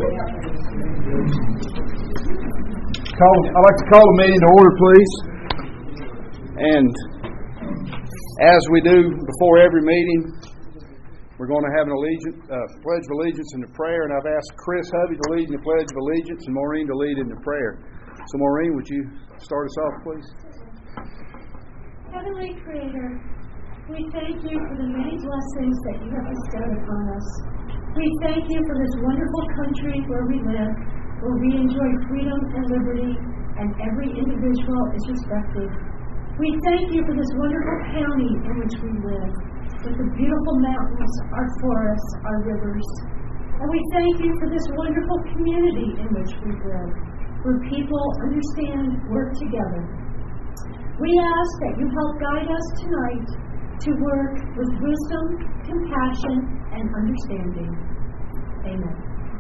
I'd like to call the meeting to order, please. And as we do before every meeting, we're going to have an pledge of allegiance and a prayer. And I've asked Chris Hovey to lead in the pledge of allegiance and Maureen to lead in the prayer. So, Maureen, would you start us off, please? Heavenly Creator, we thank you for the many blessings that you have bestowed upon us. We thank you for this wonderful country where we live, where we enjoy freedom and liberty, and every individual is respected. We thank you for this wonderful county in which we live, with the beautiful mountains, our forests, our rivers. And we thank you for this wonderful community in which we live, where people understand, work together. We ask that you help guide us tonight to work with wisdom, compassion, and understanding. Amen.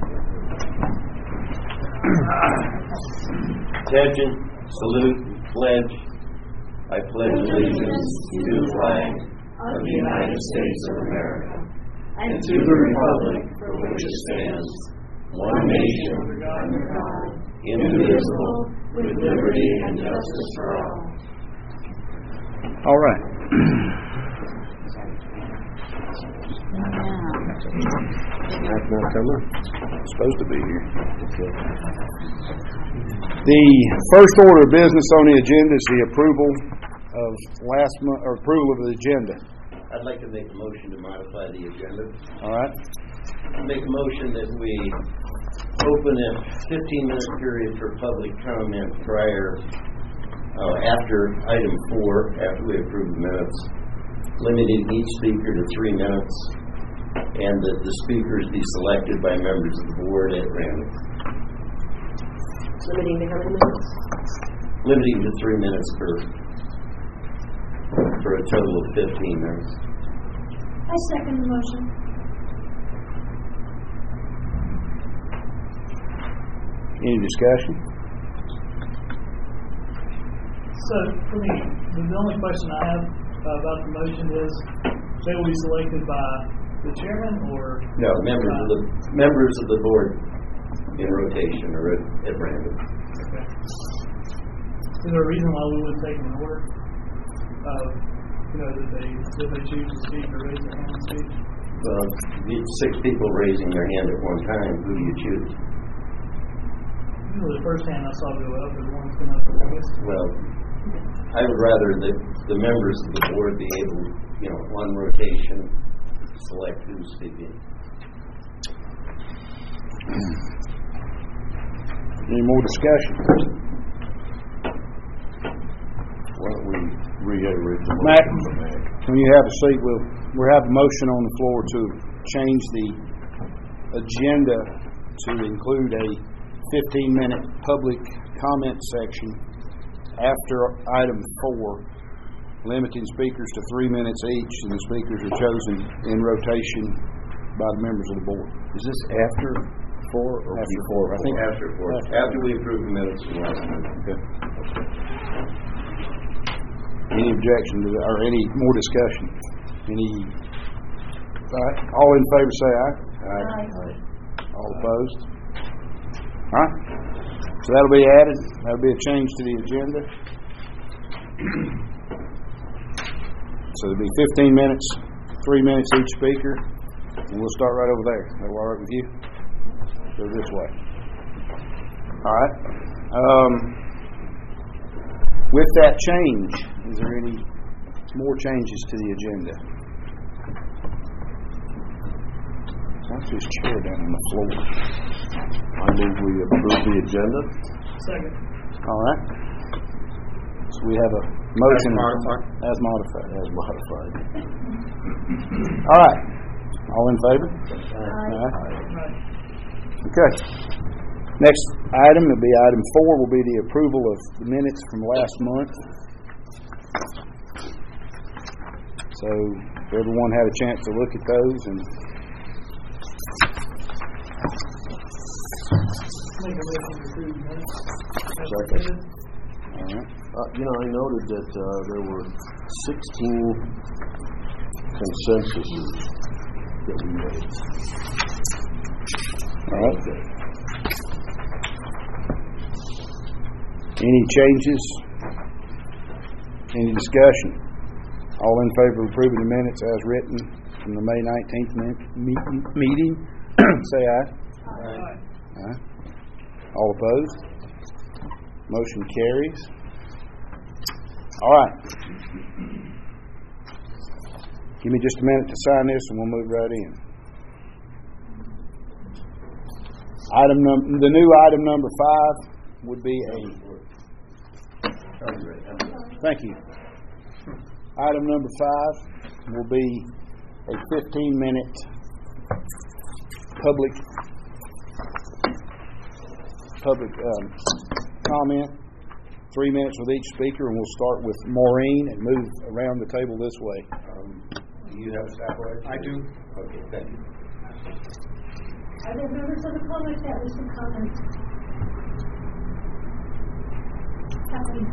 Attention, salute, pledge. I pledge allegiance to the flag of the United States of America and to the republic for which it stands, one nation, under God, indivisible, with liberty and justice for all. All right. Supposed to be here. The first order of business on the agenda is the approval of approval of the agenda. I'd like to make a motion to modify the agenda. All right. Make a motion that we open a 15-minute period for public comment after item 4, after we approve the minutes, limiting each speaker to 3 minutes, and that the speakers be selected by members of the board at random. Limiting to how many minutes? Limiting to 3 minutes for a total of 15 minutes. I second the motion. Any discussion? So, for me, the only question I have about the motion is, they will be selected by the chairman or? No, members of the board in rotation or at random. Okay. Is there a reason why we wouldn't take them in order? That they choose to speak or raise their hand and speak? Well, 6 people raising their hand at one time, who do you choose? The first hand I saw go up is the one that's been up the longest. Well, I would rather that the members of the board be able, on rotation, select who's speaking. Any more discussion? Why don't we reiterate the motion? Matt, when you have a seat, we'll have a motion on the floor to change the agenda to include a 15-minute public comment section after item 4, limiting speakers to 3 minutes each, and the speakers are chosen in rotation by the members of the board. Is this after 4 or before? I think after 4. After we approve the minutes from last month. Okay. Any objection to that, or any more discussion? All in favor say aye. Aye. All opposed? All right. So that'll be added. That'll be a change to the agenda. So there'll be 15 minutes, 3 minutes each speaker, and we'll start right over there. That'll all right with you? Go this way. All right. With that change, is there any more changes to the agenda? What's this chair down on the floor? I move we approve the agenda. Second. All right. So we have a motion As modified. As modified. All right. All in favor? Aye. Okay. Next item will be item 4. Will be the approval of the minutes from last month. So everyone had a chance to look at those and. Make a motion to approve the minutes. Second. All right. I noted that there were 16 consensuses that we made. All right. Any changes? Any discussion? All in favor of approving the minutes as written from the May 19th meeting, say aye. Aye. Aye. All opposed? Motion carries. All right. Give me just a minute to sign this and we'll move right in. The new item number 5 would be thank you. Item number 5 will be a 15-minute public comment, 3 minutes with each speaker, and we'll start with Maureen and move around the table this way. Do you have a separation? I do. Okay, thank you. Are there members of the public that wish to comment? Kathleen.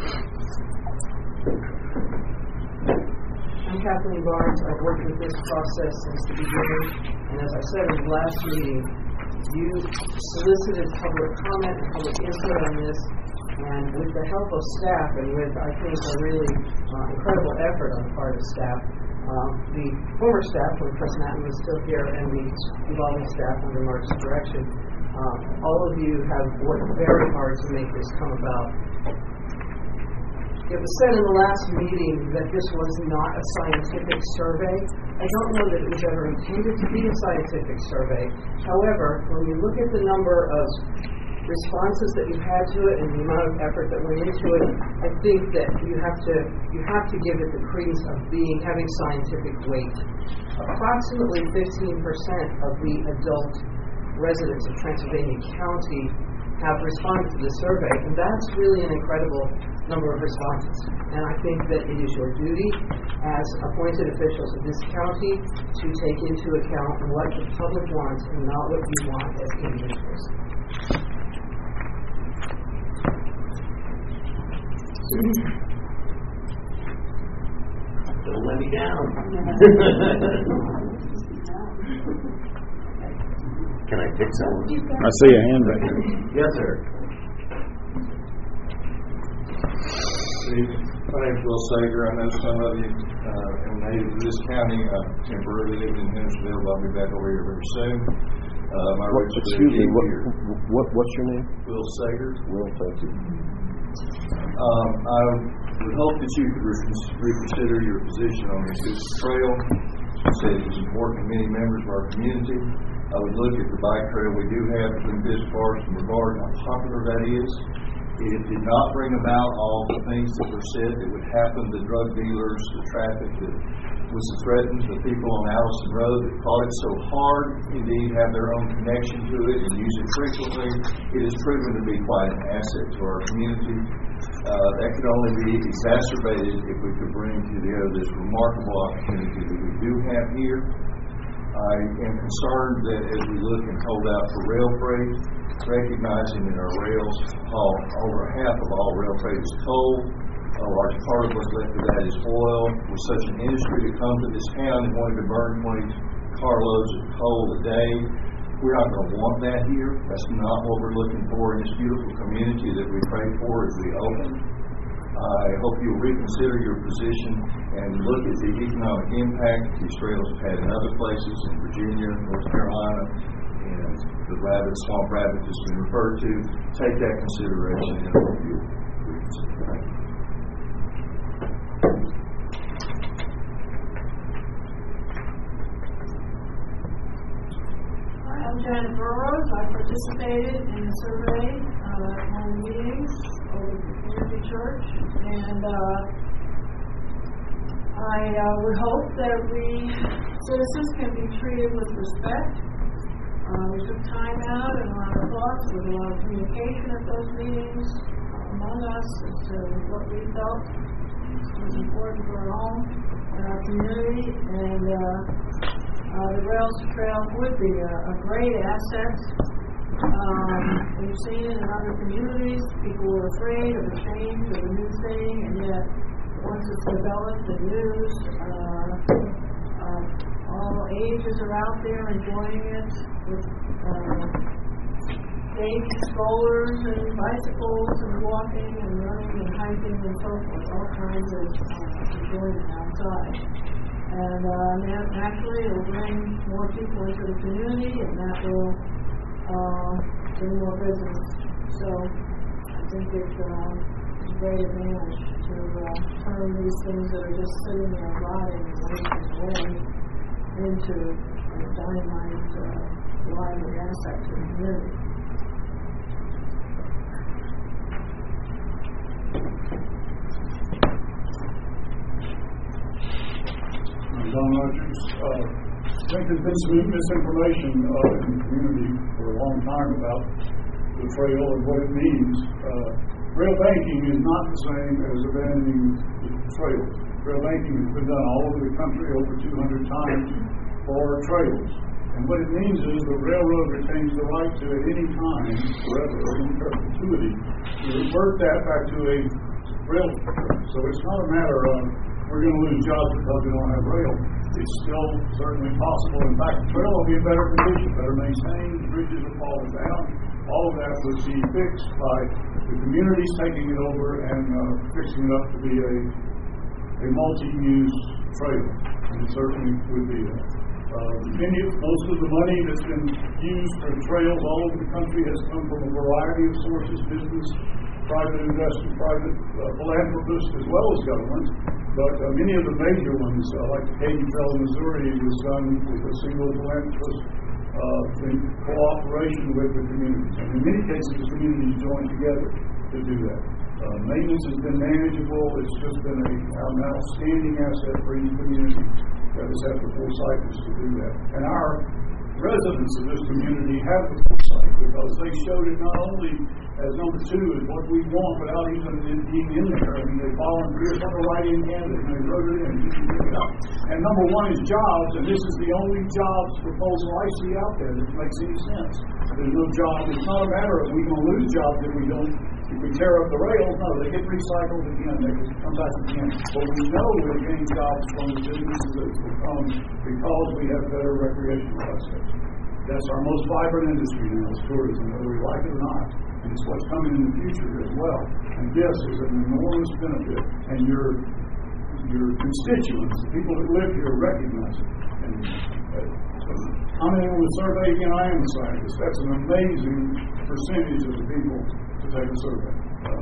I'm Kathleen Barnes. I've worked with this process since the beginning, and as I said in the last meeting, you solicited public comment and public input on this, and with the help of staff and with, I think, a really incredible effort on the part of staff, the former staff, when President Atten was still here, and the evolving staff under Mark's direction, all of you have worked very hard to make this come about. It was said in the last meeting that this was not a scientific survey. I don't know that it was ever intended to be a scientific survey. However, when you look at the number of responses that you had to it and the amount of effort that went into it, I think that you have to give it the credence of having scientific weight. Approximately 15% of the adult residents of Transylvania County have responded to the survey, and that's really an incredible number of responses. And I think that it is your duty as appointed officials of this county to take into account what the public wants and not what you want as individuals. Don't let me down. Can I pick someone? I see a hand right here. Yes, sir. My name is Will Sager. I know some of you are native to this county. I'm temporarily living in Hendersonville, but I'll be back over here very soon. Excuse me, what's your name? Will Sager. Will, thank you. I would hope that you could reconsider your position on this trail. You said it was important to many members of our community. I would look at the bike trail we do have between Business Park and Brevard and how popular that is. It did not bring about all the things that were said that would happen, the drug dealers, the traffic that was threatened, the people on Allison Road that fought it so hard, indeed have their own connection to it and use it frequently. It has proven to be quite an asset to our community. That could only be exacerbated if we could bring together this remarkable opportunity that we do have here. I am concerned that as we look and hold out for rail freight, recognizing that our rails haul over half of all rail freight is coal, a large part of what's left of that is oil. With such an industry that comes to this town and wanting to burn 20 carloads of coal a day, we're not going to want that here. That's not what we're looking for in this beautiful community that we pray for as we open. I hope you'll reconsider your position and look at the economic impact these trails have had in other places, in Virginia, North Carolina, and the swamp rabbit that's been referred to. Take that consideration and I hope you'll reconsider. Thank you. I'm Janet Burrows. I participated in the survey on meetings over the community church, and I would hope that we citizens can be treated with respect. We took time out and a lot of thoughts, with a lot of communication at those meetings among us as to what we felt was important for our home and our community, and the rails trail would be a great asset. We've seen it in other communities. People were afraid of the change, of a new thing, and yet once it's developed and used, all ages are out there enjoying it with baby strollers and bicycles and walking and running and hiking and so forth, all kinds of enjoyment outside. And naturally it will bring more people into the community, and that will bring more business. So I think it's a great advantage to turn these things that are just sitting there rotting and wasting away into a dynamite, lively asset to the community. Don Rogers. I think there's been some misinformation in the community for a long time about the trail and what it means. Rail banking is not the same as abandoning the trail. Rail banking has been done all over the country over 200 times for trails. And what it means is the railroad retains the right to, at any time, forever, in perpetuity, to revert that back to a rail. So it's not a matter of we're going to lose jobs because we don't have rail. It's still certainly possible. In fact, the trail will be in better condition, better maintained, the bridges are falling down. All of that would be fixed by the communities taking it over and fixing it up to be a multi-use trail. And it certainly would be that. Most of the money that's been used for trails all over the country has come from a variety of sources, business, private investors, private philanthropists, as well as government. But many of the major ones, like the Katy Trail in Missouri, was done with a single philanthropist in cooperation with the communities. And in many cases, the communities joined together to do that. Maintenance has been manageable. It's just been an outstanding asset for any community that has had the foresight to do that. And our residents of this community have the foresight because they showed it not only as number two is what we want without even being in there. I mean, they volunteered for the right-in candidate and they wrote it in. And number one is jobs, and this is the only jobs proposal I see out there that makes any sense. There's no job. It's not a matter of we're going to lose jobs if we don't. If we tear up the rails, no, they get recycled again. They can come back again. But we know we're getting jobs from the businesses that will come because we have better recreational assets. That's our most vibrant industry now is tourism, whether we like it or not. And it's what's coming in the future as well. And this is an enormous benefit. And your constituents, the people that live here, recognize it. And commenting on the survey again, I am a scientist. That's an amazing percentage of the people to take a survey.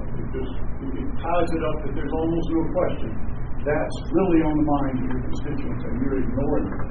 It ties it up that there's almost no question. That's really on the mind of your constituents, and you're ignoring it.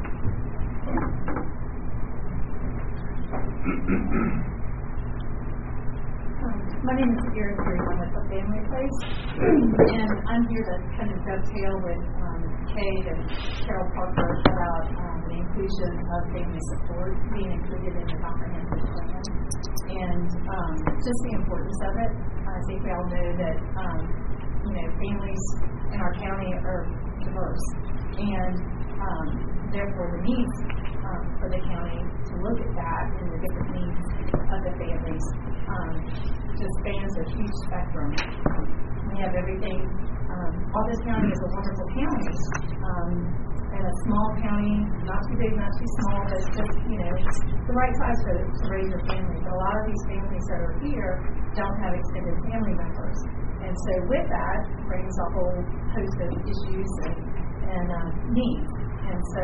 My name is Erin Green. I'm with the Family Place, and I'm here to kind of dovetail with Kate and Carol Parker about the inclusion of family support being included in the comprehensive plan, and just the importance of it. I think we all know that families in our county are diverse, and therefore the needs for the county to look at that and the different needs of the families just spans a huge spectrum. We have everything. Aldous County is a wonderful county, and a small county, not too big, not too small, but just the right size to raise your family. But a lot of these families that are here don't have extended family members, and so with that brings a whole host of issues and needs. And so,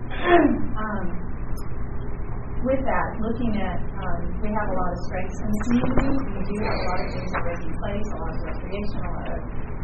with that, looking at, we have a lot of strengths in the community. We do have a lot of things already in place, a lot of recreation, a lot of,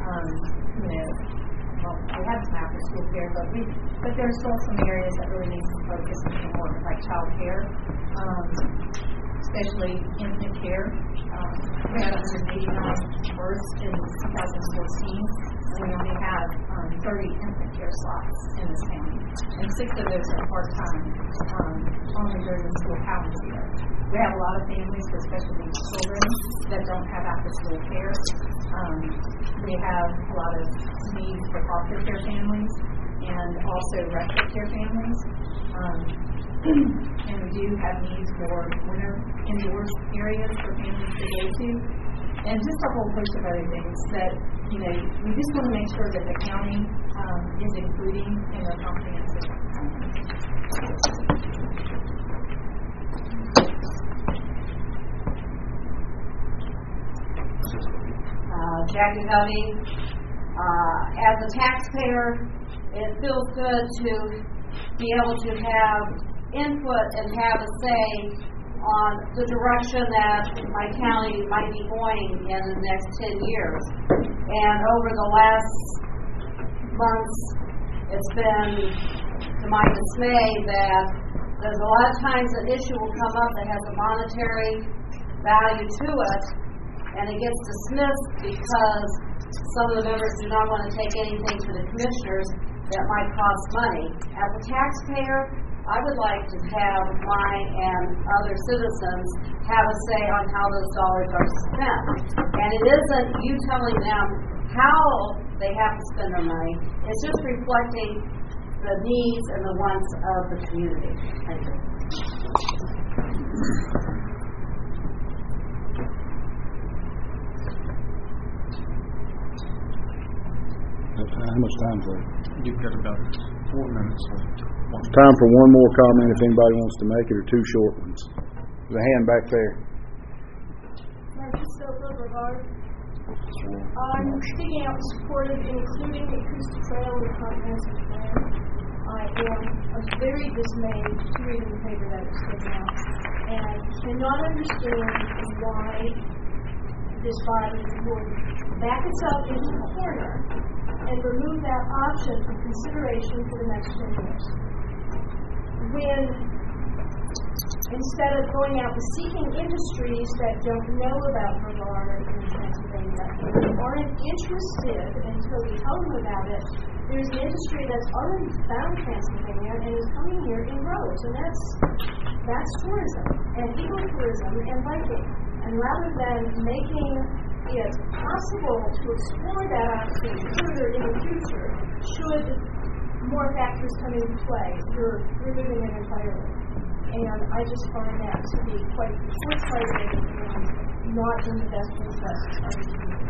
we have some after school care, but there are still some areas that really need some focus and more, like child care, especially infant care. We had 189 births in 2014, and we only have 30 infant care slots in this county, and 6 of those are part-time, only during the school calendar year. We have a lot of families with special needs children that don't have after-school care. We have a lot of needs for foster care families and also respite care families. And we do have needs for winter indoors areas for families to go to. And just a whole host of other things that, we just want to make sure that the county is including in their comprehensive plan. Jackie Hovey. As a taxpayer, it feels good to be able to have input and have a say on the direction that my county might be going in the next 10 years. And over the last months, it's been to my dismay that there's a lot of times an issue will come up that has a monetary value to it, and it gets dismissed because some of the members do not want to take anything to the commissioners that might cost money. As a taxpayer, I would like to have my and other citizens have a say on how those dollars are spent. And it isn't you telling them how they have to spend their money. It's just reflecting the needs and the wants of the community. Thank you. How much time is left? You've got about 4 minutes left. Time for one more comment if anybody wants to make it, or two short ones. There's a hand back there. I'm speaking out in support of including the acoustic trail in the comprehensive plan. I am very dismayed to read in the paper that it's taken out, and cannot understand why this body would back itself into the corner and remove that option from consideration for the next 10 years. When instead of going out and seeking industries that don't know about Brevard in Pennsylvania, aren't interested until we tell them about it, there's an industry that's already found Pennsylvania and is coming here in droves, and that's tourism, and ecotourism, and biking. And rather than making it possible to explore that opportunity further in the future, should more factors come into play, you're removing it entirely. And I just find that to be quite short-sighted and not in the best interest of the community.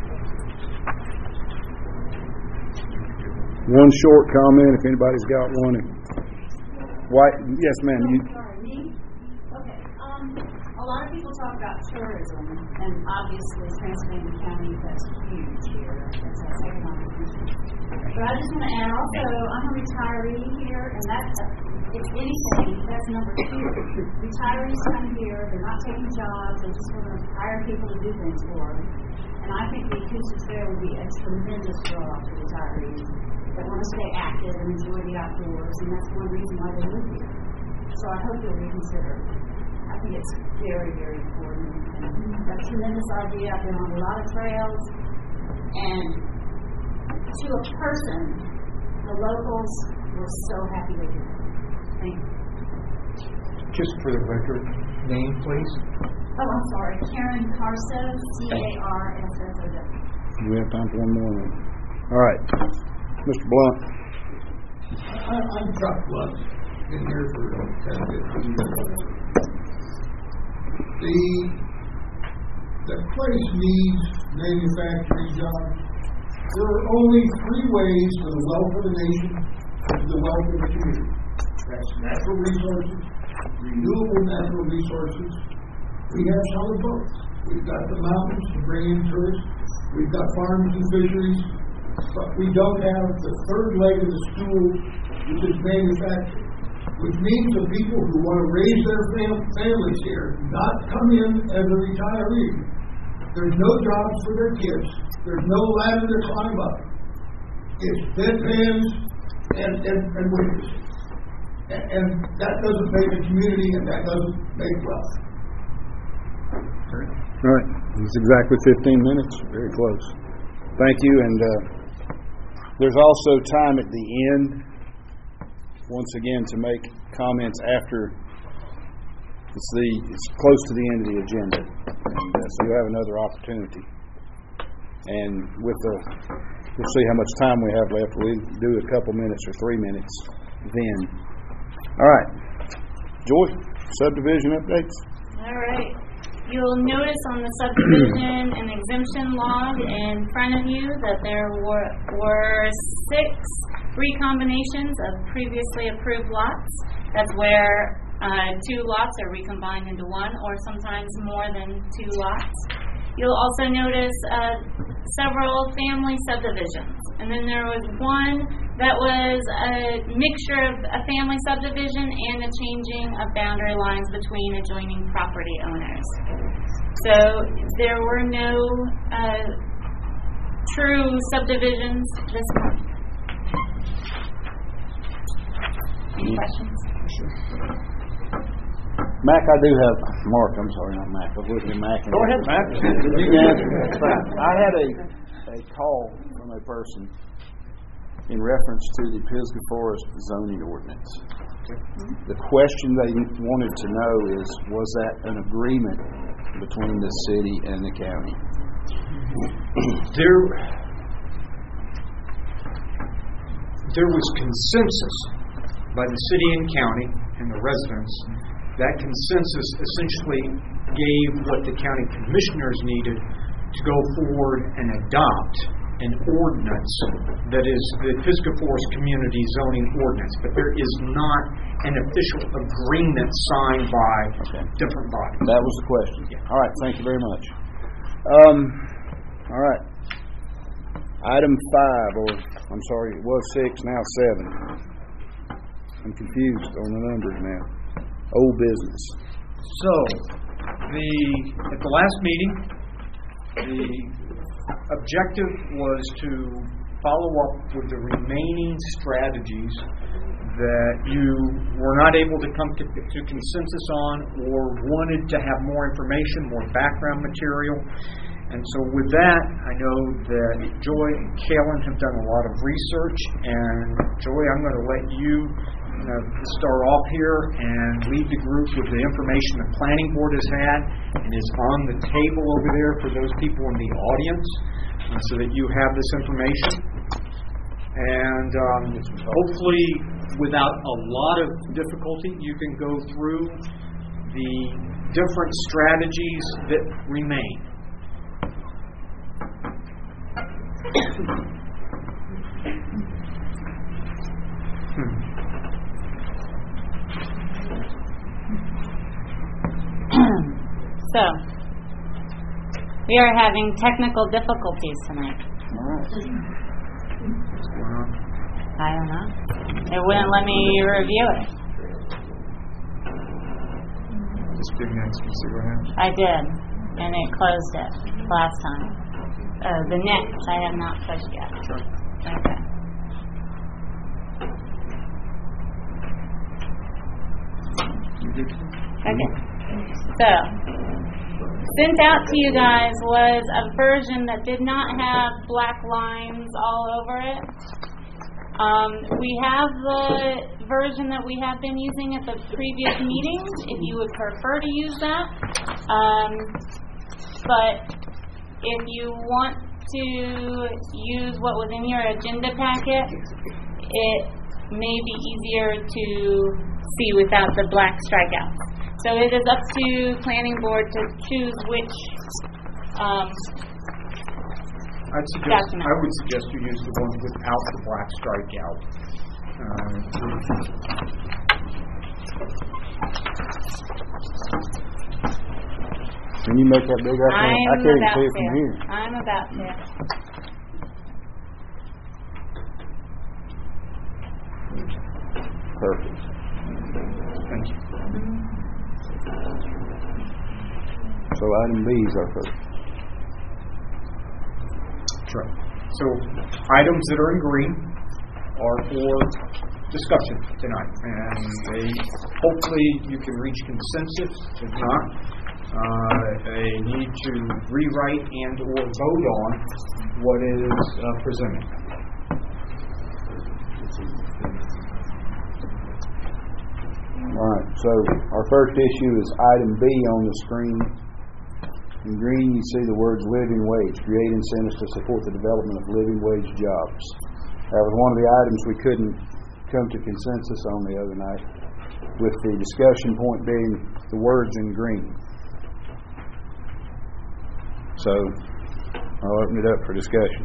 One short comment, if anybody's got one. Yes, ma'am. Sorry, me? Okay. A lot of people talk about tourism, and obviously Transylvania County, that's huge here. That's our economic issue. But I just want to add also, I'm a retiree here, and that's, if anything, that's number 2. Retirees come here, they're not taking jobs, they just want to hire people to do things for them. And I think the acoustic trail would be a tremendous draw to retirees that want to stay active and enjoy the outdoors, and that's one reason why they live here. So I hope you'll reconsider. I think it's very, very important. And a tremendous idea. I've been on a lot of trails, and to a person, the locals were so happy they did it. Thank you. Just for the record, name, please. Oh, I'm sorry. Karen Carso, Carsso. We have time for one more. All right. Mr. Blunt. I'm Chuck Blunt. Been here for 10, 15 years. The place needs manufacturing jobs. There are only 3 ways for the wealth of the nation and the wealth of the community. That's natural resources, renewable natural resources. We have some of both. We've got the mountains to bring in tourists. We've got farms and fisheries. But we don't have the third leg of the stool, which is manufacturing. Which means the people who want to raise their families here, not come in as a retiree. There's no jobs for their kids. There's no ladder to climb up. It's bedpans and waiters. And that doesn't make a community, and that doesn't make wealth. All right. It's exactly 15 minutes. Very close. Thank you. And there's also time at the end, once again, to make comments after it's close to the end of the agenda. And so you have another opportunity. And we'll see how much time we have left. We'll do a couple minutes or 3 minutes then. All right. Joy, subdivision updates. All right. You'll notice on the subdivision and exemption log in front of you that there were 6 recombinations of previously approved lots. That's where 2 lots are recombined into 1, or sometimes more than 2 lots. You'll also notice several family subdivisions. And then there was one that was a mixture of a family subdivision and a changing of boundary lines between adjoining property owners. So there were no true subdivisions this month. Any questions? Mac, I do have, Mark, I'm sorry, not Mac, I was looking at Mac. Go ahead, Mac. You can answer. That's fine. I had a call from a person in reference to the Pisgah Forest zoning ordinance. The question they wanted to know is, was that an agreement between the city and the county? There was consensus by the city and county and the residents. That consensus essentially gave what the county commissioners needed to go forward and adopt an ordinance that is the Pisgah Forest Community Zoning Ordinance. But there is not an official agreement signed by different bodies. That was the question. Yeah. All right, thank you very much. All right. Item 5, or I'm sorry, it was 6, now 7. I'm confused on the numbers now. Old business. So, at the last meeting, the objective was to follow up with the remaining strategies that you were not able to come to consensus on or wanted to have more information, more background material. And so with that, I know that Joy and Kaylin have done a lot of research. And Joy, I'm going to let you start off here and lead the group with the information the planning board has had and is on the table over there for those people in the audience, so that you have this information. And hopefully, without a lot of difficulty, you can go through the different strategies that remain. So, we are having technical difficulties tonight. I don't know. It wouldn't let me review it. Just do next and see what happens. I did, and it closed it last time. The next I have not pushed yet. Sure. Okay. Okay. So, sent out to you guys was a version that did not have black lines all over it. We have the version that we have been using at the previous meetings, if you would prefer to use that. But if you want to use what was in your agenda packet, it may be easier to see without the black strikeouts. So it is up to planning board to choose which document. I would suggest you use the one without the black strikeout. Can you make that bigger? I can't even see it from here. I'm about to. Perfect. Thank you. So item B is our first. Sure. So items that are in green are for discussion tonight, and hopefully you can reach consensus. If not, a need to rewrite and or vote on what is presented. All right, so our first issue is item B on the screen. In green, you see the words living wage, create incentives to support the development of living wage jobs. That was one of the items we couldn't come to consensus on the other night, with the discussion point being the words in green. So, I'll open it up for discussion.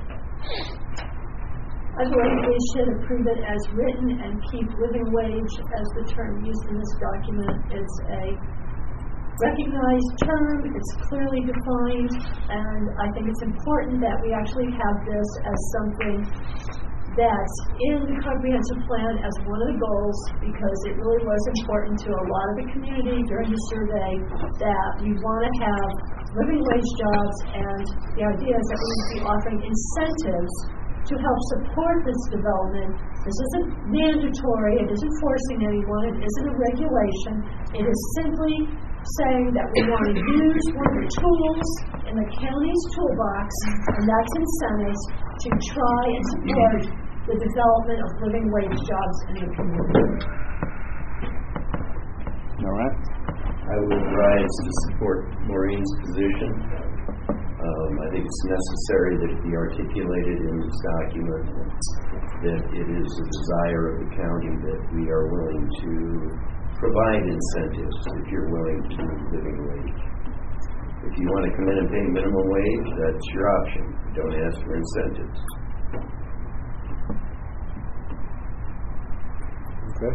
I believe we should approve it as written and keep living wage as the term used in this document. It's a recognized term, it's clearly defined, and I think it's important that we actually have this as something that's in the comprehensive plan as one of the goals, because it really was important to a lot of the community during the survey that we want to have living wage jobs, and the idea is that we would be offering incentives to help support this development. This isn't mandatory, it isn't forcing anyone, it isn't a regulation, it is simply saying that we want to use one of the tools in the county's toolbox, and that's incentives, to try and support the development of living wage jobs in the community. All right. I would rise to support Maureen's position. I think it's necessary that it be articulated in this document that it is a desire of the county that we are willing to provide incentives if you're willing to do living wage. If you want to come in and pay minimum wage, that's your option. Don't ask for incentives. Okay.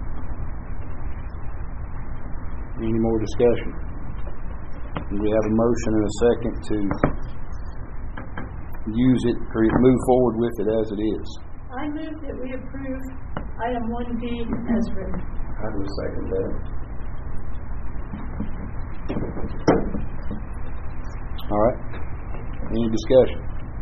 Any more discussion? We have a motion and a second to use it, or move forward with it as it is. I move that we approve item 1B as written. I will second that. All right. Any discussion?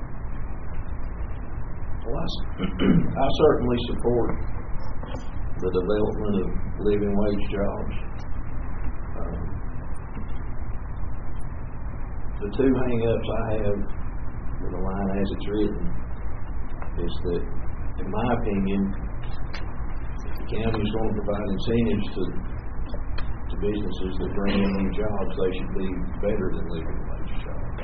Well, I certainly support the development of living wage jobs. The two hang-ups I have with the line as it's written is that, in my opinion, if the county is going to provide incentives to businesses that bring in new jobs, they should be better than living wage jobs.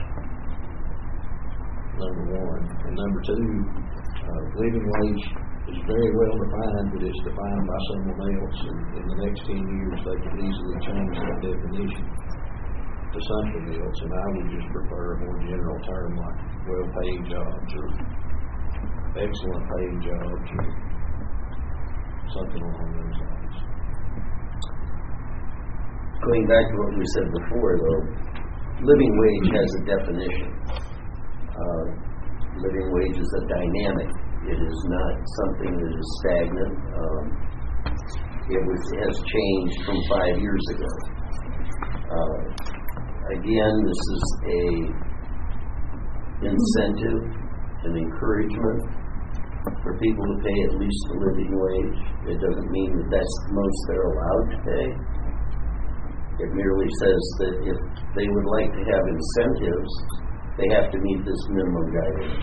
Number one. And number two, living wage is very well defined, but it's defined by someone else, and in the next 10 years they can easily change that definition to something else, and I would just prefer a more general term like well-paid jobs or excellent paid jobs or something along those lines. Going back to what we said before, though, living wage has a definition. Living wage is a dynamic. It is not something that is stagnant. It has changed from 5 years ago. Again, this is a incentive, an encouragement for people to pay at least a living wage. It doesn't mean that that's the most they're allowed to pay. It merely says that if they would like to have incentives, they have to meet this minimum guideline.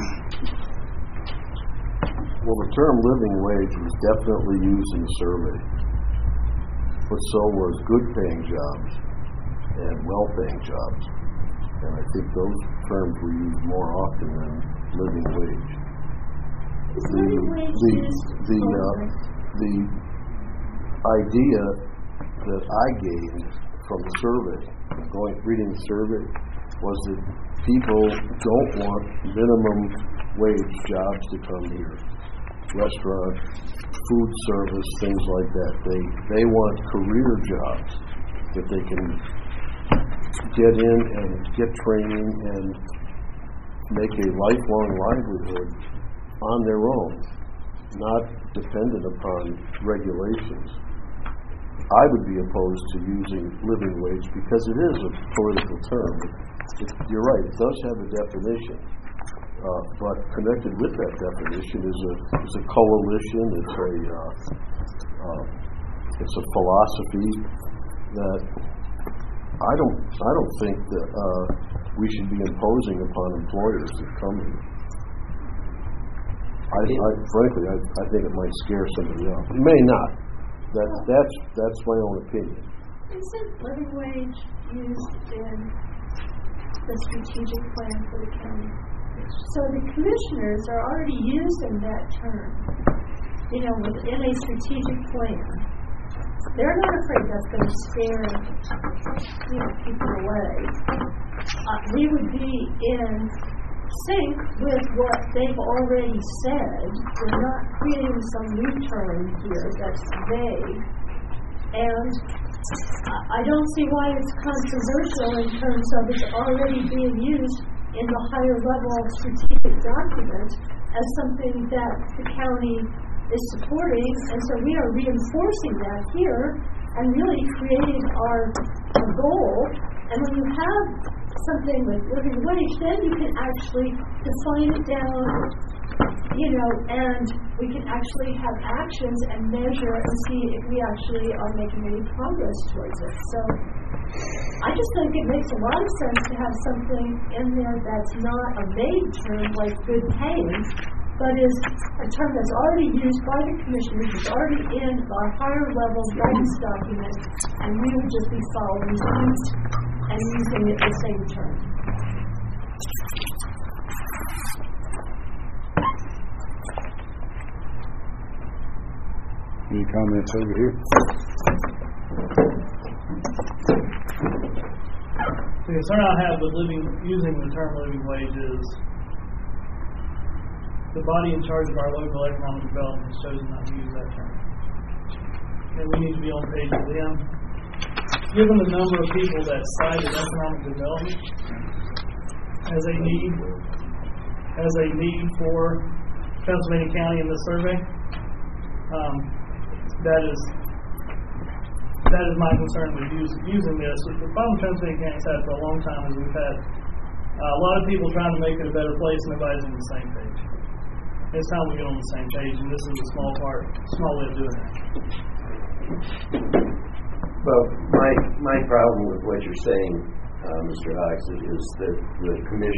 Well, the term living wage was definitely used in the survey, but so was good paying jobs and well-paying jobs, and I think those terms were used more often than living wage. The idea that I gained from the survey, reading the survey, was that people don't want minimum wage jobs to come here. Restaurant, food service, things like that. They want career jobs that they can get in and get training and make a lifelong livelihood on their own, not dependent upon regulations. I would be opposed to using living wage because it is a political term. You're right, it does have a definition, but connected with that definition is a coalition. It's a philosophy that I don't think that we should be imposing upon employers that come here. Frankly, I think it might scare somebody else. It may not. That's my own opinion. Isn't living wage used in the strategic plan for the county? So the commissioners are already using that term, within a strategic plan. They're not afraid that's going to scare, people away. We would be in sync with what they've already said. We're not creating some new term here that's vague. And I don't see why it's controversial in terms of it's already being used in the higher level strategic document as something that the county is supporting, and so we are reinforcing that here and really creating our goal. And when you have something with living wage, then you can actually define it down, and we can actually have actions and measure and see if we actually are making any progress towards it. So I just think it makes a lot of sense to have something in there that's not a vague term like good paying, but is a term that's already used by the commissioners, it's already in our higher level guidance document, and we would just be following suit and using it the same term. Any comments over here? The concern I have with using the term living wage is the body in charge of our local economic development has chosen not to use that term. And we need to be on the page with them. Given the number of people that cited economic development as a need for Pennsylvania County in this survey, that is my concern with using this. The problem Pennsylvania County's had for a long time is we've had a lot of people trying to make it a better place, and everybody's on the same page. It's time we get on the same page, and this is a small way of doing that. Well, my problem with what you're saying, Mr. Hawks, is that the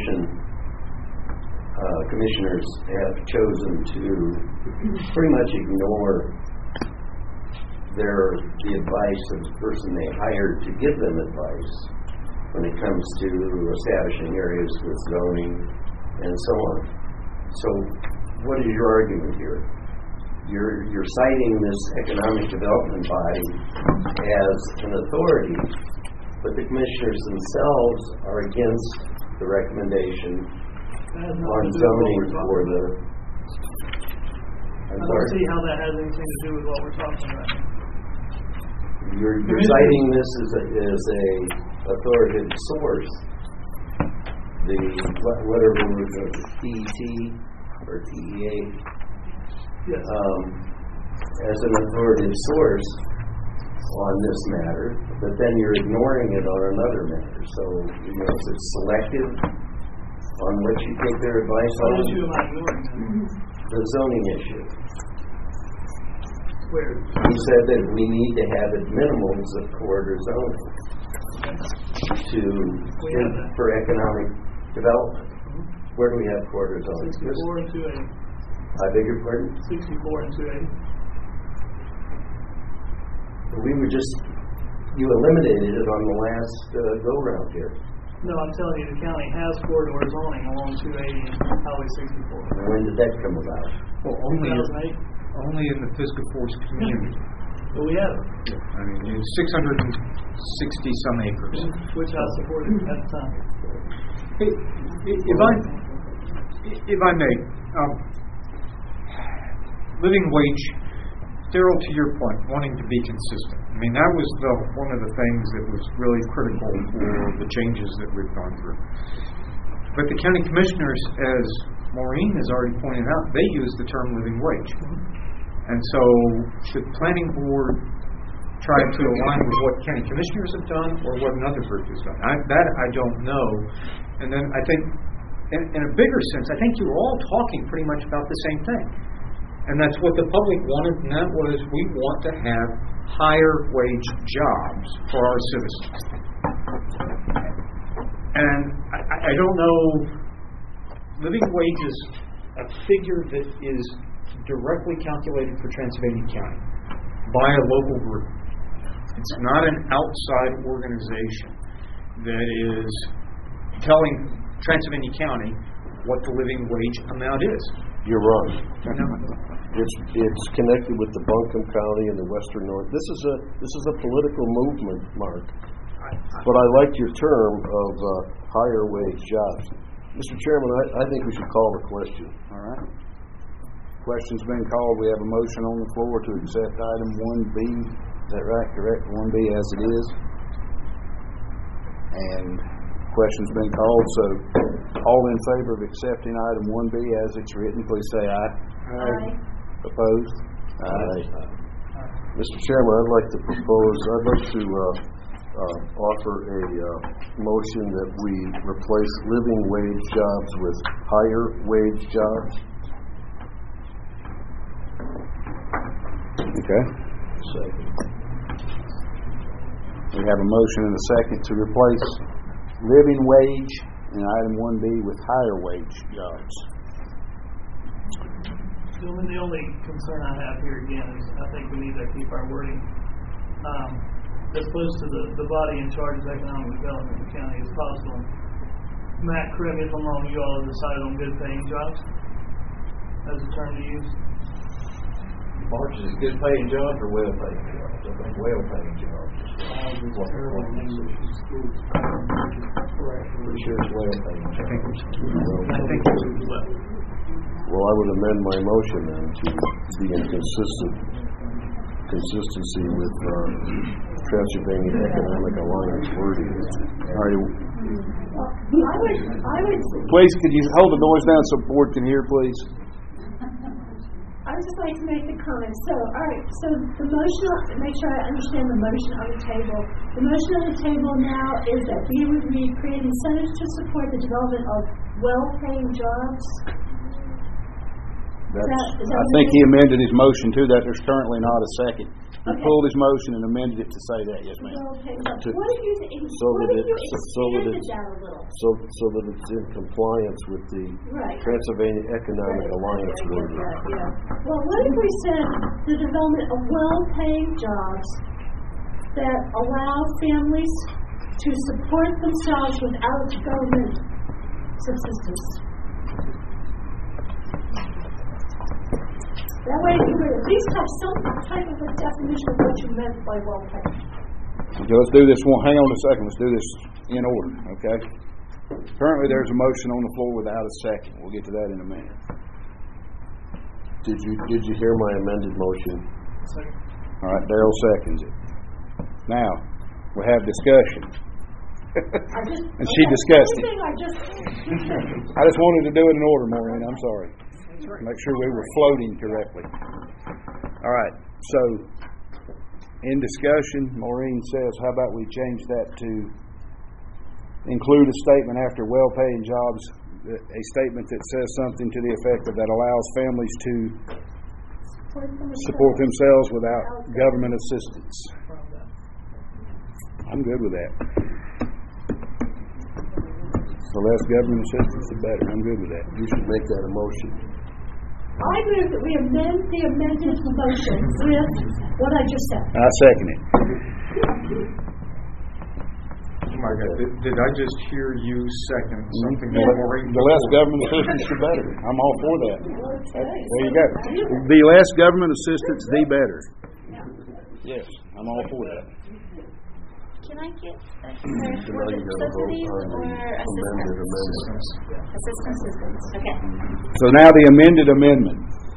commissioners have chosen to pretty much ignore the advice of the person they hired to give them advice when it comes to establishing areas with zoning and so on. So, what is your argument here? You're citing this economic development body as an authority, but the commissioners themselves are against the recommendation on zoning for the. I don't see how that has anything to do with what we're talking about. You're citing this as a authoritative source. The whatever was the PET or TEA, yes, as an authoritative source on this matter, but then you're ignoring it on another matter. So is it selective on what you take their advice on? What issue am I ignoring? The zoning issue. Where? He said that we need to have at minimums of corridor zoning for economic development. Where do we have corridor zoning? 64 and 280. I beg your pardon? 64 and 280. You eliminated it on the last go-round here. No, I'm telling you, the county has corridor zoning along 280 and Highway 64. And when did that come about? Well, only in the Pisgah Force community. Well, we have it. I mean, it's 660 some acres. Which I supported at the time. If I may, living wage, Daryl, to your point, wanting to be consistent. I mean, that was one of the things that was really critical for the changes that we've gone through. But the county commissioners, as Maureen has already pointed out, they use the term living wage. And so the planning board tried to align with what county commissioners have done or what another group has done. That I don't know. And then I think, in a bigger sense, I think you were all talking pretty much about the same thing. And that's what the public wanted, and that was we want to have higher wage jobs for our citizens. And I don't know, living wage is a figure that is directly calculated for Transylvania County by a local group. It's not an outside organization that is telling Transylvania County what the living wage amount is. You're wrong. It's connected with the Buncombe County and the Western North. This is a political movement, Mark. But I like your term of higher wage jobs. Mr. Chairman, I think we should call the question. All right. Question's been called. We have a motion on the floor to accept item 1B Is that right? Correct? 1B as it is. And question's been called, so all in favor of accepting item 1B as it's written, please say aye. Aye. Opposed? Aye. Mr. Chairman, I'd like to offer a motion that we replace living wage jobs with higher wage jobs. Okay. Second. We have a motion and a second to replace living wage in item 1B with higher wage jobs. The only concern I have here again is I think we need to keep our wording as close to the body in charge of economic development in the county as possible. Matt, correct me if I'm wrong, you all have decided on good paying jobs as a term to use? March is good paying jobs or well paying jobs? I think well paying jobs. Pretty sure it's well paying jobs. I think it's well. Well, I would amend my motion then to be in consistency with Transylvania Economic Alliance wording. I would. Please, could you hold the noise down so the board can hear, please? I would just like to make the comment. So, all right. So the motion. Make sure I understand the motion on the table. The motion on the table now is that we would create incentives to support the development of well-paying jobs. I think he amended his motion to that. There's currently not a second. He pulled his motion and amended it to say that. Yes, ma'am. What if you expanded that a little? So that it's in compliance with the Transylvania Economic Alliance wording. Well, what if we said the development of well-paying jobs that allow families to support themselves without government subsistence? That way you would at least have some type of a definition of what you meant by well-paid. Okay, let's do this one. Hang on a second. Let's do this in order, okay? Currently, there's a motion on the floor without a second. We'll get to that in a minute. Did you hear my amended motion? Second. All right, Darrell seconds it. Now, we have discussion. And she discussed it. I just wanted to do it in order, Maureen. I'm sorry. Make sure we were floating correctly. All right. So, in discussion, Maureen says, how about we change that to include a statement after well-paying jobs, a statement that says something to the effect of that allows families to support themselves without government assistance. I'm good with that. The less government assistance, the better. I'm good with that. You should make that a motion. I move that we amend the amended motion with what I just said. I second it. Oh my God, did I just hear you second something? The less government assistance, the better. I'm all for that. There you go. The less government assistance, the better. Yes, I'm all for that. Can I get subsidies or assistance? Assistance. Okay. So now the amended amendment.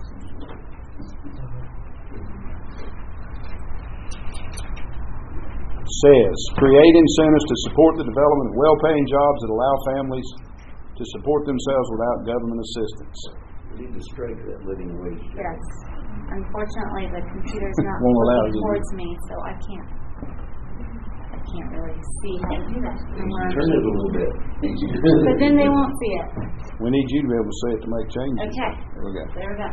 Says, create incentives to support the development of well-paying jobs that allow families to support themselves without government assistance. We need to strike that living wage. Yes. Unfortunately, the computer's not Won't allow looking you. towards me, so I can't really see how to do that. Turn it a little bit. But then they won't see it. We need you to be able to say it to make changes. Okay. There we go. There we go.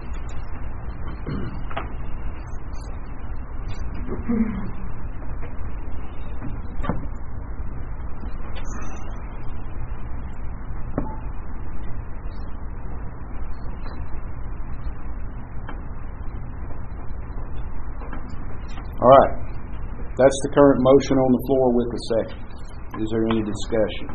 All right. That's the current motion on the floor with the second. Is there any discussion?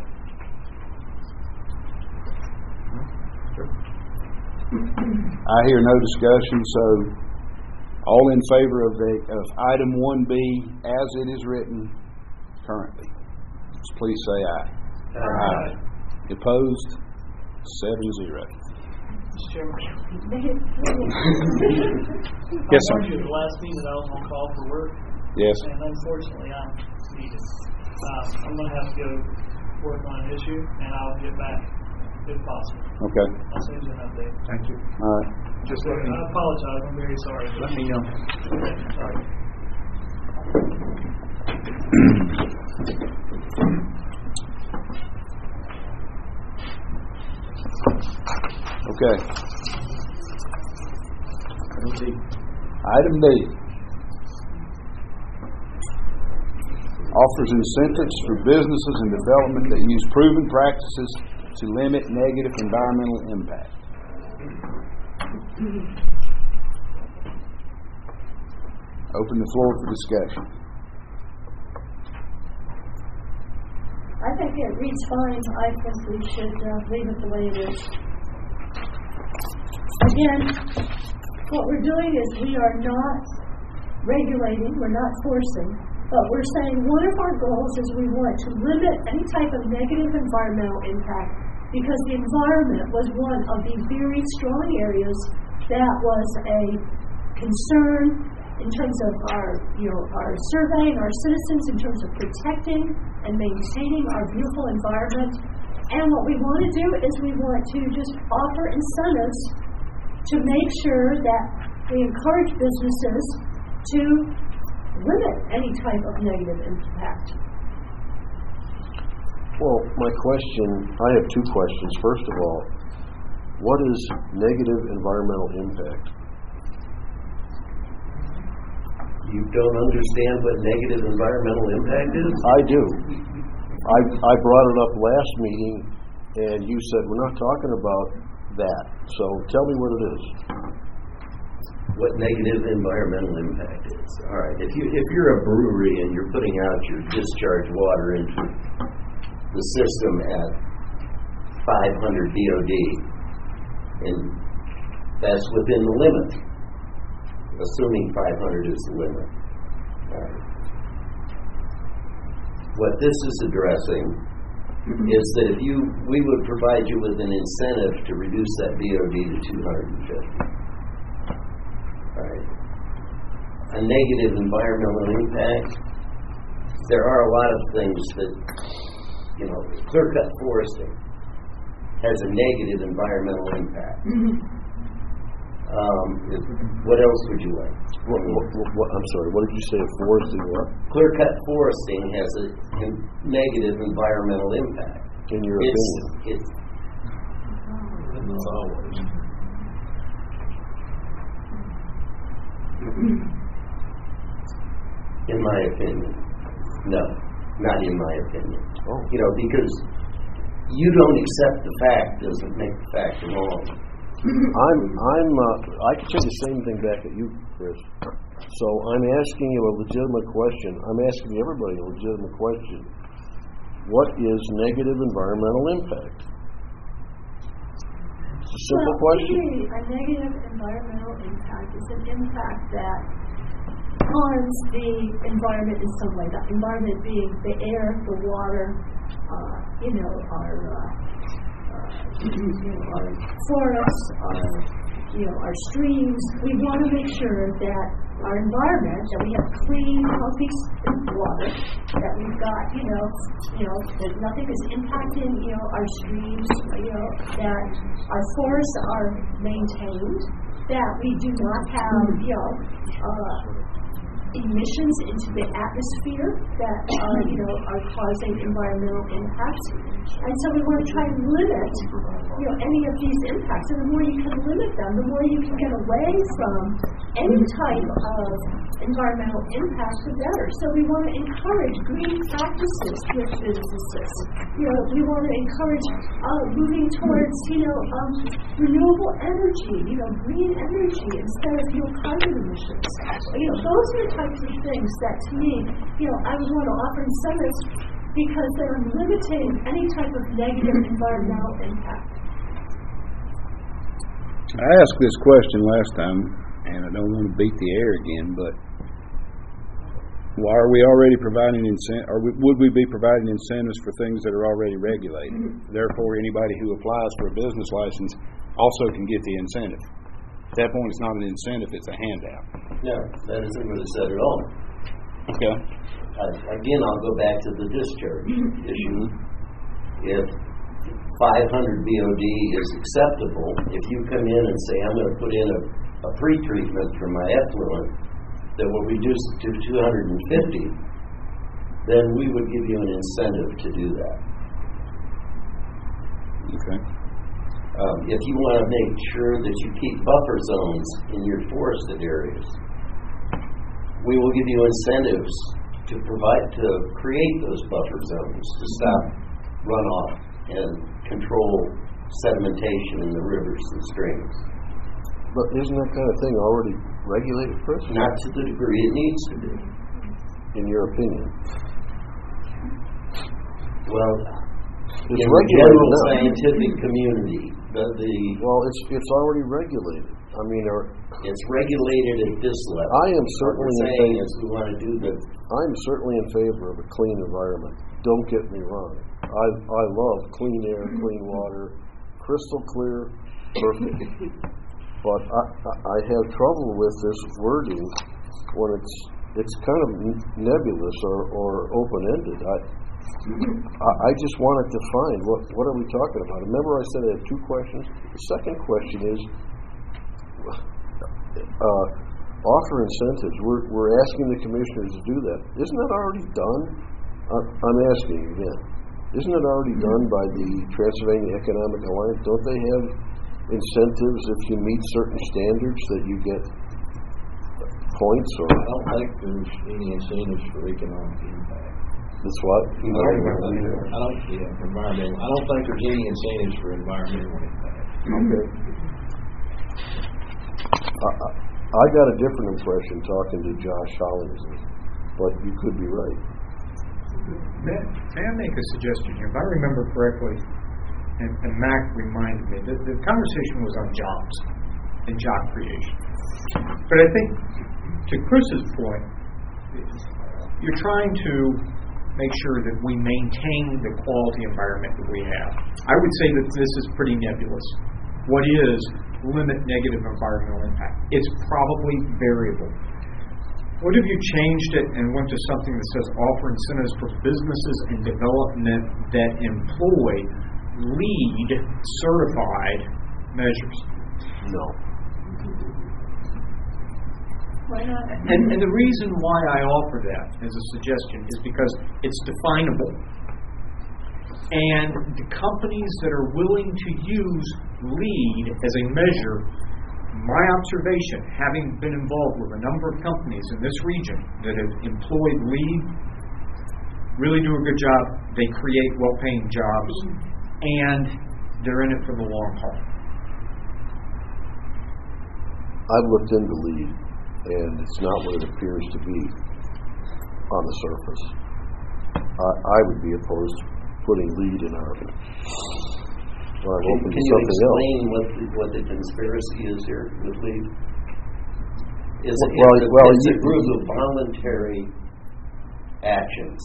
I hear no discussion, so all in favor of item 1B as it is written currently, please say aye. Aye. Opposed? 7-0. Mr. Chairman. Yes, sir. I warned you at the last meeting that I was on call for work. Yes. And unfortunately, I'm needed. I'm going to have to go work on an issue, and I'll get back if possible. Okay. I'll send you an update. Thank you. All right. Just let me. I apologize. I'm very sorry. Let me know. Sorry. Okay. Item B. Offers incentives for businesses and development that use proven practices to limit negative environmental impact. Open the floor for discussion. I think it reads fine. I think we should leave it the way it is. Again, what we're doing is we are not regulating, we're not forcing, but we're saying one of our goals is we want to limit any type of negative environmental impact because the environment was one of the very strong areas that was a concern in terms of our survey and our citizens in terms of protecting and maintaining our beautiful environment. And what we want to do is we want to just offer incentives to make sure that we encourage businesses to limit any type of negative impact. Well, my question, I have two questions. First of all, what is negative environmental impact? You don't understand what negative environmental impact is? I do. I brought it up last meeting, and you said we're not talking about that. So tell me what it is. What negative environmental impact is. All right. If you're a brewery and you're putting out your discharge water into the system at 500 BOD, and that's within the limit, assuming 500 is the limit. All right. What this is addressing is that if we would provide you with an incentive to reduce that BOD to 250. Right. A negative environmental impact. There are a lot of things that, clear-cut foresting has a negative environmental impact. What else would you like? I'm sorry, what did you say? Foresting what? Clear-cut foresting has a negative environmental impact. In your opinion? It's always. In my opinion, no, not in my opinion. Oh. Because you don't accept the fact doesn't make the fact wrong. I can say the same thing back at you, Chris. So I'm asking you a legitimate question. I'm asking everybody a legitimate question. What is negative environmental impact? It's a simple question. A negative environmental impact is an impact that harms the environment in some way. The environment being the air, the water, our forests, our streams. We want to make sure that our environment, that we have clean, healthy water, that we've got, that nothing is impacting, our streams, that our forests are maintained, that we do not have, emissions into the atmosphere that are causing environmental impacts. And so we want to try and limit any of these impacts. And the more you can limit them, the more you can get away from any type of environmental impact, the better. So we want to encourage green practices with businesses. We want to encourage moving towards renewable energy, green energy instead of carbon emissions. Those are the types of things that, to me, I would want to offer incentives because they're limiting any type of negative environmental impact. I asked this question last time, and I don't want to beat the air again, but why are we already providing would we be providing incentives for things that are already regulated? Therefore, anybody who applies for a business license also can get the incentive. At that point, it's not an incentive, it's a handout. No, that isn't what it said at all. Okay. Again, I'll go back to the discharge issue. If 500 BOD is acceptable, if you come in and say, I'm going to put in a pre-treatment for my effluent that will reduce it to 250, then we would give you an incentive to do that. Okay. If you want to make sure that you keep buffer zones in your forested areas, we will give you incentives to create those buffer zones to stop runoff and control sedimentation in the rivers and streams. But isn't that kind of thing already regulated, Chris? Not to the degree it needs to be. In your opinion? Well, it's in the regulated general now. scientific community, well, it's already regulated. I mean, it's regulated at this level. I am certainly in favor. We want to do the. I'm certainly in favor of a clean environment. Don't get me wrong. I love clean air, clean water, crystal clear, perfect. But I have trouble with this wording when it's kind of nebulous or open-ended. I just want it defined. What are we talking about? Remember I said I had two questions? The second question is offer incentives. We're asking the commissioners to do that. Isn't that already done? I'm asking you again. Isn't it already done by the Transylvania Economic Alliance? Don't they have incentives if you meet certain standards that you get points? Or I don't think there's any incentives for economic impact. That's what? Environmental. I don't think there's any incentives for environmental impact. Okay. I got a different impression talking to Josh Hollingsley, but you could be right. May I make a suggestion here? If I remember correctly, and Mac reminded me, that the conversation was on jobs and job creation. But I think, to Chris's point, you're trying to make sure that we maintain the quality environment that we have. I would say that this is pretty nebulous. What is limit negative environmental impact? It's probably variable. What if you changed it and went to something that says offer incentives for businesses and development that employ LEED certified measures? No. Why not? And the reason why I offer that as a suggestion is because it's definable. And the companies that are willing to use LEED as a measure, my observation, having been involved with a number of companies in this region that have employed LEED, really do a good job. They create well-paying jobs, and they're in it for the long haul. I've looked into LEED, and it's not what it appears to be on the surface. I would be opposed to putting LEED in our. Well, I'm open to something else. Can you explain what the conspiracy is here with LEED? It's a group of voluntary actions.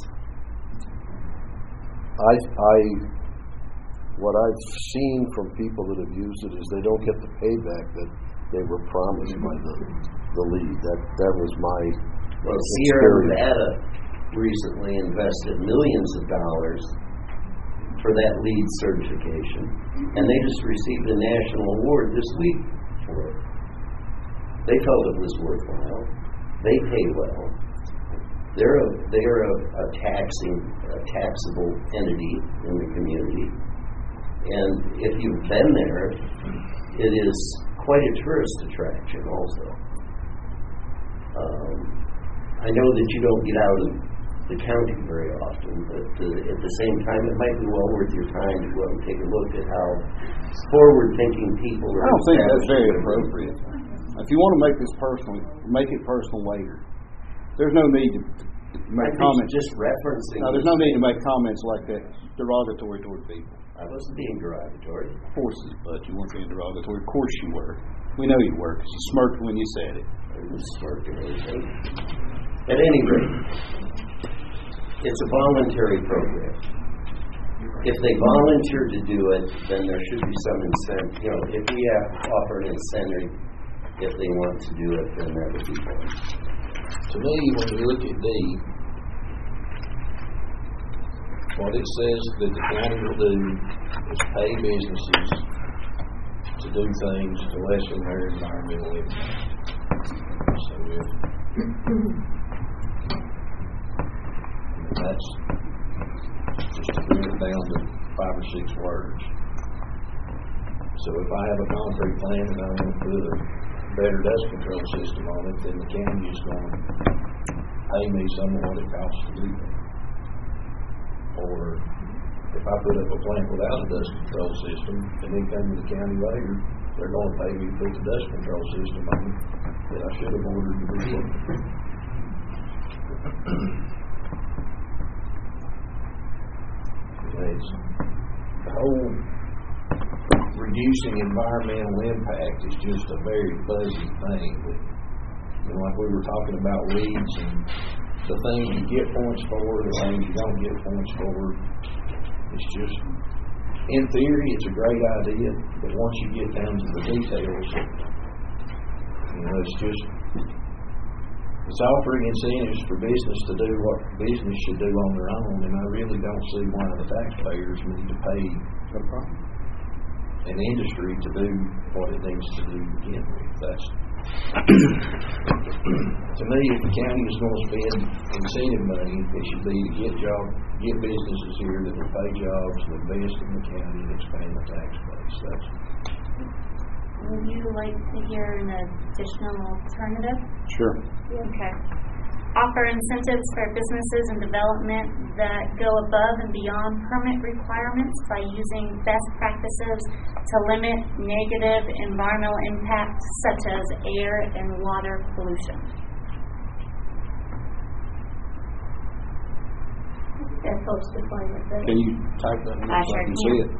What I've seen from people that have used it is they don't get the payback that they were promised by the LEED. That was my Sierra Nevada recently invested millions of dollars for that LEED certification, and they just received a national award this week for it. They felt it was worthwhile. They pay well. They're a taxable entity in the community, and if you've been there, it is quite a tourist attraction also. I know that you don't get out of the county very often, but at the same time, it might be well worth your time to go out and take a look at how forward-thinking people are. I don't think that's very appropriate. If you want to make this personal, make it personal later. There's no need to make comments. Just referencing. No, there's no need to make comments like that derogatory toward people. I wasn't being derogatory. Of course, but you weren't being derogatory. Of course you were. We know you were because you smirked when you said it. I didn't smirk or anything. At any rate, it's a voluntary program. If they volunteer to do it, then there should be some incentive. You know, if we have to offer an incentive if they want to do it, then that would be fine. To me, when you look at D, what it says that the county will do is pay businesses to do things to lessen their environmental impact. So that's just to bring it down to 5 or 6 words. So if I have a concrete plant and I want to put a better dust control system on it, then the county is going to pay me some of what it costs to do that. Or if I put up a plant without a dust control system and then come to the county later, they're going to pay me to put the dust control system on it that I should have ordered to be put. It's the whole reducing environmental impact is just a very fuzzy thing. But, like we were talking about weeds and the things you get points for, the things you don't get points for. It's just, in theory, it's a great idea, but once you get down to the details, it's offering incentives for business to do what business should do on their own, and I really don't see why the taxpayers need to pay an industry to do what it needs to do to begin with. That's to me, if the county is going to spend incentive money, it should be to get businesses here that will pay jobs, and invest in the county, and expand the tax base. Would you like to hear an additional alternative? Sure. Okay. Offer incentives for businesses and development that go above and beyond permit requirements by using best practices to limit negative environmental impacts such as air and water pollution. That helps define it better. Can you type that in so I can see it?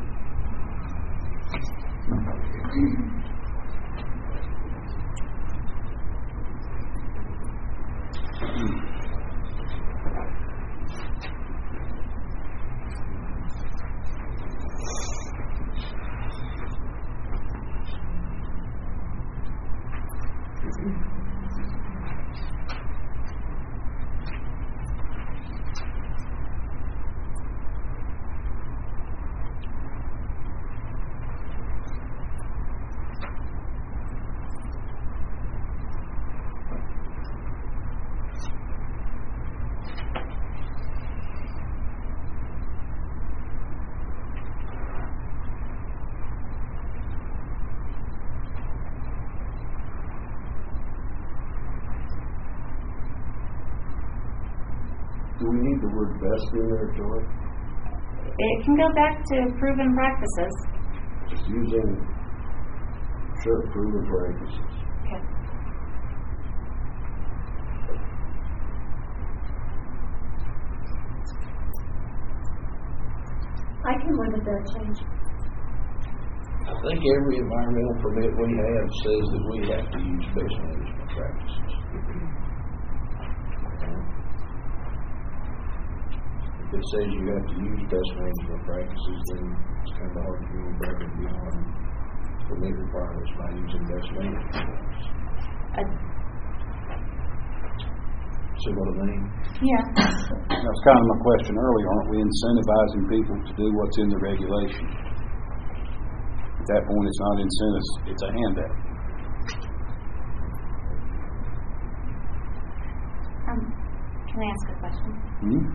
Do we need the word best in there, Joy? It can go back to proven practices. Just using, sure, proven practices. Okay. I can live with that change. I think every environmental permit we have says that we have to use best management practices. If it says you have to use best management practices, then it's kind of hard to go above and beyond permit requirements by using best management practices. See what I mean? Yeah. That's kind of my question earlier. Aren't we incentivizing people to do what's in the regulation? At that point, it's not incentives, it's a handout. Can I ask a question? Hmm?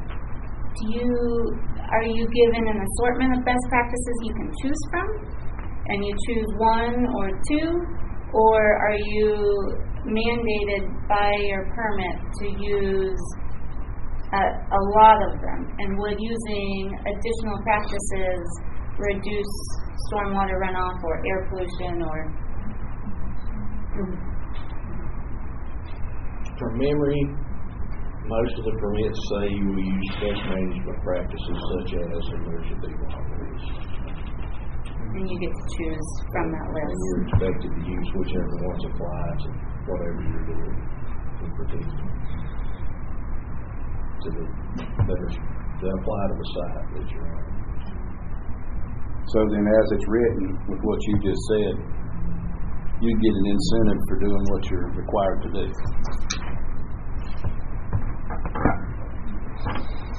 Are you given an assortment of best practices you can choose from, and you choose 1 or 2, or are you mandated by your permit to use a lot of them? And would using additional practices reduce stormwater runoff or air pollution or? From memory, most of the permits say you will use best management practices such as emergency lotteries. And you get to choose from that list. And you're expected to use whichever ones apply to whatever you're doing in particular. That apply to the site that you're on. So then as it's written, with what you just said, you get an incentive for doing what you're required to do.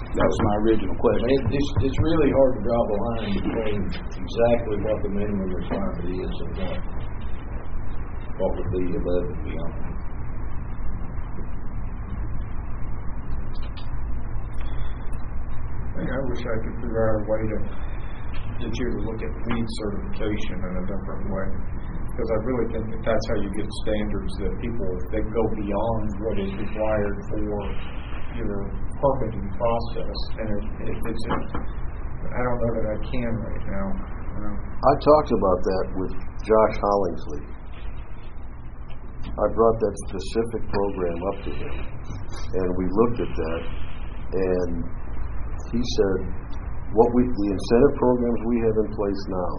That was my original question. It's really hard to draw the line between exactly what the minimum requirement is and what would be above and beyond. I wish I could figure out a way to get you to look at LEED certification in a different way. Because I really think that that's how you get standards that go beyond what is required for your permitting process. And I don't know that I can right now. I talked about that with Josh Hollingsley. I brought that specific program up to him, and we looked at that, and he said, the incentive programs we have in place now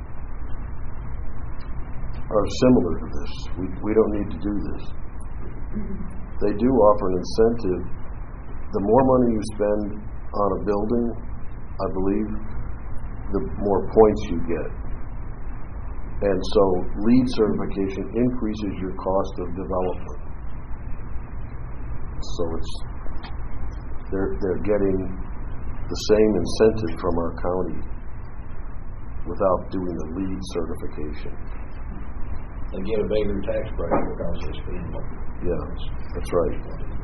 are similar to this. We don't need to do this. They do offer an incentive. The more money you spend on a building, I believe, the more points you get. And so LEED certification increases your cost of development. So they're getting the same incentive from our county without doing the LEED certification. They get a bigger tax break because they spend more. Yeah, that's right.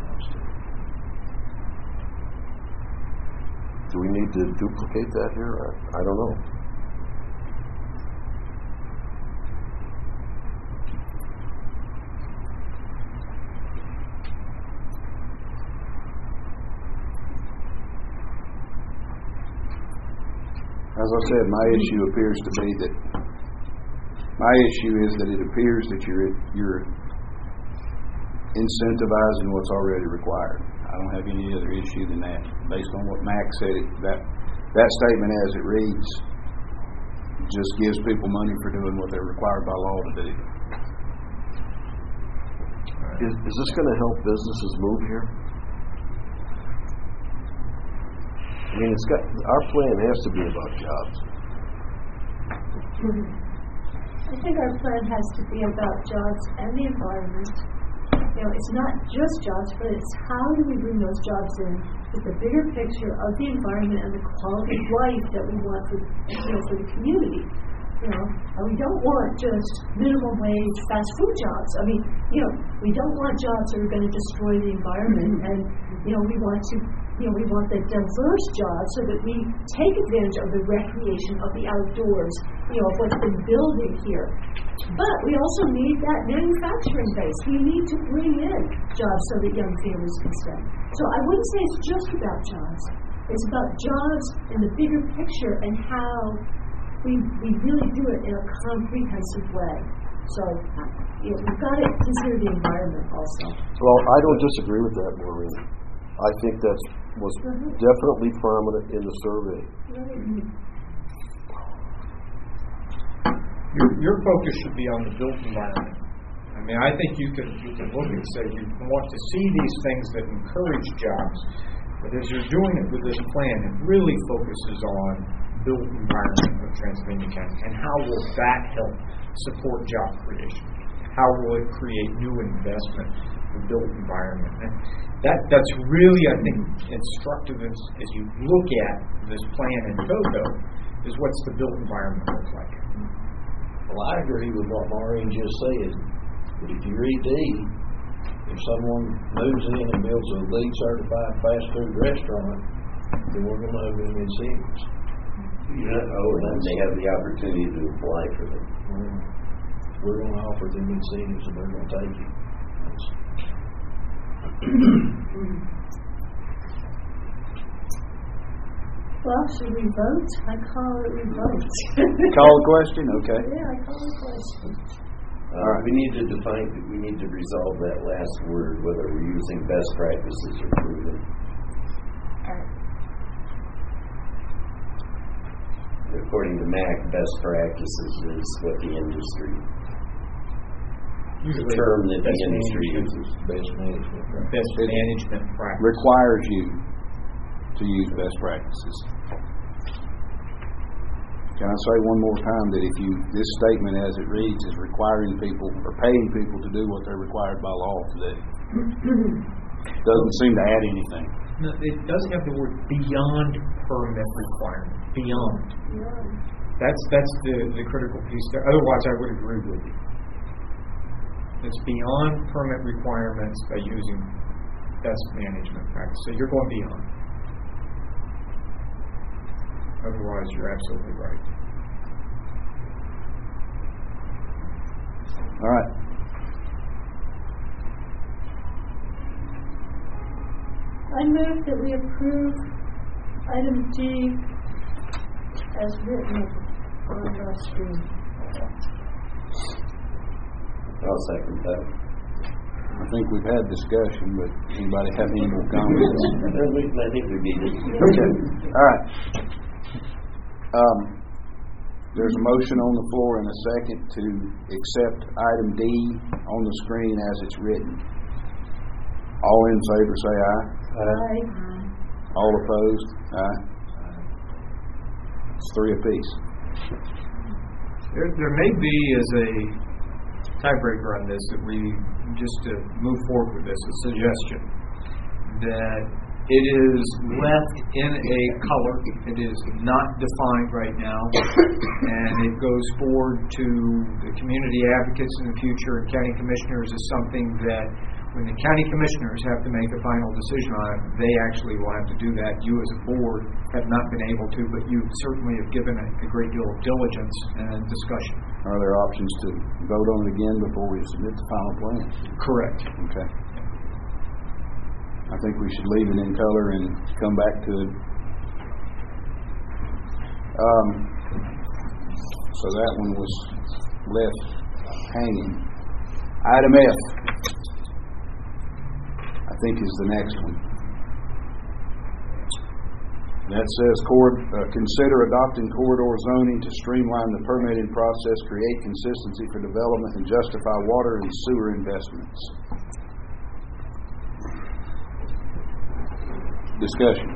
Do we need to duplicate that here? I don't know. As I said, my issue appears to be that it appears that you're incentivizing what's already required. I don't have any other issue than that. Based on what Mac said, that statement as it reads just gives people money for doing what they're required by law to do. Is this going to help businesses move here? I mean, our plan has to be about jobs. I think our plan has to be about jobs and the environment. It's not just jobs, but it's how do we bring those jobs in with the bigger picture of the environment and the quality of life that we want for the community. And we don't want just minimum wage fast food jobs. I mean, we don't want jobs that are going to destroy the environment, and we want the diverse jobs so that we take advantage of the recreation of the outdoors, of what's been building here. But we also need that manufacturing base. We need to bring in jobs so that young families can stay. So I wouldn't say it's just about jobs. It's about jobs in the bigger picture and how we really do it in a comprehensive way. So we've got to consider the environment also. Well, I don't disagree with that, Maureen. I think that was definitely prominent in the survey. Your focus should be on the built environment. I mean, I think you can look and say you want to see these things that encourage jobs, but as you're doing it with this plan, it really focuses on built environment of Transylvania County and how will that help support job creation? How will it create new investment in the built environment? And that's really, I think, instructive as you look at this plan in total, is what's the built environment look like. Well, I agree with what Maureen just said, but if you read D, if someone moves in and builds a LEED certified fast food restaurant, then we're going to have them incentives. And they have the opportunity to apply for them. We're going to offer them incentives and they're going to take it. Well, should we vote? I call it we vote. Call the question? Okay. Yeah, I call the question. All right. We need to resolve that last word, whether we're using best practices or proven. According to MAC, best practices is what the industry, the term that the industry uses. Best management practice requires you to use best practices. Can I say one more time that this statement as it reads is requiring people or paying people to do what they're required by law to do. Doesn't seem to add anything. No, it does have the word beyond permit requirement. Beyond. That's the critical piece there. Otherwise, I would agree with you. It's beyond permit requirements by using best management practice. So you're going beyond. Otherwise, you're absolutely right. All right. I move that we approve item D as written on the screen. I'll second that. I think we've had discussion, but anybody have any more comments? I think we need it. Okay. All right. There's a motion on the floor and a second to accept item D on the screen as it's written. All in favor say aye. Aye. All opposed? Aye. It's 3 apiece. There may be, as a tiebreaker on this, that we, just to move forward with this, a suggestion that it is left in a color. It is not defined right now, and it goes forward to the community advocates in the future and county commissioners as something that when the county commissioners have to make a final decision on it, they actually will have to do that. You as a board have not been able to, but you certainly have given it a great deal of diligence and discussion. Are there options to vote on it again before we submit the final plan? Correct. Okay. I think we should leave it in color and come back to it. So that one was left hanging. Item F, I think, is the next one. That says, consider adopting corridor zoning to streamline the permitting process, create consistency for development, and justify water and sewer investments. Discussion.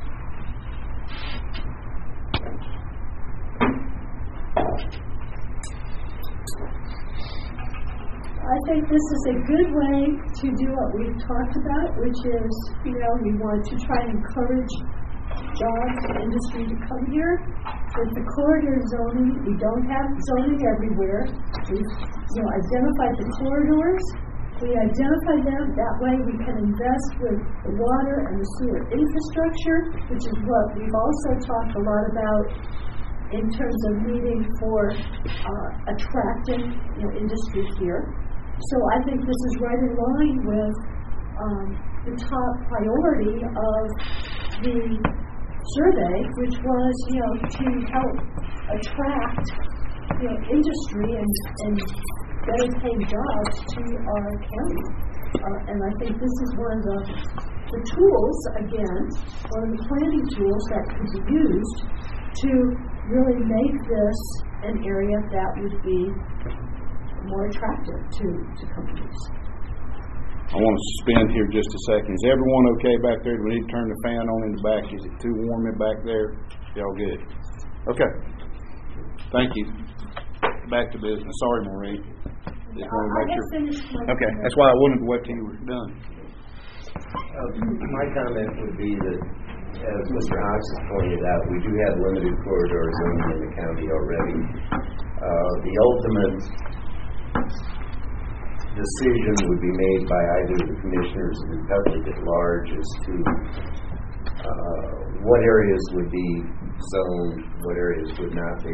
I think this is a good way to do what we've talked about, which is, we want to try and encourage jobs and industry to come here. With the corridor zoning, we don't have zoning everywhere. We've identified the corridors. We identify them. That way we can invest with the water and the sewer infrastructure, which is what we've also talked a lot about in terms of needing for attracting industry here. So I think this is right in line with the top priority of the survey, which was to help attract industry and better paying jobs to our county. And I think this is one of the tools, again, one of the planning tools that could be used to really make this an area that would be more attractive to companies. I want to suspend here just a second. Is everyone okay back there? Do we need to turn the fan on in the back? Is it too warm in back there? Y'all good? Okay. Thank you. Back to business. Sorry, Maureen. Just want to make sure. Okay, that's why I wanted to wait till you were done. My comment would be that, as Mr. Hawks has pointed out, we do have limited corridor zoning in the county already. The ultimate decision would be made by either the commissioners or the public at large as to what areas would be zoned, what areas would not be.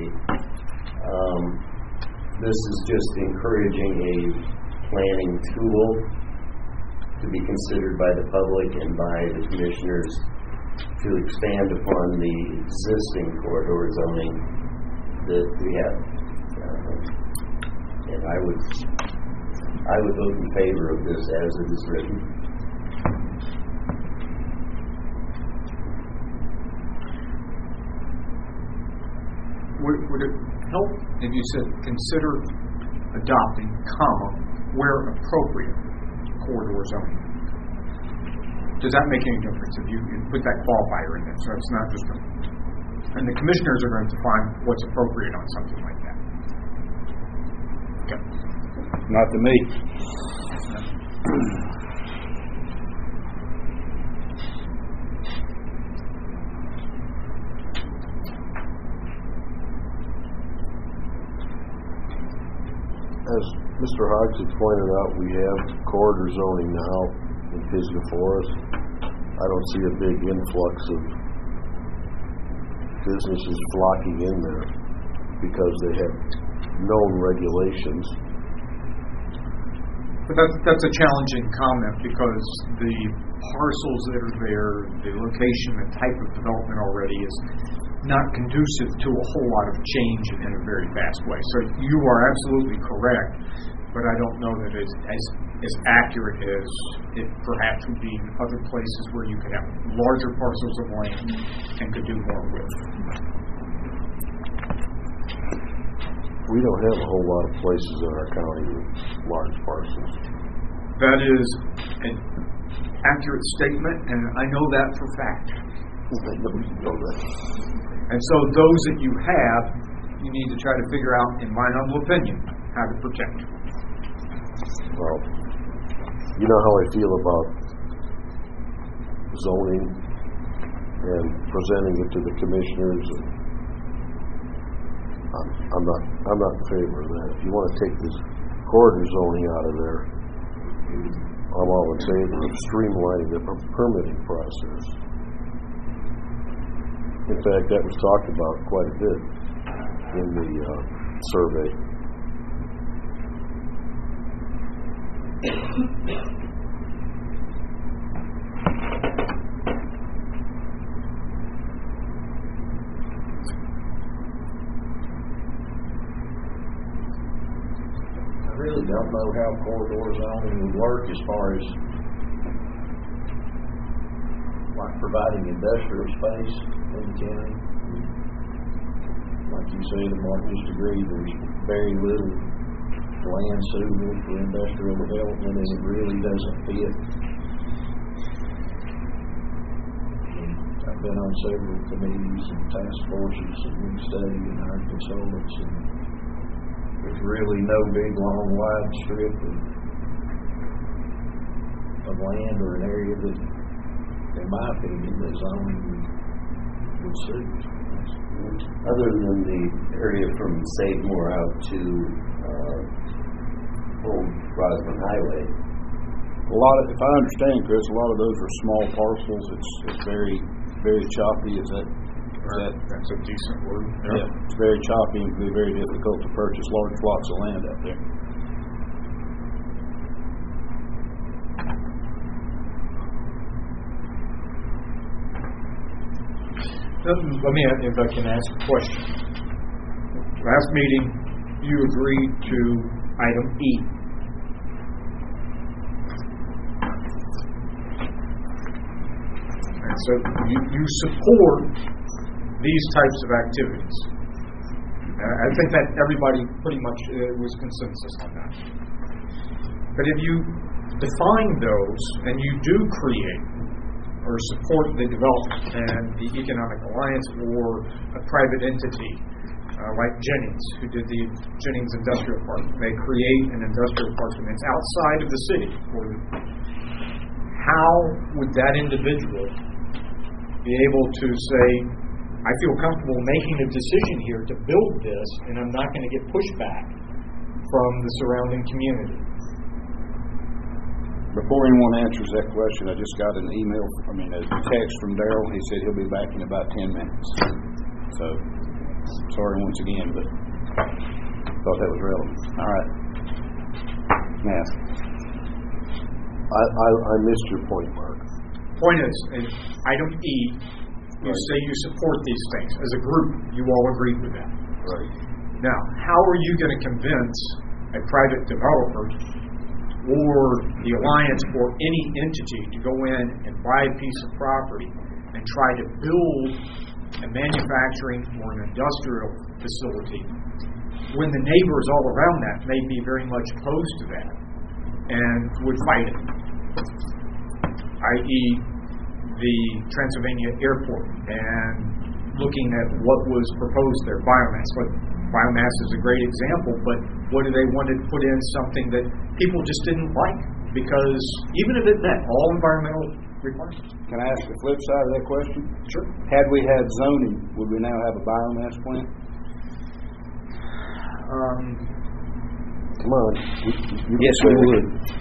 This is just encouraging a planning tool to be considered by the public and by the commissioners to expand upon the existing corridor zoning that we have. And I would vote in favor of this as it is written. Would it help if you said consider adopting, where appropriate, corridor zoning? Does that make any difference if you put that qualifier in there? So it's not just and the commissioners are going to define what's appropriate on something like that. Okay. Not to me. as Mr. Hodges had pointed out, we have corridor zoning now in Pisgah Forest. I don't see a big influx of businesses flocking in there because they have known regulations. But that's a challenging comment because the parcels that are there, the location, the type of development already is not conducive to a whole lot of change in a very fast way. So you are absolutely correct, but I don't know that it's as accurate as it perhaps would be in other places where you could have larger parcels of land and could do more with. We don't have a whole lot of places in our county with large parcels. That is an accurate statement, and I know that for fact. Know that. And so those that you have, you need to try to figure out, in my humble opinion, how to protect. Well, you know how I feel about zoning and presenting it to the commissioners. I'm not in favor of that. If you want to take this corridor zoning out of there, I'm all in favor of streamlining the permitting process. In fact, that was talked about quite a bit in the survey. I really don't know how corridor zoning would work as far as like providing industrial space in the county. Like you said, and Mark just agreed, there's very little land suitable for industrial development, and it really doesn't fit. I've been on several committees and task forces and we study and hired consultants, and there's really no big, long, wide strip of land or an area that, in my opinion, that zoning would suit. Other than the area from Sagamore out to Old Rosamond Highway. If I understand, Chris, a lot of those are small parcels. It's very, very choppy. That's a decent word. Yeah, it's very choppy and can be very difficult to purchase large blocks of land out there. Let me, if I can ask a question. Last meeting, you agreed to item E. And so you support these types of activities. I think that everybody pretty much was consensus on that. But if you define those and you do create or support the development and the economic alliance or a private entity like Jennings, who did the Jennings Industrial Park, they create an industrial park and it's outside of the city. How would that individual be able to say, I feel comfortable making a decision here to build this, and I'm not going to get pushback from the surrounding community? Before anyone answers that question, I just got a text from Darrell. He said he'll be back in about 10 minutes. So, sorry once again, but thought that was relevant. All right. Matt. I missed your point, Mark. Point is, in item E, you say you support these things. As a group, you all agreed with that. Right. Now, how are you going to convince a private developer or the alliance or any entity to go in and buy a piece of property and try to build a manufacturing or an industrial facility when the neighbors all around that may be very much opposed to that and would fight it? I.e., the Transylvania Airport and looking at what was proposed there, biomass. But biomass is a great example, but what do they want to put in something that people just didn't like? Because even if it met all environmental requirements. Can I ask the flip side of that question? Sure. Had we had zoning, would we now have a biomass plant? Come on. Yes, we would.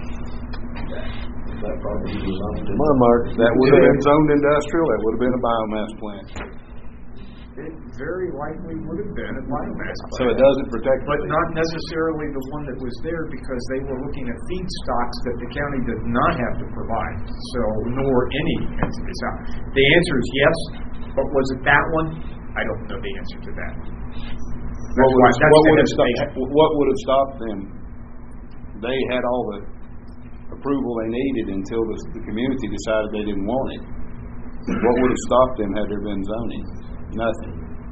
That property was on. Come on, Mark. That would have been zoned industrial, that would have been a biomass plant. It very likely would have been a biomass plant. So it doesn't protect. But not necessarily the one that was there, because they were looking at feedstocks that the county did not have to provide, so nor any. The answer is yes, but was it that one? I don't know the answer to that. What would have stopped them? They had all the approval they needed until the community decided they didn't want it. What would have stopped them had there been zoning? Nothing.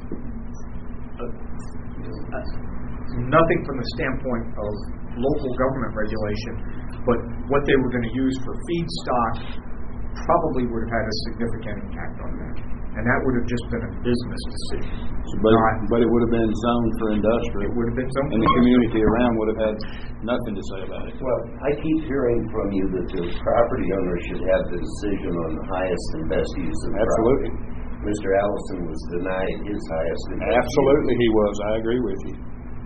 Nothing from the standpoint of local government regulation, but what they were going to use for feedstock probably would have had a significant impact on that. And that would have just been a business decision. But it would have been zoned for industrial. It would have been zoned. And the community around would have had nothing to say about it. Well, I keep hearing from you that the property owner should have the decision on the highest and best use of the Absolutely. property. Mr. Allison was denied his highest and best Absolutely, use. he was. I agree with you.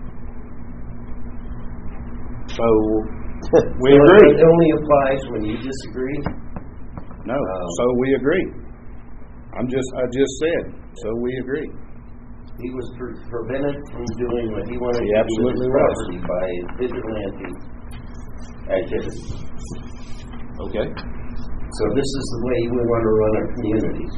So we agree. It only applies when you disagree. No. So we agree. I just said. So we agree. He was prevented from doing what he wanted He to do with absolutely his was. property by vigilante activity. Okay. So this is the way we want to run our communities.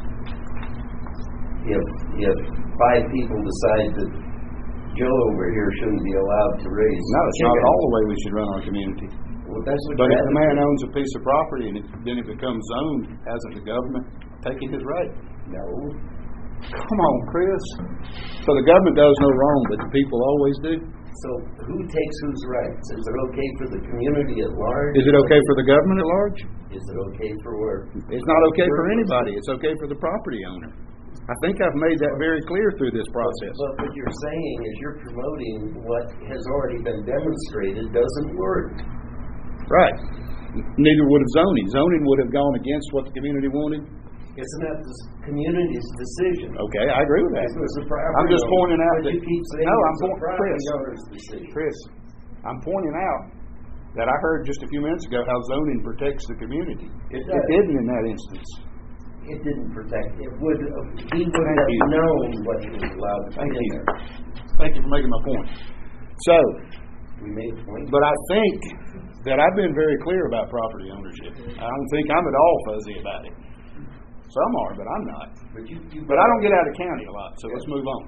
If 5 people decide that Joe over here shouldn't be allowed to raise No, it's not at all the way we should run our community. Well, that's what But if you're the man advocating. owns a piece of property and then it becomes zoned, hasn't the government taken his right? No. Come on, Chris. So the government does no wrong, but the people always do. So who takes whose rights? Is it okay for the community at large? Is it okay for the government at large? Is it okay for where? It's not okay for anybody. It's okay for the property owner. I think I've made that very clear through this process. But what you're saying is you're promoting what has already been demonstrated doesn't work. Right. Neither would have zoning. Zoning would have gone against what the community wanted. Isn't that the community's decision? Okay, I agree with that. It was the property I'm just owner. pointing out But that you keep saying no, I'm it's the pointing, property owner's decision. Chris, I'm pointing out that I heard just a few minutes ago how zoning protects the community. It didn't in that instance. It didn't protect. He would have known what he was allowed to put in there. Thank you for making my point. So, We made a point. but I think that I've been very clear about property ownership. I don't think I'm at all fuzzy about it. Some are, but I'm not. But I don't get out of county a lot, so let's move on.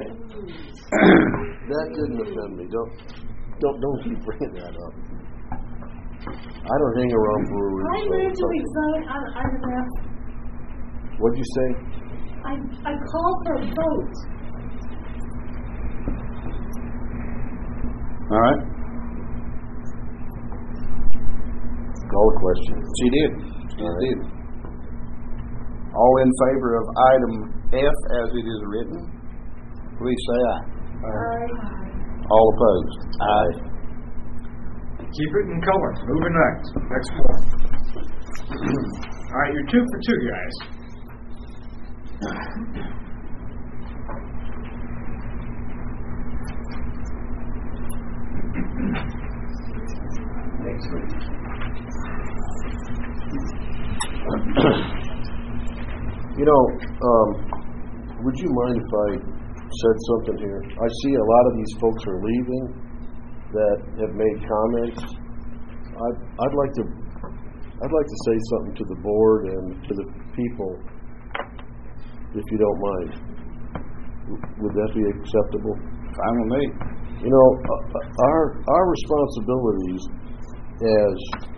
That didn't offend me. Don't keep bringing that up. I don't hang around for a I moved to vote on item F. What'd you say? I called for a vote. All right. Call the question. She did. She did. All in favor of item F as it is written, please say aye. Aye. All opposed? Aye. Keep it in color. Moving next one. All right, you're 2 for 2, guys. Next week. Would you mind if I said something here? I see a lot of these folks are leaving that have made comments. I'd like to say something to the board and to the people, if you don't mind. Would that be acceptable? Fine with me. Our responsibilities as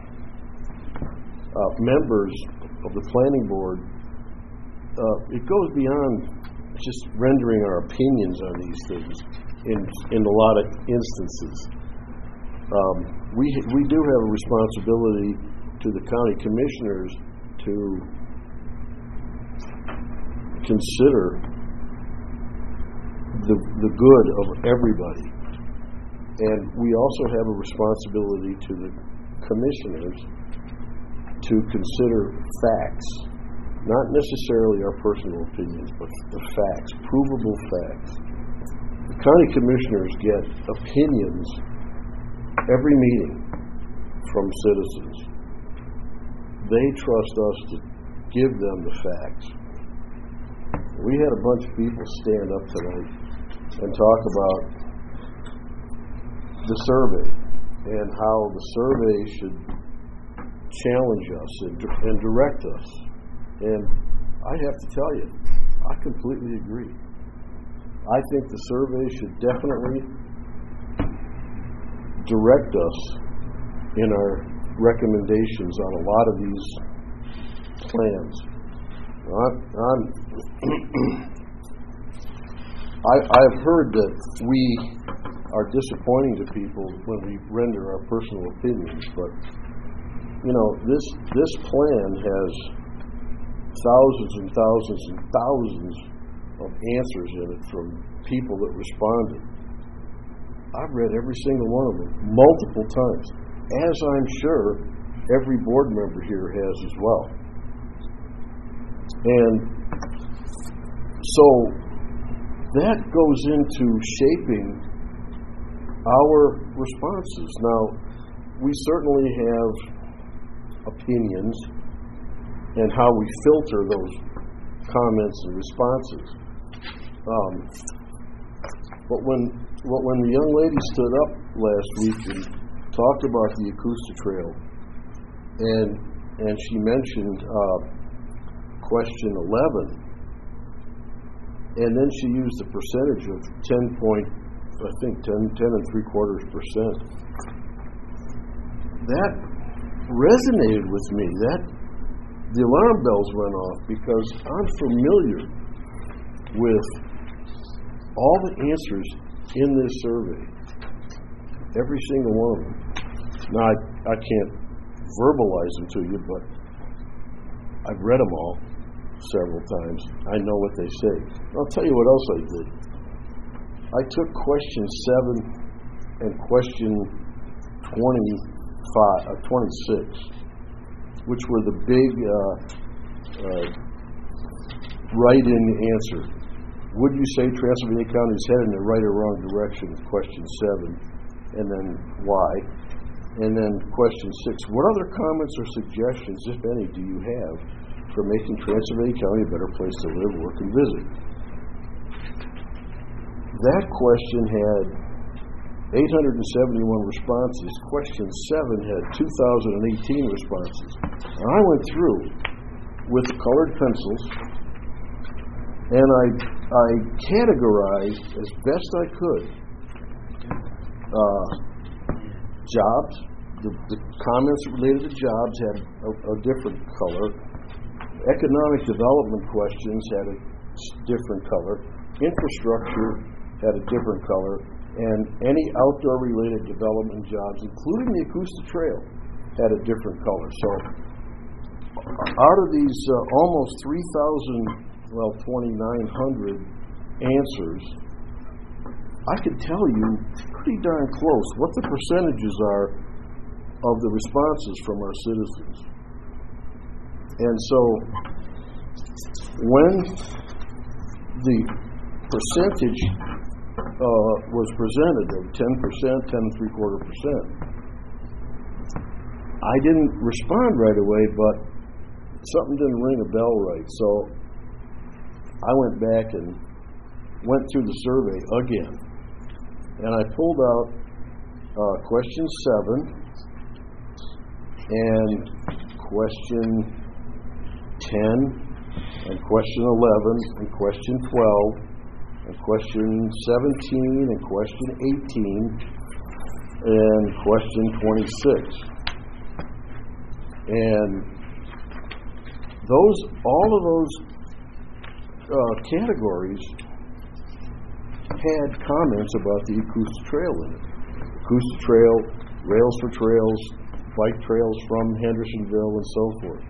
members of the planning board, it goes beyond just rendering our opinions on these things in a lot of instances. We do have a responsibility to the county commissioners to consider the good of everybody. And we also have a responsibility to the commissioners to consider facts, not necessarily our personal opinions, but the facts, provable facts. The county commissioners get opinions every meeting from citizens. They trust us to give them the facts. We had a bunch of people stand up tonight and talk about the survey and how the survey should challenge us and direct us. And I have to tell you, I completely agree. I think the survey should definitely direct us in our recommendations on a lot of these plans. I've heard that we are disappointing to people when we render our personal opinions, but this plan has thousands and thousands and thousands of answers in it from people that responded. I've read every single one of them multiple times, as I'm sure every board member here has as well. And so that goes into shaping our responses. Now, we certainly have opinions and how we filter those comments and responses. But when the young lady stood up last week and talked about the Yakusta Trail, and she mentioned question 11, and then she used the percentage of 10 and 3/4%. That resonated with me. The alarm bells went off because I'm familiar with all the answers in this survey, every single one of them. Now, I can't verbalize them to you, but I've read them all several times. I know what they say. I'll tell you what else I did. I took question 7 and question 26, which were the big write-in answer. Would you say Transylvania County is headed in the right or wrong direction? Question 7, and then why? And then question 6, what other comments or suggestions, if any, do you have for making Transylvania County a better place to live, work, and visit? That question had 871 responses. Question 7 had 2,018 responses. And I went through with colored pencils, and I categorized as best I could jobs. The comments related to jobs had a different color. Economic development questions had a different color. Infrastructure had a different color. And any outdoor-related development jobs, including the Yakusta Trail, had a different color. So out of these almost 2,900 answers, I could tell you pretty darn close what the percentages are of the responses from our citizens. And so when the percentage was presented of 10%, 10 and 3/4%, I didn't respond right away, but something didn't ring a bell right. So I went back and went through the survey again, and I pulled out question 7 and question 10 and question 11 and question 12 and question 17 and question 18 and question 26. And all of those categories had comments about the Yakusta Trail in it. Yakusta Trail, Rails for Trails, bike trails from Hendersonville, and so forth.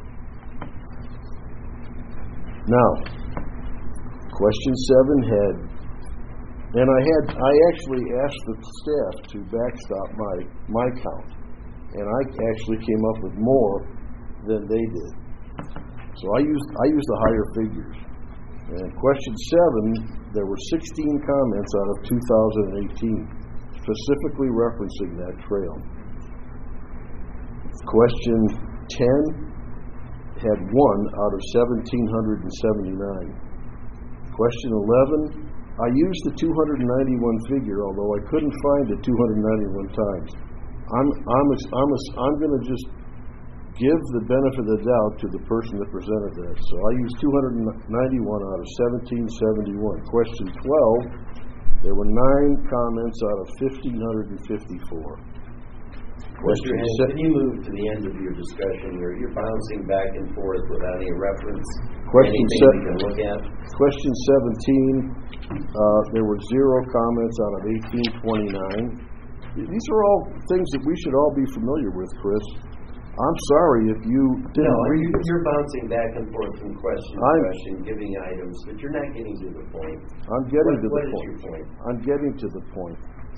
Now, question 7 had, and I actually asked the staff to backstop my count, and I actually came up with more than they did. So I used the higher figures. And question 7, there were 16 comments out of 2,018. specifically referencing that trail. Question 10 had 1 out of 1,779. Question 11, I used the 291 figure, although I couldn't find it 291 times. I'm going to just give the benefit of the doubt to the person that presented that. So I used 291 out of 1,771. Question 12, there were 9 comments out of 1,554. Mr. Henn, can you move to the end of your discussion where you're bouncing back and forth without any reference? Anything we can look at? Question 17, there were 0 comments out of 1,829. These are all things that we should all be familiar with, Chris. I'm sorry if you didn't read it. You're bouncing back and forth from question to question, giving items, but you're not getting to the point. I'm getting to the point. What is your point? I'm getting to the point.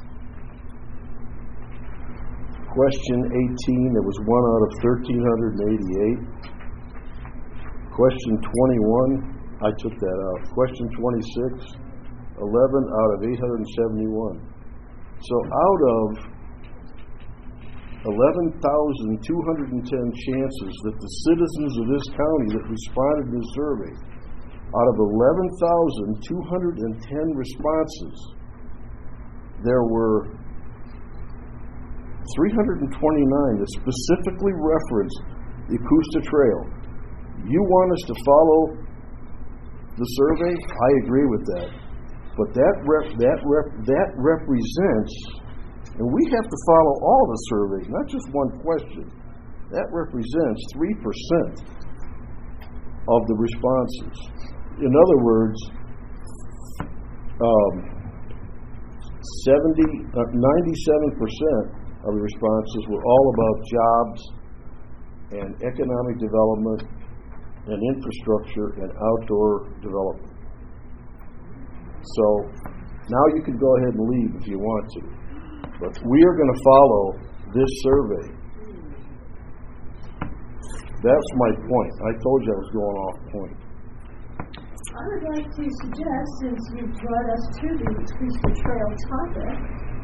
Question 18, there was 1 out of 1,388. Question 21, I took that out. Question 26, 11 out of 871. So out of 11,210 chances that the citizens of this county that responded to the survey, out of 11,210 responses, there were 329 that specifically referenced the Akusta Trail. You want us to follow the survey? I agree with that. But that represents, and we have to follow all the surveys, not just one question. That represents 3% of the responses. In other words, 97% of the responses were all about jobs and economic development and infrastructure and outdoor development. So now you can go ahead and leave if you want to. But we are going to follow this survey. That's my point. I told you I was going off point. I would like to suggest, since you've brought us to the Akusta Trail topic,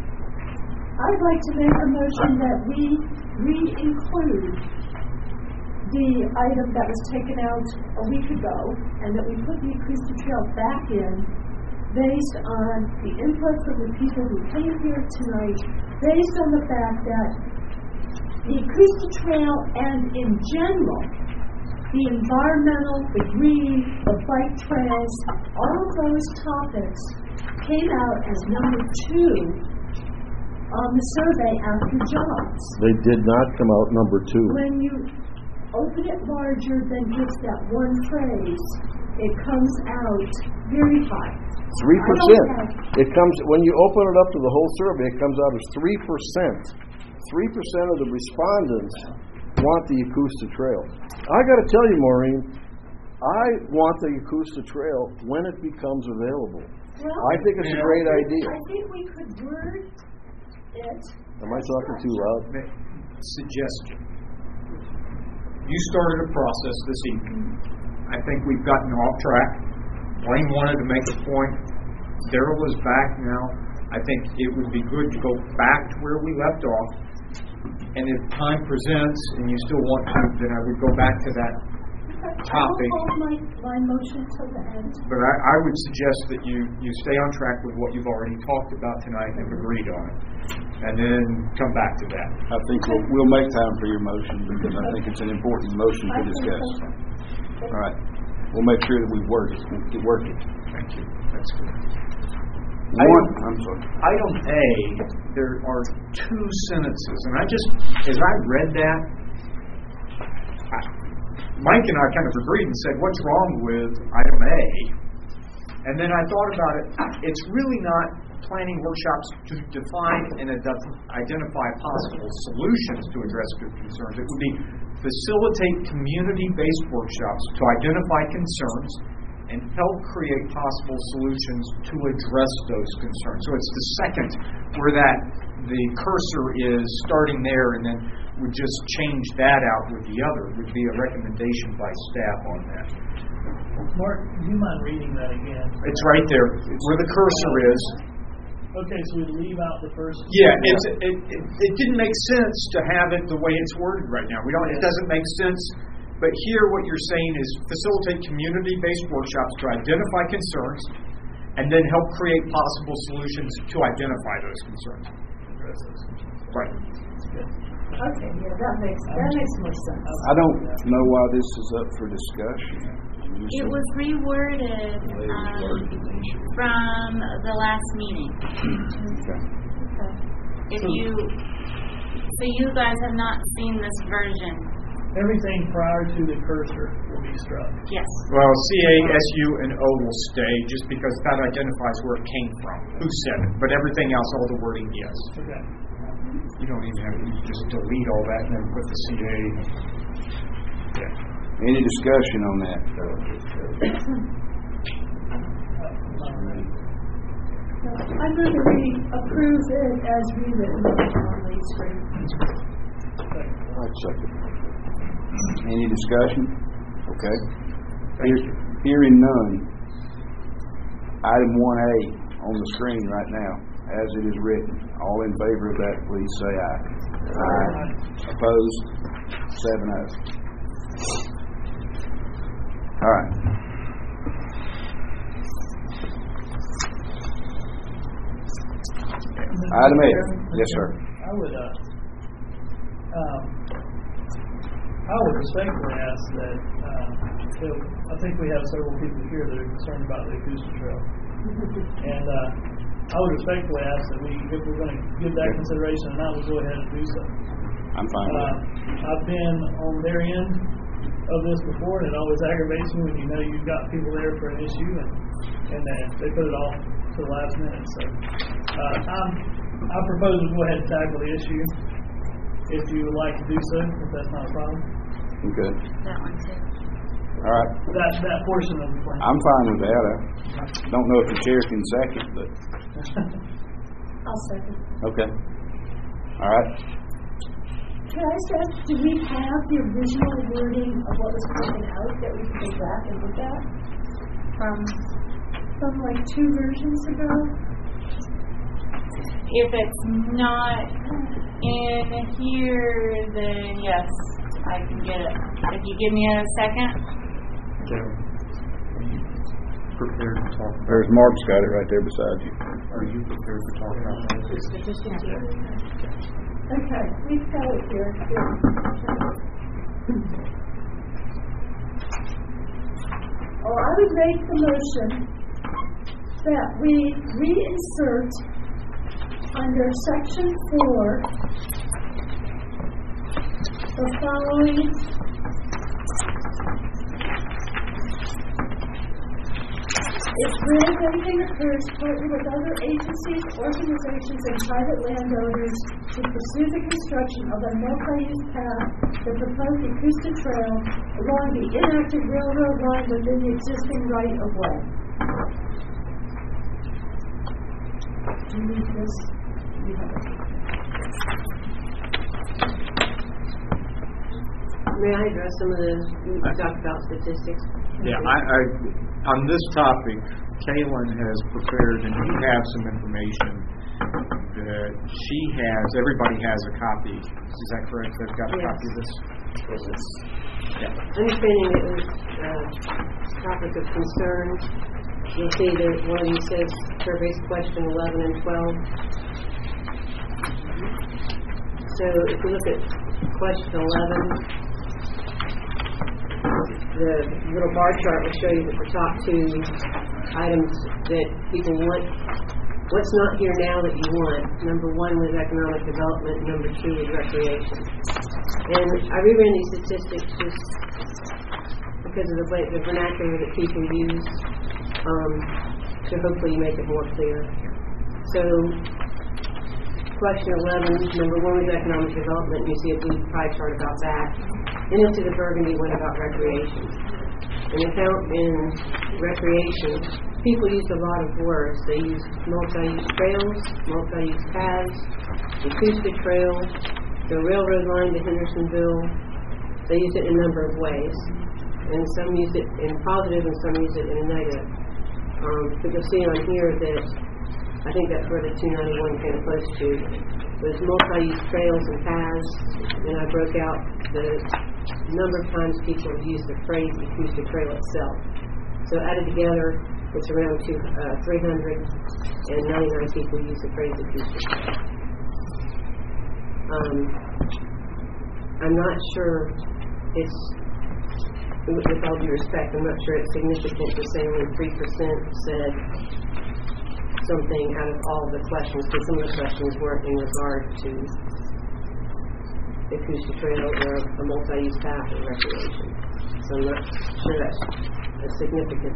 I'd like to make a motion that we re-include the item that was taken out a week ago and that we put the Akusta Trail back in based on the input from the people who came here tonight, based on the fact that the Akusta Trail and in general, the environmental, the green, the bike trails, all of those topics came out as number 2 on the survey after jobs. They did not come out number 2. When you open it larger than just that one phrase, it comes out very high. 3%. It comes when you open it up to the whole survey. It comes out as 3%. 3% of the respondents want the Akusta Trail. I got to tell you, Maureen, I want the Akusta Trail when it becomes available. Well, I think it's a great idea. I think we could word it. Am I talking too loud? Suggestion. You started a process this evening. I think we've gotten off track. Blaine wanted to make a point. Daryl is back now. I think it would be good to go back to where we left off. And if time presents and you still want to, then I would go back to that topic. I'll hold my motion till the end. But I would suggest that you stay on track with what you've already talked about tonight and agreed on it. And then come back to that. I think we'll make time for your motion because I think it's an important motion to discuss. All right. We'll make sure that we work it. Thank you. That's good. I'm sorry. Item A, there are 2 sentences, and as I read that, Mike and I kind of agreed and said, what's wrong with item A? And then I thought about it. It's really not planning workshops to define and identify possible solutions to address good concerns. It would be facilitate community-based workshops to identify concerns and help create possible solutions to address those concerns. So it's the second where the cursor is starting there and then would just change that out with the other. It would be a recommendation by staff on that. Mark, do you mind reading that again? It's right there. Where the cursor is. Okay, so we leave out the first. Yeah, it didn't make sense to have it the way it's worded right now. It doesn't make sense. But here, what you're saying is facilitate community-based workshops to identify concerns, and then help create possible solutions to identify those concerns. Right. Okay, yeah, that makes more sense. I don't know why this is up for discussion. It was reworded from the last meeting. Okay. So you guys have not seen this version. Everything prior to the cursor will be struck. Yes. Well, CA, SU, and O will stay just because that identifies where it came from, who said it. But everything else, all the wording, yes. Okay. You don't even have to just delete all that and then put the CA. Yeah. Any discussion on that? I move that we approve it as rewritten on the screen. I'd second. Any discussion? Okay. Hearing none. Item 1A on the screen right now, as it is written. All in favor of that, please say aye. Aye. Opposed? 7-0. All right. Item 8. Yes, sir. I would respectfully ask that, I think we have several people here that are concerned about the acoustic trail. And I would respectfully ask that if we're going to give that consideration, we'll go ahead and do so. I'm fine with that. I've been on their end of this before, and it always aggravates me when you know you've got people there for an issue and they put it off to the last minute. So I propose we go ahead and tackle the issue if you would like to do so, if that's not a problem. Okay. That one too. All right. That portion of the plan. I'm fine with that. I don't know if the chair can second, but. I'll second. Okay. All right. Can I say, do we have the original wording of what was taken out that we can go back and look at? From like 2 versions ago? If it's not in here, then yes, I can get it. If you give me a second. Prepared to talk about There's Mark's got it right there beside you. Are you prepared to talk about that? Okay, we've got it here. I would make the motion that we reinsert under section 4 the following if where anything occurs, partner with other agencies, organizations, and private landowners to pursue the construction of a multi-use path, the proposed acoustic trail along the inactive railroad line within the existing right-of-way. Do you need this? You have it. May I address some of the, you talked about statistics? Yeah, on this topic, Kaylin has prepared, and you have some information that everybody has a copy. Is that correct? They've got a copy of this? Yes. Yeah. Understanding it was a topic of concern, you'll see that one of these says surveys question 11 and 12. So if we look at question 11, the little bar chart will show you that the top 2 items that people want, what's not here now that you want. Number 1 was economic development, number 2 was recreation. And I reran these statistics just because of the vernacular that people use to hopefully make it more clear. So question 11, number 1 was economic development. You see a blue pie chart about that. And into the burgundy one about recreation. And in recreation, people use a lot of words. They use multi-use trails, multi-use paths, acoustic trail, the railroad line to Hendersonville. They use it in a number of ways. And some use it in positive and some use it in a negative. But you'll see on here that I think that's where the 291 came close to, was multi-use trails and paths, and I broke out the number of times people have used the phrase acoustic trail itself. So added together, it's around 399 people use the phrase acoustic trail. I'm not sure it's, with all due respect, I'm not sure it's significant to say only 3% said something out of all the questions, because some of the questions weren't in regard to acoustic trail or a multi-use path or recreation. So I'm not sure that's a significant.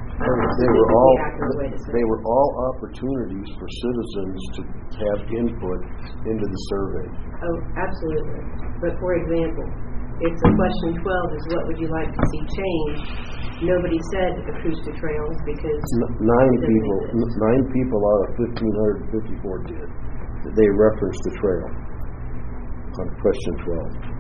They were all opportunities for citizens to have input into the survey. Oh, absolutely. But for example, if the question 12 is what would you like to see change, nobody said acoustic trails because 9 people out of 1,554 did. They referenced the trail on question 12.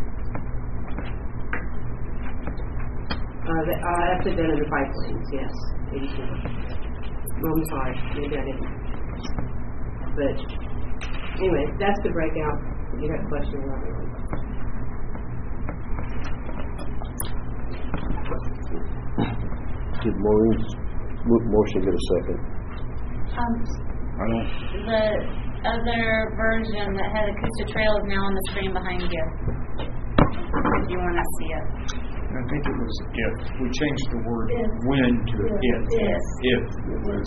I put that in the bike lanes, yes, 84. Well, I'm sorry, maybe I didn't. But anyway, that's the breakout. You had a question about it. Did Maureen's motion get a second? The other version that had acoustic trail is now on the screen behind you. If you want to see it. I think it was if. We changed the word when to if. If it was.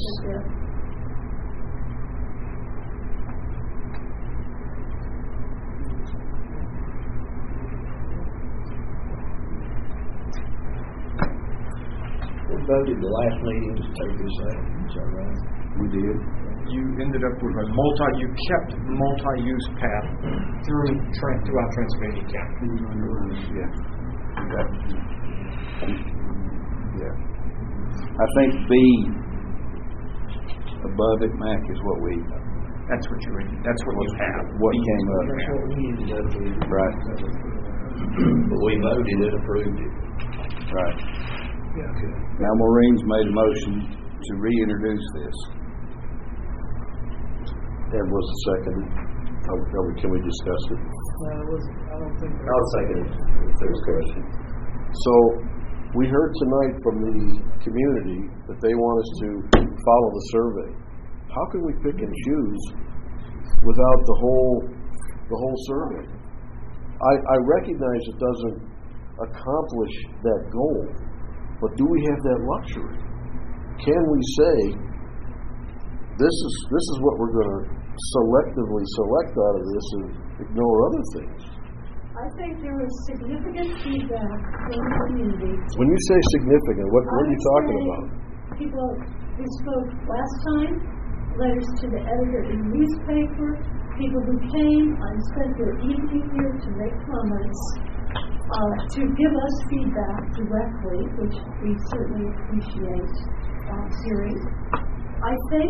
We voted the last meeting to take this out. Is that right? We did. You ended up with you kept multi-use path throughout Transylvania County. Yeah. Yeah. I think B above it, Mac, is what we. That's what you have. What came up. Right. But we voted it, approved it. Right. Yeah. Now Maureen's made a motion to reintroduce this. And was the second. Can we discuss it? I don't think. I'll second it. If there's a question. So we heard tonight from the community that they want us to follow the survey. How can we pick and choose without the whole survey? I recognize it doesn't accomplish that goal, but do we have that luxury? Can we say this is what we're going to selectively select out of this and ignore other things? I think there was significant feedback from the community. When you say significant, what are you talking about? People who spoke last time, letters to the editor in the newspaper, people who came and spent their evening here to make comments, to give us feedback directly, which we certainly appreciate hearing. I think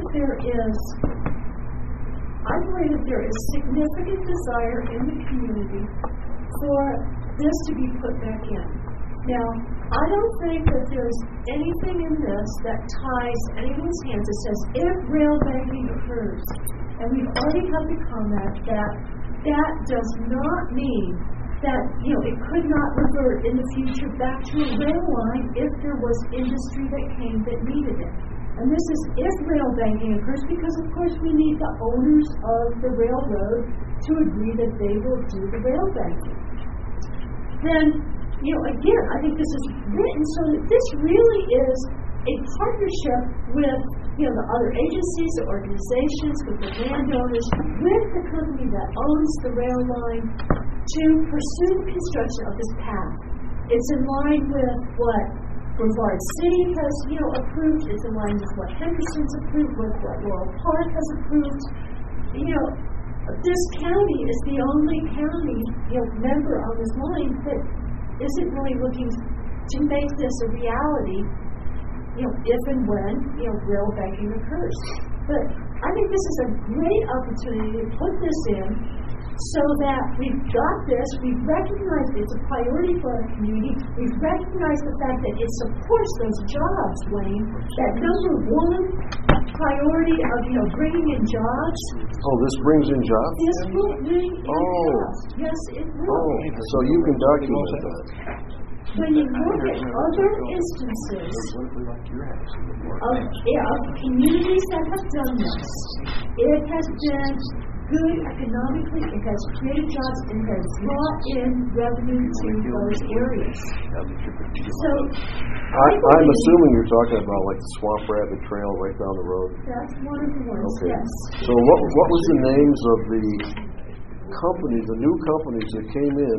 I believe that there is significant desire in the community for this to be put back in. Now, I don't think that there's anything in this that ties anyone's hands that says if rail banking occurs, and we've already had the comment that does not mean that it could not revert in the future back to a rail line if there was industry that came that needed it. And this is if rail banking occurs, because of course we need the owners of the railroad to agree that they will do the rail banking. Then, again, I think this is written so that this really is a partnership with, the other agencies, the organizations, with the landowners, with the company that owns the rail line to pursue the construction of this path. It's in line with what Brevard City has, approved. It's in line with what Henderson's approved, with what Laurel Park has approved. This county is the only county, member on this line that isn't really looking to make this a reality, if and when, rail banking occurs. But I think this is a great opportunity to put this in so that we've got this, we've recognized it's a priority for our community, we've recognized the fact that it supports those jobs, Wayne, that number one priority of, bringing in jobs. Oh, this brings in jobs? This will bring in jobs. Yes, it will. Oh, so you can document that. When you look at other instances of communities that have done this, it has been good economically, it has created jobs, and has brought in revenue to those areas. So, I'm assuming you're talking about like the Swamp Rabbit Trail right down the road. That's one of the ones, okay. Yes. So what was the names of the companies, the new companies that came in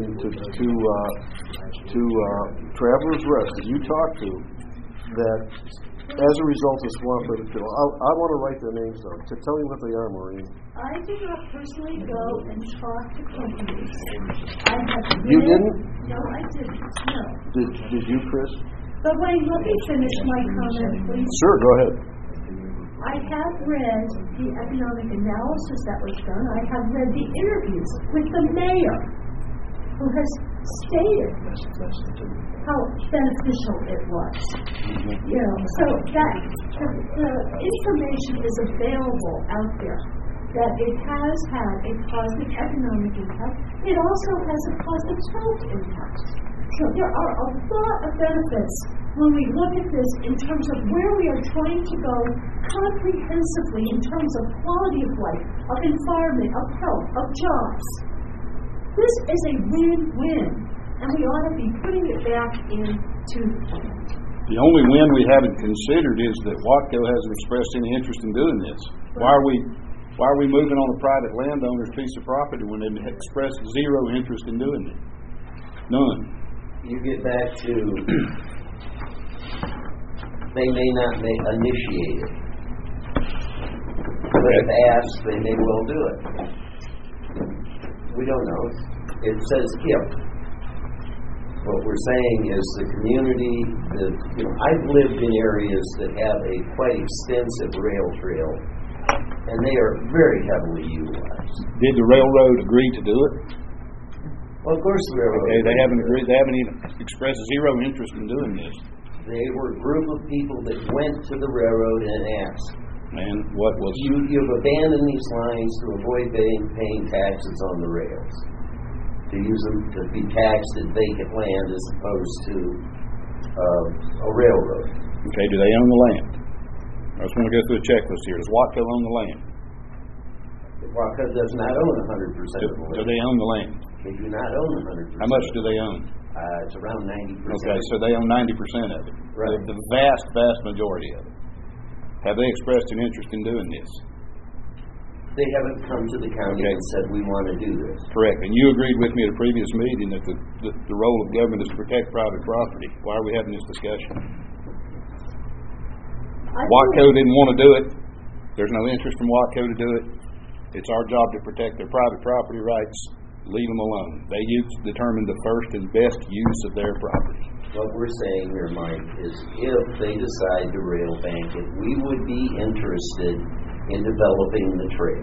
to Travelers Rest that you talked to, that as a result of Swamp Rabbit Trail, I want to write their names down. Tell me what they are, Maureen. I did not personally go and talk to companies. I have You didn't? No, I didn't. No. Did you, Chris? But Wayne, let me finish my comment, please. Sure, go ahead. I have read the economic analysis that was done. I have read the interviews with the mayor, who has stated how beneficial it was. So that the information is available out there, that it has had a positive economic impact. It also has a positive health impact. So there are a lot of benefits when we look at this in terms of where we are trying to go comprehensively in terms of quality of life, of environment, of health, of jobs. This is a win-win, and we ought to be putting it back into the plan. The only win we haven't considered is that Watco hasn't expressed any interest in doing this. Why are we moving on a private landowner's piece of property when they expressed zero interest in doing it? None. You get back to they may not initiate it, but if asked, they may well do it. We don't know. It says if. What we're saying is the community, I've lived in areas that have a quite extensive rail trail, and they are very heavily utilized. Did the railroad agree to do it? Well, of course the railroad. Okay, they haven't agreed. They haven't even expressed zero interest in doing this. They were a group of people that went to the railroad and asked. And what was... You've abandoned these lines to avoid paying taxes on the rails. To use them to be taxed at vacant land as opposed to a railroad. Okay, do they own the land? I just want to go through a checklist here. Does Watco own the land? Watco does not own 100% of the land. Do they own the land? They do not own 100%. How much do they own? It's around 90%. Okay, so they own 90% of it. Right. The vast majority of it. Have they expressed an interest in doing this? They haven't come to the county and said, we want to do this. Correct. And you agreed with me at a previous meeting that the role of government is to protect private property. Why are we having this discussion? Watco didn't want to do it. There's no interest from Watco to do it. It's our job to protect their private property rights. Leave them alone. They determine the first and best use of their property. What we're saying here, Mike, is if they decide to rail bank it, we would be interested in developing the trail.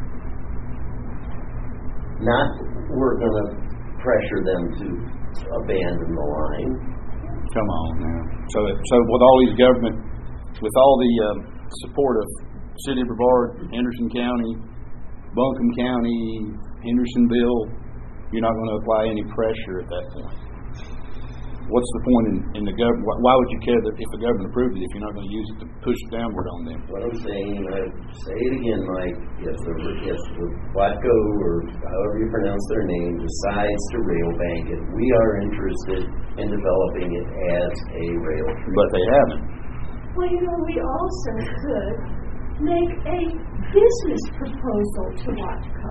Not we're going to pressure them to abandon the line. Come on now. So with all these government, with all the support of City of Brevard, Henderson County, Buncombe County, Hendersonville, you're not going to apply any pressure at that point. What's the point in the government? Why would you care that if the government approved it if you're not going to use it to push downward on them? What I'm saying, say it again, Mike, if the Watco, or however you pronounce their name, decides to rail bank it, we are interested in developing it as a rail trail. But they haven't. Well, we also could make a business proposal to Watco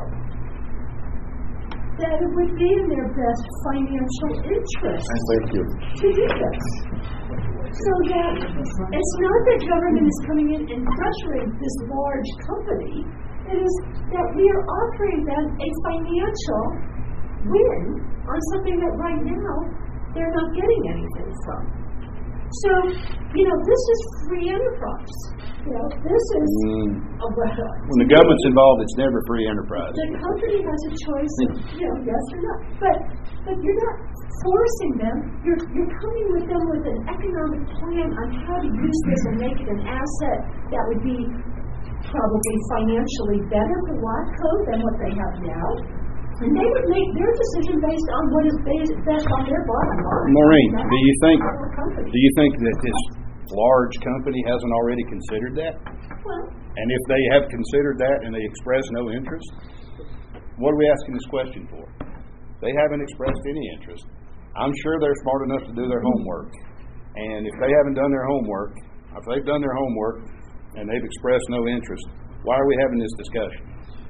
that it would be in their best financial interest to do this. So that it's not that government is coming in and pressuring this large company. It is that we are offering them a financial win on something that right now they're not getting anything from. So, this is free enterprise. This is when the government's involved, it's never free enterprise. The company has a choice of, yes or no. But you're not forcing them. You're coming with them with an economic plan on how to use this and make it an asset that would be probably financially better for Watco than what they have now. And they would make their decision based on what is best on their bottom line. Maureen, do you think that this large company hasn't already considered that? Well, and if they have considered that and they express no interest, what are we asking this question for? They haven't expressed any interest. I'm sure they're smart enough to do their homework. And if they haven't done their homework, if they've done their homework and they've expressed no interest, why are we having this discussion?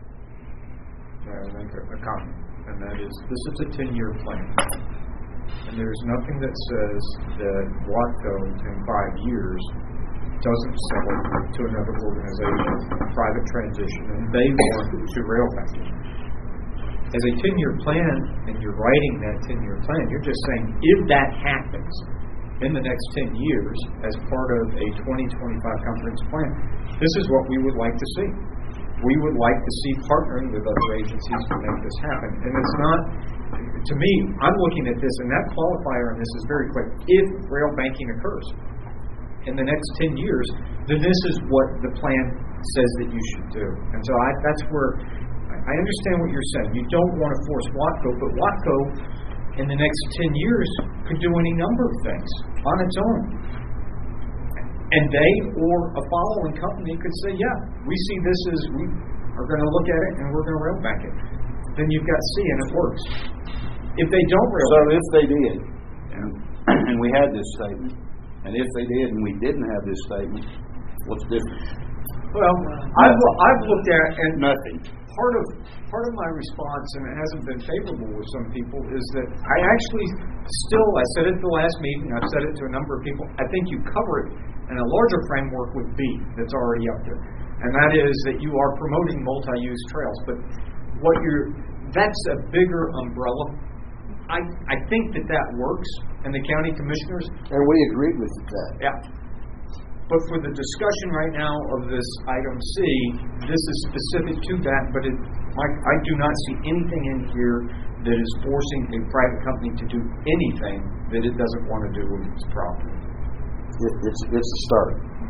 I make a comment, and that is, this is a 10-year plan. And there's nothing that says that Watco in 5 years doesn't sell it to another organization, private transition, and they want to rail back it. As a 10-year plan, and you're writing that 10-year plan, you're just saying, if that happens in the next 10 years as part of a 2025 comprehensive plan, this is what we would like to see. We would like to see partnering with other agencies to make this happen. And it's not, to me, I'm looking at this, and that qualifier on this is very clear. If rail banking occurs in the next 10 years, then this is what the plan says that you should do. And so that's where I understand what you're saying. You don't want to force Watco, but Watco in the next 10 years could do any number of things on its own. And they or a following company could say, yeah, we see this as, we are going to look at it and we're going to rail back it. Then you've got C and it works. If they don't rail back it. So if they did, and we had this statement, and if they did and we didn't have this statement, what's different? Well, I've looked at, and nothing. Part of my response, and it hasn't been favorable with some people, is that I actually still, I said it at the last meeting, I've said it to a number of people, I think you cover it in a larger framework with B that's already up there. And that is that you are promoting multi-use trails. But that's a bigger umbrella. I think that works, and the county commissioners. And we agreed with that. Yeah. But for the discussion right now of this item C, this is specific to that, but I do not see anything in here that is forcing a private company to do anything that it doesn't want to do with its property. It's a start.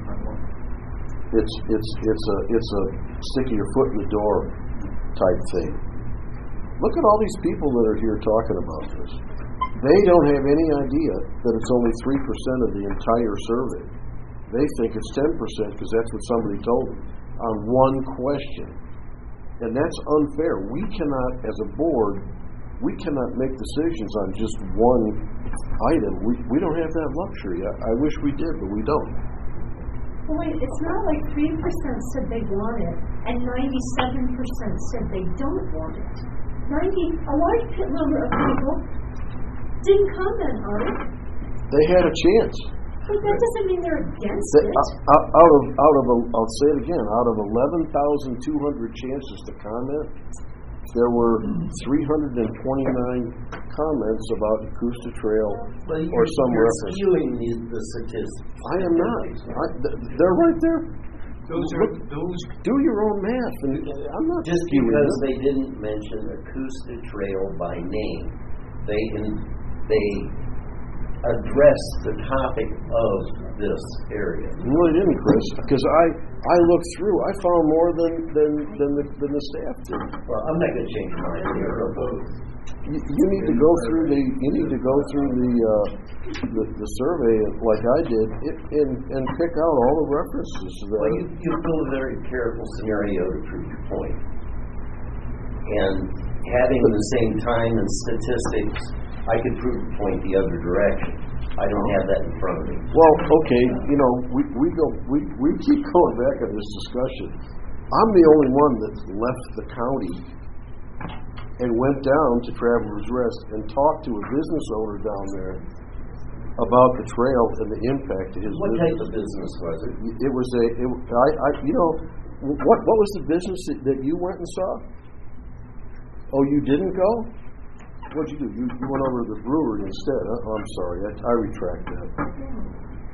It's a sticking your foot in the door type thing. Look at all these people that are here talking about this. They don't have any idea that it's only 3% of the entire survey. They think it's 10% because that's what somebody told them on one question. And that's unfair. We cannot, as a board, we cannot make decisions on just one item. We don't have that luxury. I wish we did, but we don't. Well, wait, it's not like 3% said they want it and 97% said they don't want it. A large number of people didn't comment on it. They had a chance. But that doesn't mean they're against it. I'll say it again. Out of 11,200 chances to comment, there were 329 comments about Coosa Trail or some reference. You're skewing the statistics. I am not. They're right there. Do your own math. And I'm not just because they didn't mention Coosa Trail by name. They address the topic of this area. No, they didn't, Chris, because I looked through. I found more than the staff did. Well, I'm not going to change my mind here. You need to go through the survey like I did and pick out all the references to that. Well, you build a very careful scenario to prove your point, and having the same time and statistics, I could prove the point the other direction. I don't have that in front of me. Well, okay, we keep going back on this discussion. I'm the only one that left the county and went down to Travelers Rest and talked to a business owner down there about the trail and the impact to his What business. type of business was it? It was what was the business that you went and saw? Oh, you didn't go? What'd you do? You went over to the brewery instead. Huh? Oh, I'm sorry. I retract that.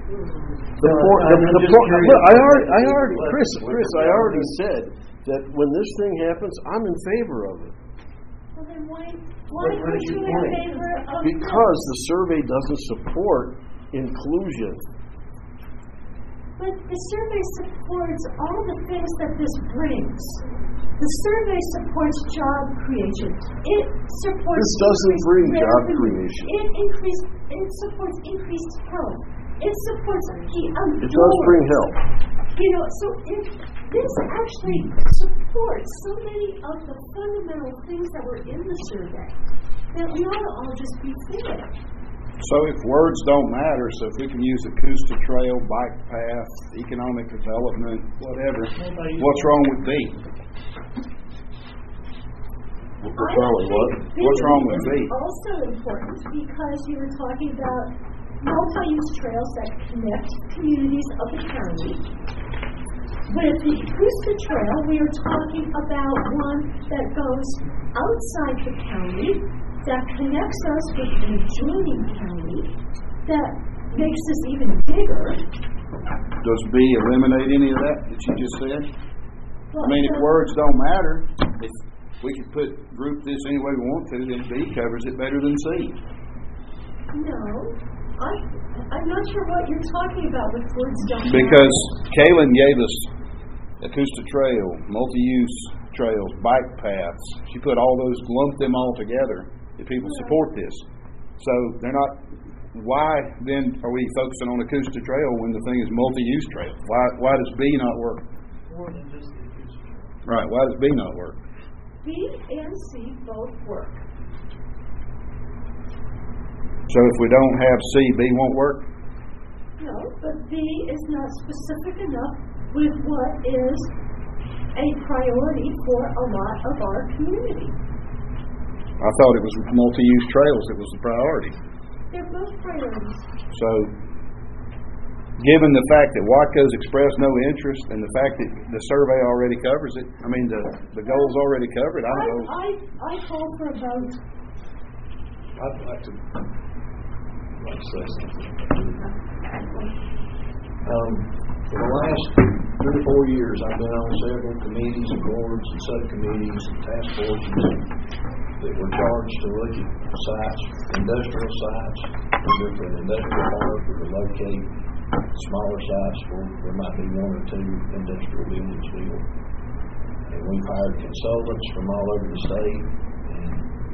I already, Chris, I already said that when this thing happens, I'm in favor of it. Well, then why aren't you in favor of Because the survey doesn't support inclusion. But the survey supports all the things that this brings. The survey supports job creation. It supports. This doesn't bring job creation. It supports increased health. It supports the outdoors. It does bring health. So if this actually supports so many of the fundamental things that were in the survey, then we ought to all just be for it. So if words don't matter, so if we can use Acoustic Trail, bike path, economic development, whatever, what's wrong with B? What's wrong with what? What's wrong with B? Also important because you were talking about multi-use trails that connect communities of the county. With the Acoustic Trail, we are talking about one that goes outside the county, that connects us with the adjoining county, that makes us even bigger. Does B eliminate any of that you just said? Well, if words don't matter, if we could group this any way we want to, then B covers it better than C. No. I'm not sure what you're talking about with words don't matter. Because Kaylin gave us Acoustic Trail, multi-use trails, bike paths. She put all those, lumped them all together. If people support this. So they're not, why then are we focusing on Acoustic Trail when the thing is multi-use trail? Why does B not work? More than just the Acoustic Trail. Right, why does B not work? B and C both work. So if we don't have C, B won't work? No, but B is not specific enough with what is a priority for a lot of our community. I thought it was multi-use trails that was the priority. They're both priorities. So, given the fact that Watco's expressed no interest and the fact that the survey already covers it, the goal's already covered, I don't know. I call for a vote. I'd like to say something. For the last 3 or 4 years, I've been on several committees and boards and subcommittees and task forces that were charged to look at sites, industrial sites, either for an industrial park or to locate smaller sites where there might be 1 or 2 industrial buildings built. And we've hired consultants from all over the state. And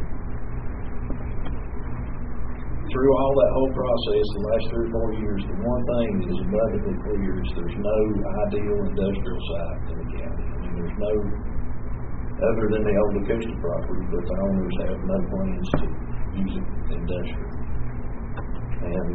through all that whole process, the last 3 or 4 years, the one thing that is abundantly clear is there's no ideal industrial site in the county. There's no, other than the old Acoustic property, but the owners have no plans to use it industrial. And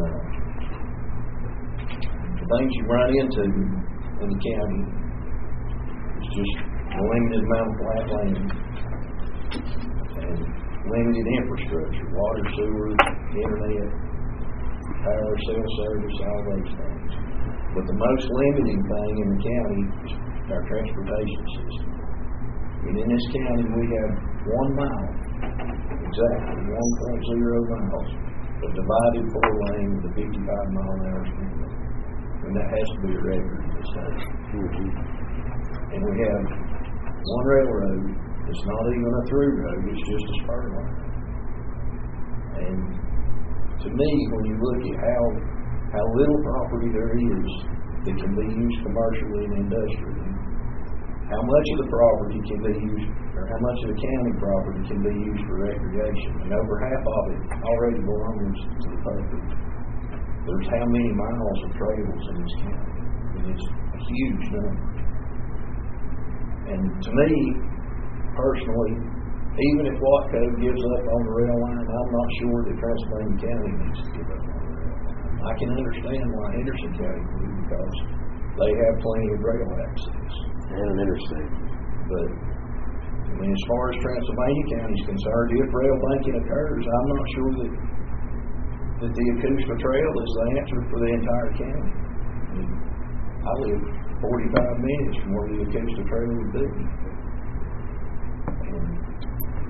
the things you run into in the county is just a limited amount of flat land and limited infrastructure, water, sewer, internet, power, cell service, all those things. But the most limiting thing in the county is our transportation system. And in this county, we have 1 mile, exactly 1.0 miles, of divided 4-lane with a 55-mile-an-hour speed limit. And that has to be a record in the state. And we have 1 railroad. It's not even a through road. It's just a spur line. And to me, when you look at how little property there is that can be used commercially and industrially, how much of the property can be used, or how much of the county property can be used for recreation, and over half of it already belongs to the public. There's how many miles of trails in this county? I mean, it's a huge number. And to me, personally, even if Watco gives up on the rail line, I'm not sure that Transylvania County needs to give up on the rail line. I can understand why Henderson County would, because they have plenty of rail access. And an interstate. But, as far as Transylvania County is concerned, if rail banking occurs, I'm not sure that the Acoustic Trail is the answer for the entire county. I live 45 minutes from where the Acoustic Trail would be.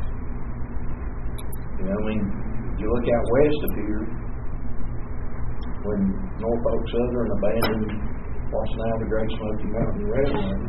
And, you look out west of here, when Norfolk Southern abandoned what's now the Great Smoky Mountain Railway,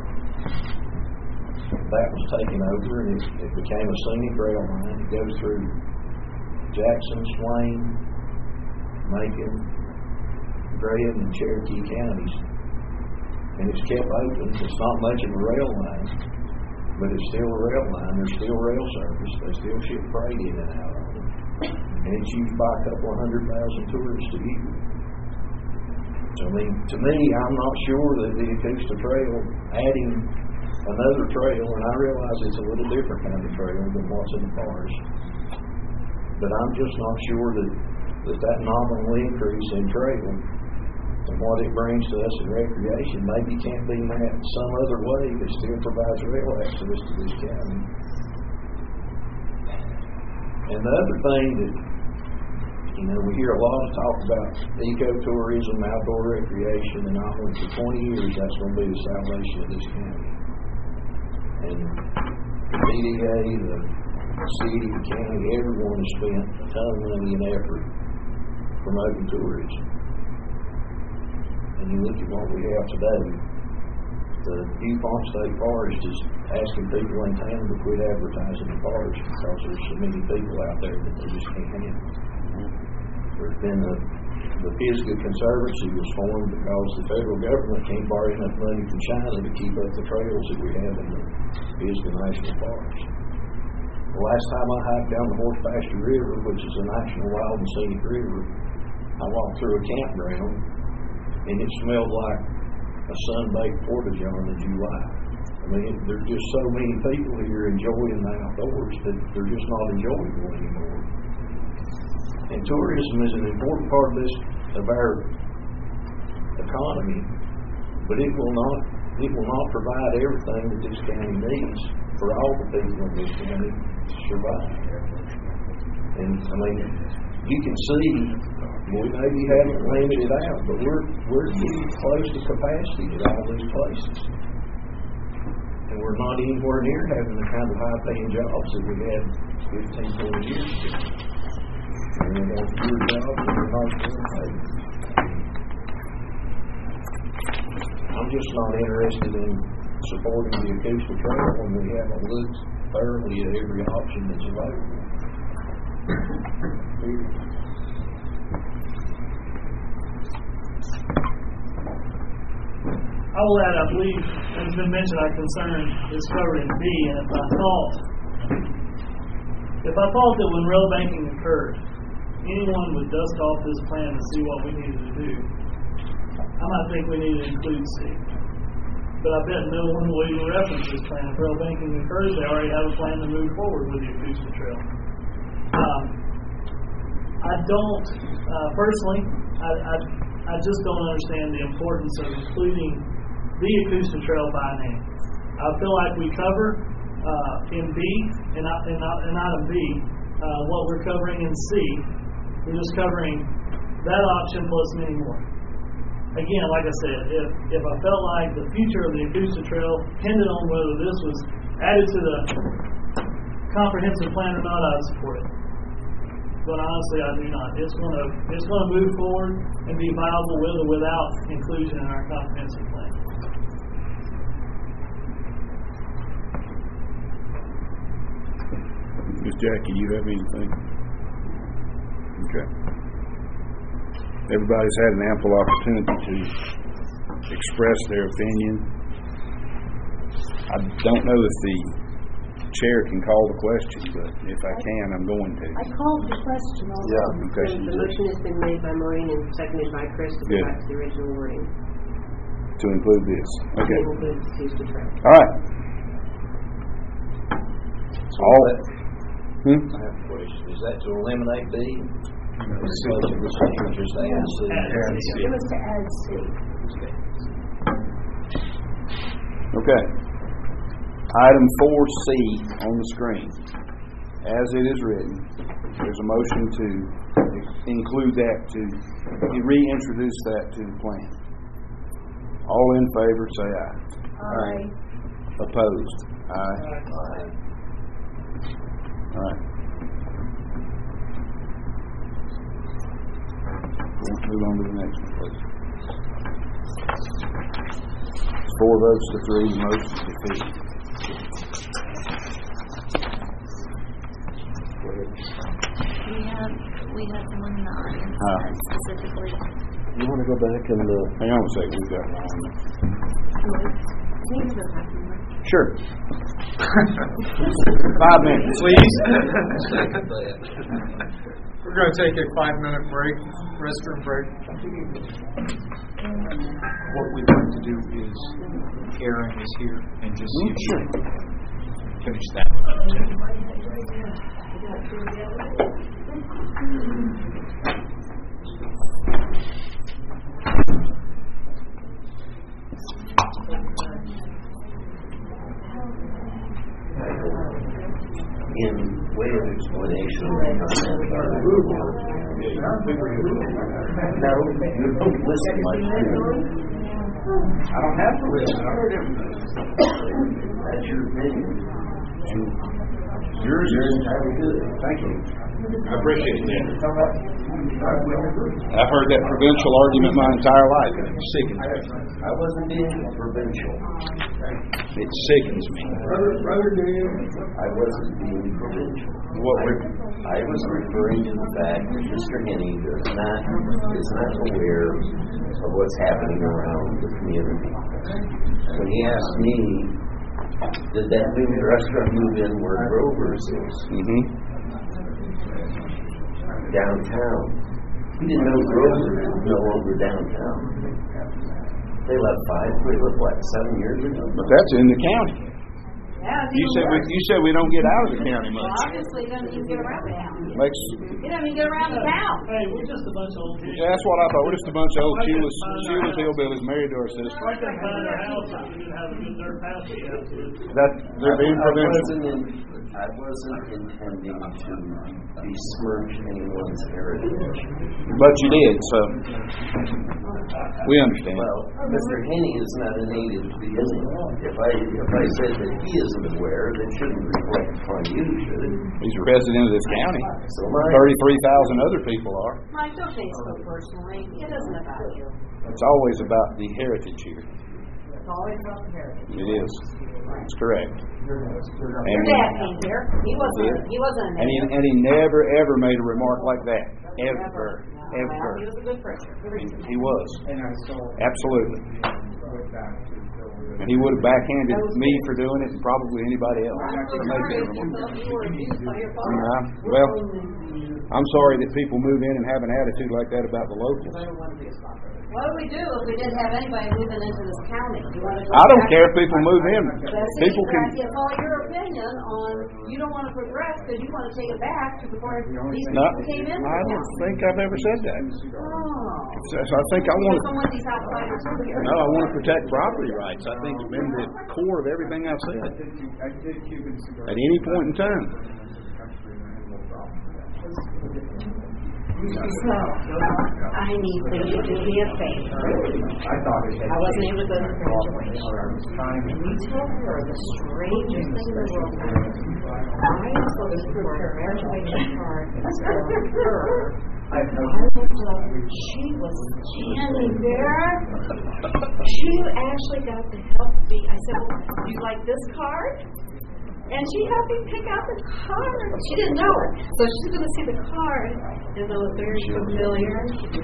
that was taken over and it became a scenic rail line. It goes through Jackson, Swain, Macon, Graham, and Cherokee counties. And it's kept open. It's not much of a rail line, but it's still a rail line. There's still rail service. They still ship freight in and out of it. And it's used by a couple of 100,000 tourists a year. So, I mean, to me, I'm not sure that the Augusta Trail, adding another trail, and I realize it's a little different kind of trail than what's in the forest, but I'm just not sure that nominal increase in trail and what it brings to us in recreation maybe can't be met some other way that still provides rail access to this county. And the other thing that, we hear a lot of talk about ecotourism, outdoor recreation, and I think for 20 years that's going to be the salvation of this county. And the PDA, the city, the county, everyone has spent a ton of money and effort promoting tourism. And you look at what we have today, the DuPont State Forest is asking people in town to quit advertising the forest because there's so many people out there that they just can't handle. There's been the Pisgah Conservancy was formed because the federal government can't borrow enough money from China to keep up the trails that we have in the Pisgah National Forest. The last time I hiked down the Horse Pasture River, which is a national wild and scenic river, I walked through a campground and it smelled like a sun-baked porta-john in July. I mean, there's just so many people here enjoying the outdoors that they're just not enjoyable anymore. And tourism is an important part of our economy, but it will not provide everything that this county needs for all the people in this county to survive. And I mean, you can see we maybe haven't limited out, but we're getting close to capacity at all these places. And we're not anywhere near having the kind of high-paying jobs that we had 15, 20 years ago. And we have fewer jobs and we're not getting paid. I'm just not interested in supporting the Augusta Trail when we haven't looked thoroughly at every option that's available. I will add, I believe, as has been mentioned, our concern is covered in B, and if I thought that when rail banking occurred, anyone would dust off this plan to see what we needed to do, I might think we need to include C. But I bet no one will even reference this plan. If rail banking occurs, they already have a plan to move forward with the Augusta Trail. I don't, personally, I just don't understand the importance of including the Augusta Trail by name. I feel like we cover in B, and not in B, what we're covering in C. We're just covering that option plus many more. Again, like I said, if I felt like the future of the Augusta Trail depended on whether this was added to the comprehensive plan or not, I'd support it. But honestly, I do not. It's going to move forward and be viable with or without inclusion in our comprehensive plan. Ms. Jackie, you have anything? Okay. Everybody's had an ample opportunity to express their opinion. I don't know if the chair can call the question, but if I can, I'm going to. I called the question already. Yeah, okay. The motion has been made by Maureen and seconded by Chris to go back to the original wording. To include this. Okay. To include the Augusta Trail. All right. So all. I have a question. Is that to eliminate B? Or just to add C? It was to add C. Okay. Item 4C on the screen. As it is written, there's a motion to include that, to reintroduce that to the plan. All in favor, say aye. Aye. Opposed? Aye. All right. Move on to the next one, please. 4 votes to 3, motion defeated. We have someone in the audience that specifically. You want to go back and hang on a second, we've got one. Sure. 5 minutes, please. We're going to take a 5-minute break, restroom break. What we'd like to do is, Karen is here, and just see if she can finish that. In way of explanation, no, you don't listen like you. I don't have to listen. I heard everything. That's your opinion. And yours is entirely good. Thank you. I appreciate that. I've heard that provincial argument my entire life, and it sickens me. I wasn't being provincial. It sickens me. Brother Dan, I wasn't being provincial. I was referring to the fact that Mr. Henney is not aware of what's happening around the community. When he asked me, did that new restaurant move in where Grover's is? Downtown. He didn't know Grover is no longer downtown. They left 7 years ago? But that's in the county. Yeah, You said we don't get out of the county much. Well, obviously, you don't even get around the town. You don't even get around the town. Hey, we're just a bunch of old people. Yeah, that's what I thought. We're just a bunch of old Sheila's hillbillies married to our sister. Why can't find our houses? We didn't have a good dirt house. They're being provincial. I wasn't intending to besmirch anyone's heritage. But you did, so we understand. Well, Mr. Henney is not a native to the Indian. If I said that he isn't aware, that shouldn't reflect upon you, should it? He's a resident of this county. So am I. 33,000 other people are. Mike, don't think so personally. It isn't about you. It's always about the heritage here. It's always about the heritage. It is. That's correct. Your dad came here. He wasn't a native. And he never ever made a remark like that. Ever. Well, he was a good preacher. He was. Absolutely. And he would have backhanded me for doing it, and probably anybody else. Well, I'm sorry that people move in and have an attitude like that about the locals. What would we do if we didn't have anybody moving into this county? I don't care if people move in. People can. It's all your opinion on you don't want to progress because you want to take it back to before these people came in. I don't think I've ever said that. Oh. So I think I want to. Don't want these outsiders over here. No, I want to protect property rights. I think it's been the core of everything I've said. At any point in time. So, I need for you to do me a favor. I wasn't able to go to the graduation. Can you tell her the strangest thing in the world happened? I am supposed to prepare a graduation card for her. I looked up, she was standing there. She actually got to help me. I said, do you like this card? And she helped me pick out the card. She didn't know it. So she's going to see the card. And it was very familiar.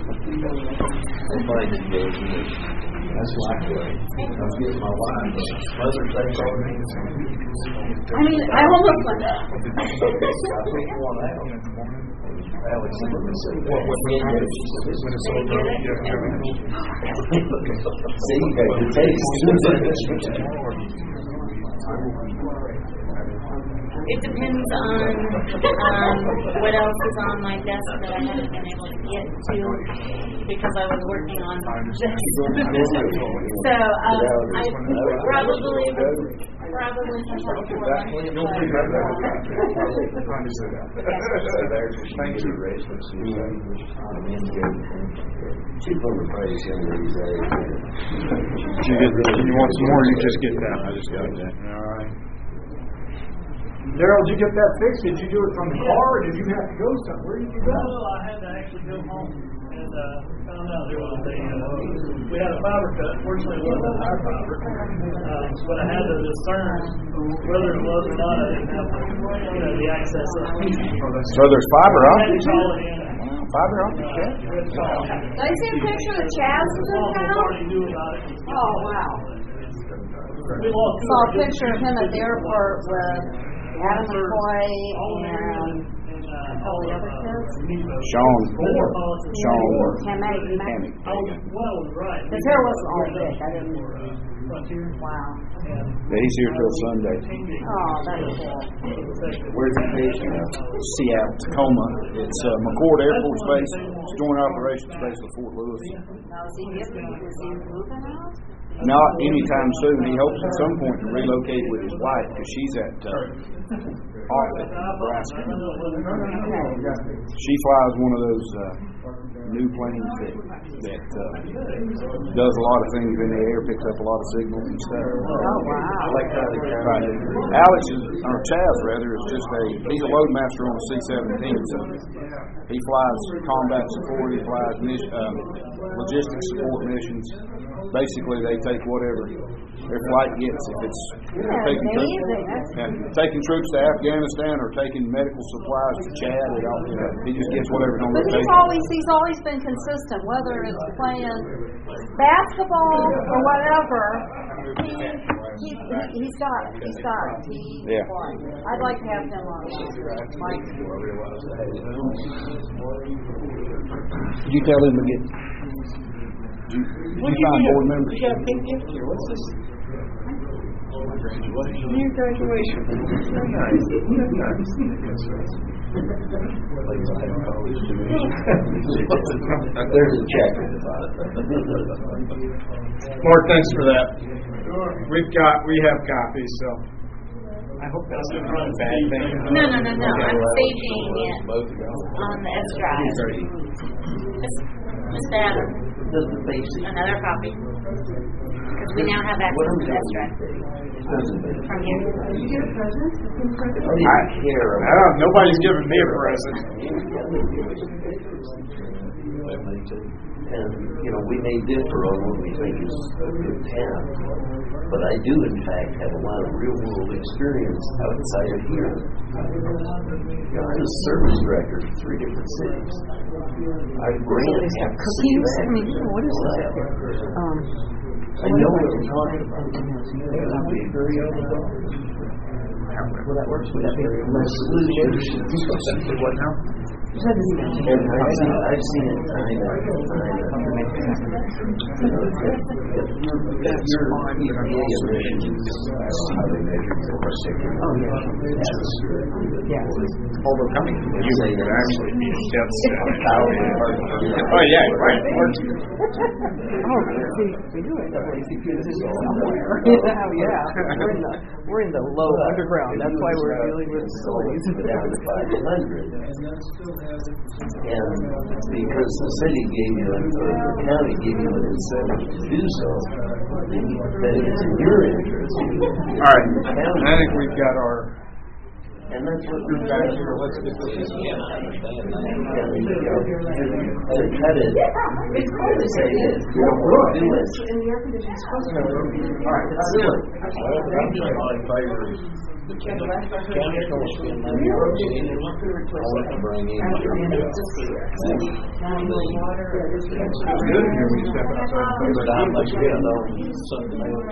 That's like I'm getting my wife. Mother's Day card. I mean, I almost went up. I picked one out. Alex said, what me and Dave? See, you got your taste. It depends on what else is on my desk that I haven't been able to get to because I was working on this. So I probably She's going to praise him when he's age. You want some more? You just get that. I just got that. All right. Daryl, did you get that fixed? Did you do it from the car, or did you have to go somewhere? Where did you go? No, I had to actually go home. And found out there was we had a fiber cut. Fortunately, it wasn't our fiber. But I had to discern whether it was or not. I didn't have the access. So there's fiber optics here? Fiber optic cat? Did I see a picture of Chaz was in town? Oh, wow. Saw a picture of him at the airport with Adam McCoy and all the other kids. Sean. Tammy. His hair wasn't all big. I didn't. Wow. Yeah, he's here till Sunday. Oh, that is cool. Where's he based? Seattle, Tacoma. It's McCord Air Force Base. It's Joint Operations Base of Fort Lewis. Now, is he moving out? Not anytime soon. He hopes at some point to relocate with his wife because she's at Arlett, Nebraska. She flies one of those new planes that does a lot of things in the air, picks up a lot of signals and stuff. Oh, wow. Alex or Chaz rather, is just he's a loadmaster on a C-17, so he flies combat support, he flies logistics support missions. Basically, they take whatever their flight gets. If it's taking troops to Afghanistan or taking medical supplies to Chad, he just gets whatever's on the table. But he's always been consistent, whether it's playing basketball or whatever. He's got it. I'd like to have him on. Did you tell him to get? Did you find board members? You got a pink gift here. What's this? Your graduation. Very nice. There's a check. Mark, thanks for that. We have copies, so I hope that's not a bad thing. No. I'm saving it on the S drive. Just that. Another copy. Because we now have access to that drive from you. Did you get a present? Nobody's giving me a present. And, we may differ on what we think is a good town, but I do, in fact, have a lot of real-world experience outside of here. I was service director for 3 different cities. I ran cookies. I mean, what is that? I know what I'm talking about. I'll be very Well, that works with that. What now? And I've seen it time after time. Your emissions, how they measure your particulate atmosphere. Overcoming you would actually be a death sentence. Oh, yeah, right. We do it. Somewhere. We're in the low underground. That's why we're dealing with facilities. And because the city gave you, the county gave you an incentive to do so, then it's in your interest. All right. I think we've got our. And that's what we're back here. Let's get this. To cut it, to say that you don't want to do it. In the air conditioning supposed to be. All right, let's do it. The county commission I want to bring in Good here when you step outside. I'm like getting on something else.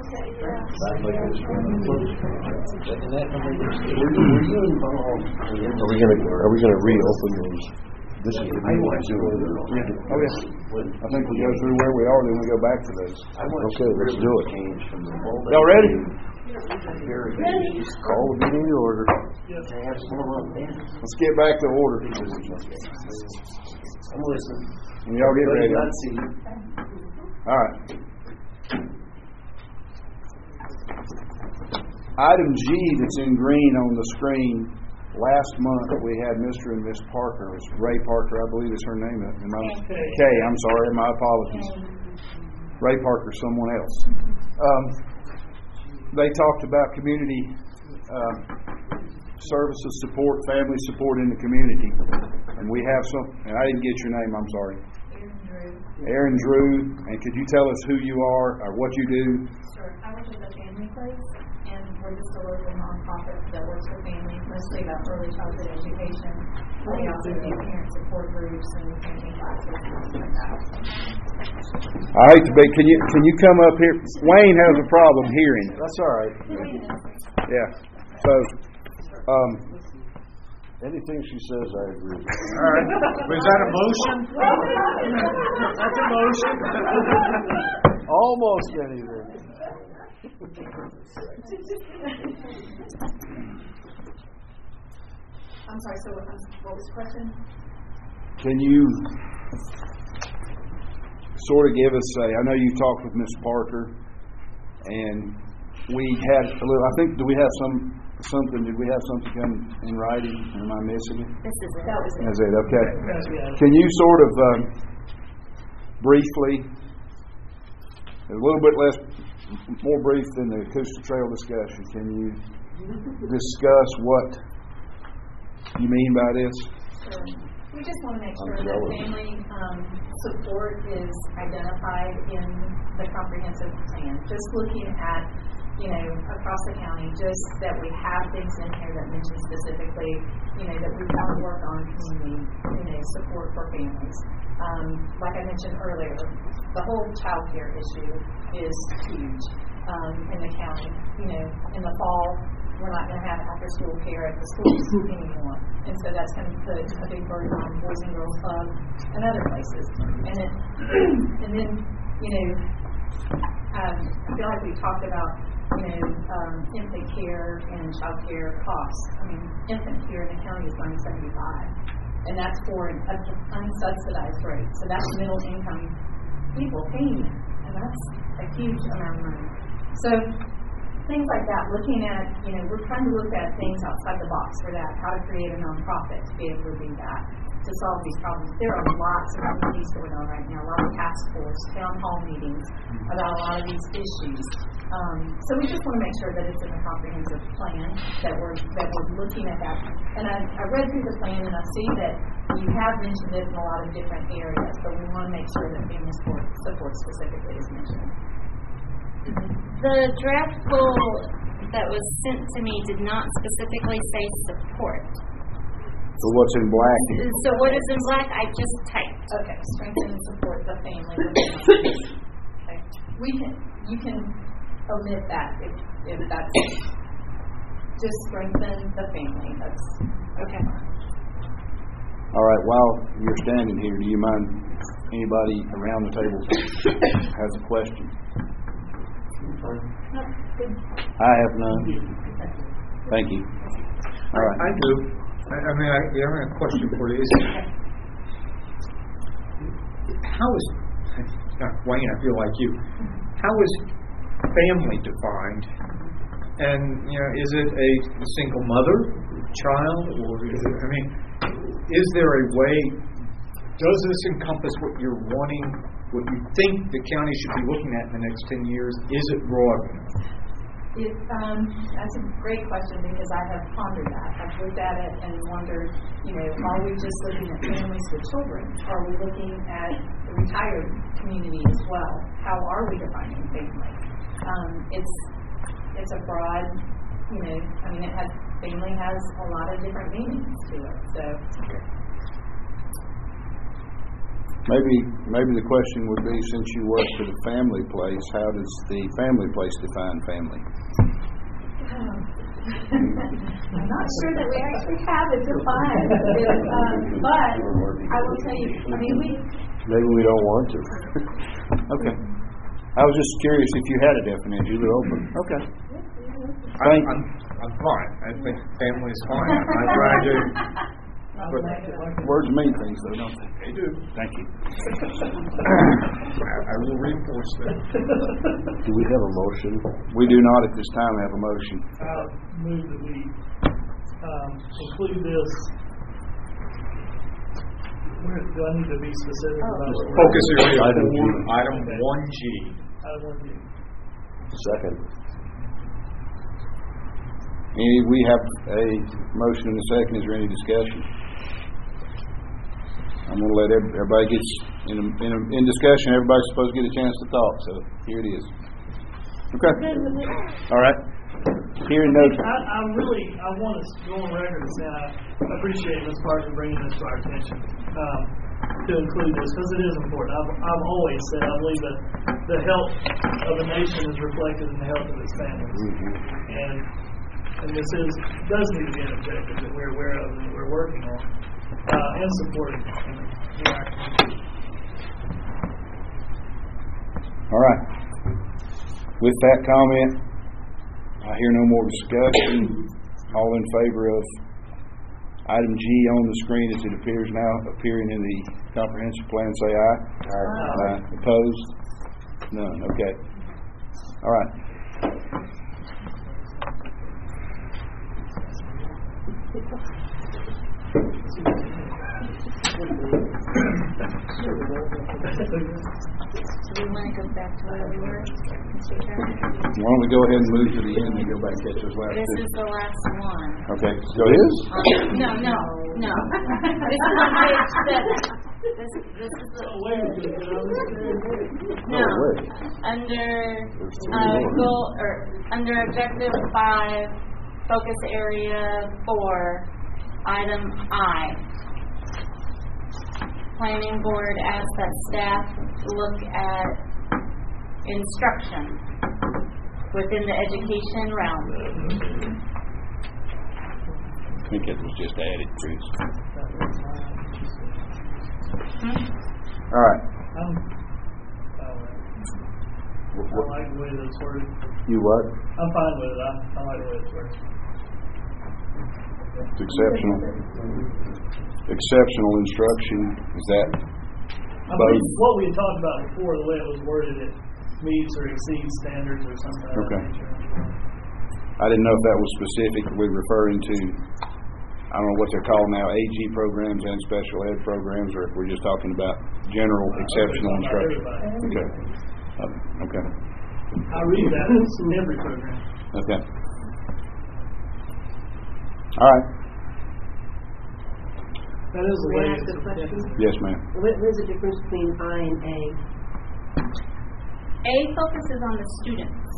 Were you involved? Are we gonna reopen those? This is the new one. Oh, yes. I think we go through where we are, then we go back to those. Okay, let's do it. Y'all ready? Call the meeting to order. Let's get back to order. I'm listening. When y'all get ready. All right. Item G that's in green on the screen. Last month we had Mr. and Miss Parker. It's Ray Parker, I believe is her name. Kay, I'm sorry, my apologies. Ray Parker, someone else. They talked about community services support, family support in the community. And we have some, and I didn't get your name, I'm sorry. Aaron Drew, and could you tell us who you are or what you do? Sure. I work at the Family Place, and we're just a local nonprofit that works with families, mostly about early childhood education. We also do parent support groups and family classes and things like that. I hate to be. Can you come up here? Wayne has a problem hearing. That's all right. Yeah. So, anything she says, I agree. All right. Was that a motion? That's a motion. Almost anything. I'm sorry, so what was the question? can you sort of give us I know you talked with Ms. Parker, and we had a little, I think, did we have something come in writing? Am I missing it? This is it. That was it. That's it, okay. Can you sort of briefly, a little bit more brief than the Acoustic Trail discussion, can you discuss what you mean by this? Sure. We just want to make sure that family support is identified in the comprehensive plan. Just looking at, across the county, just that we have things in here that mention specifically, that we want to work on community, support for families. Like I mentioned earlier, the whole child care issue is huge in the county. In the fall, we're not going to have after-school care at the schools anymore. And so that's going to put a big burden on Boys and Girls Club and other places. And then, I feel like we talked about, infant care and child care costs. I mean, infant care in the county is $175, and that's for an unsubsidized rate. So that's middle-income people paying it, and that's a huge amount of money. So things like that, looking at, we're trying to look at things outside the box for that, how to create a nonprofit to be able to do that, to solve these problems. There are lots of activities going on right now, a lot of task force, town hall meetings about a lot of these issues. So we just want to make sure that it's in a comprehensive plan, that we're looking at that. And I read through the plan, and I see that you have mentioned it in a lot of different areas, but we want to make sure that family support specifically is mentioned. The draft goal that was sent to me did not specifically say support. So what's in black? So what is in black, I just typed. Okay, strengthen and support the family. Okay. You can omit that if that's just strengthen the family. That's okay. All right, while you're standing here, do you mind anybody around the table has a question? I have none. Thank you. All right. I do. I have a question for you. How is, Wayne, I feel like you, how is family defined? And, is it a single mother, child, or is there a way, does this encompass what you're wanting, what you think the county should be looking at in the next 10 years? Is it broad enough? That's a great question, because I have pondered that. I've looked at it and wondered, are we just looking at families with children? Are we looking at the retired community as well? How are we defining family? It's a broad, family has a lot of different meanings to it. So maybe the question would be, since you work for the family place, how does the family place define family? I'm not sure that we actually have it defined, but I will tell you, maybe we don't want to. Okay. I was just curious if you had a definition. You were open. Okay. I'm fine. I think family is fine. I'm trying to. Words mean things, though, don't they? They do. Thank you. I will reinforce that. Do we have a motion? We do not at this time have a motion. Move that we include this. Do I need to be specific about what? Focus area Item G. Item 1G. Item 1G. Second. We have a motion and a second. Is there any discussion? I'm going to let everybody get In discussion, everybody's supposed to get a chance to talk, so here it is. Okay. All right. Hearing no. I want to go on record and say I appreciate Ms. Parker bringing this to our attention to include this because it is important. I've always said I believe that the health of a nation is reflected in the health of its families, and this does need to be an objective that we're aware of and that we're working on and supporting in our community. All right. With that comment, I hear no more discussion. All in favor of item G on the screen as it appears now, appearing in the comprehensive plan, say aye. Aye. Opposed? None. Okay. All right. Do we want to go back to where we were? Why don't we go ahead and move to the end and go back to this last This is the last one. Okay. Go ahead. No. This is on page 7. This is the... No. Under objective 5, focus area 4, item I. Planning board asks that staff look at instruction within the education realm. I think it was just added, Chris. All right. I like the way that's worded. You what? I'm fine with it. I like the way it's worded. It's exceptional. Exceptional instruction, is that I believe what we had talked about before, the way it was worded, it meets or exceeds standards or something. Okay. I didn't know if that was specifically referring to, I don't know what they're called now, AG programs and special ed programs, or if we're just talking about general exceptional instruction. Okay. Okay. I read that in every program. Okay. All right. That is the way. May I ask a question? Yes, ma'am. What is the difference between I and A? A focuses on the students.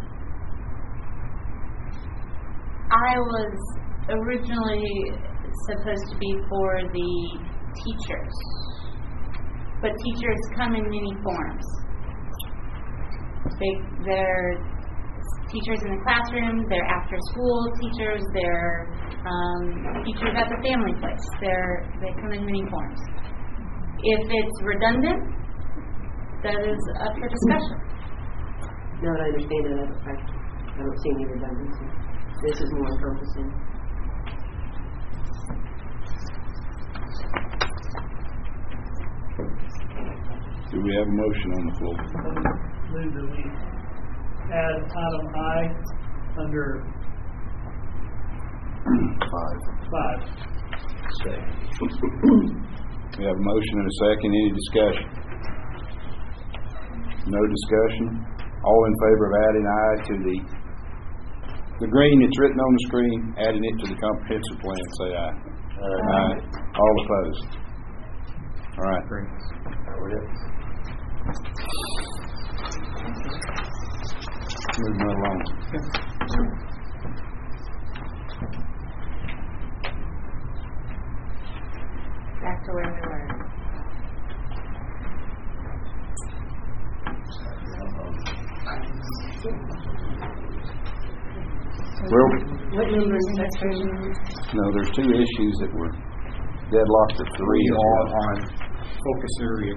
I was originally supposed to be for the teachers, but teachers come in many forms. They're teachers in the classroom, they're after school teachers, they're teachers at the family place. They come in many forms. If it's redundant, that is up for discussion. No, I understand that. I don't see any redundancy. This is more encompassing. Do we have a motion on the floor? Move that we add item I under 5. We have a motion and a second. Any discussion? No discussion. All in favor of adding I to the green that's written on the screen, adding it to the comprehensive plan, say aye. Aye. All opposed? All right. Moving right along. Back to where we were. Well, what number is section? No, there's 2 issues that were deadlocked at 3. We are on focus area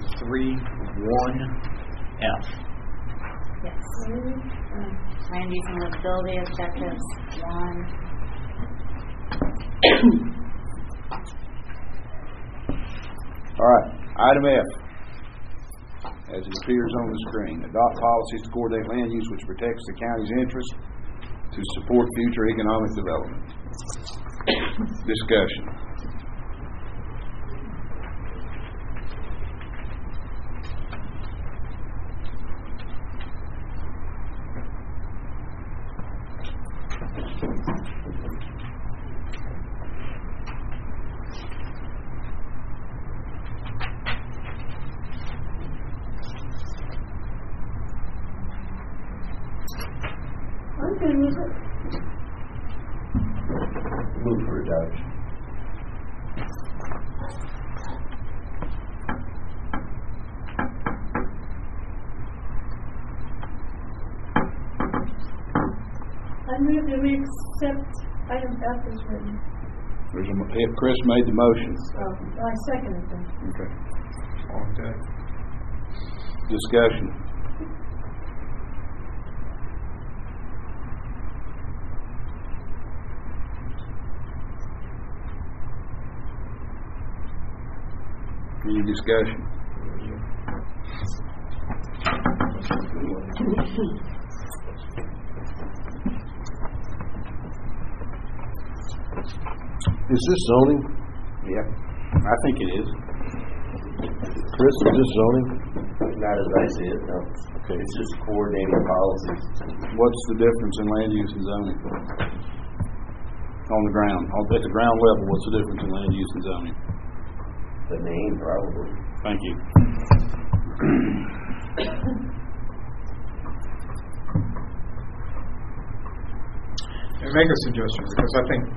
3.1F. Yes. Land use and livability objectives 1. All right. Item F, as it appears on the screen, adopt policies to coordinate land use which protects the county's interest to support future economic development. Discussion. move it? Move for adoption. I move that we accept item F as written. If Chris made the motion. I second it then. Okay. Discussion. Any discussion? Is this zoning? Yep. I think it is. Chris, is this zoning? Not as I see it, no. Okay. It's just coordinating policies. What's the difference in land use and zoning? On the ground. At the ground level, what's the difference in land use and zoning? The name, probably. Thank you. And make a suggestion, because I think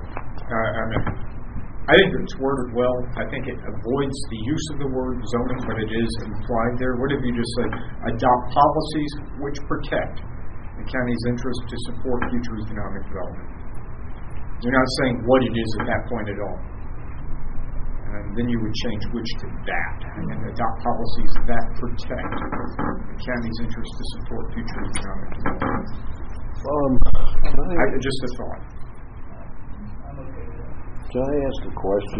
it's worded well. I think it avoids the use of the word zoning, but it is implied there. What if you just say, adopt policies which protect the county's interest to support future economic development? You're not saying what it is at that point at all. And then you would change which to that, and adopt policies that protect the county's interest to support future economic development. Just a thought. Can I ask a question?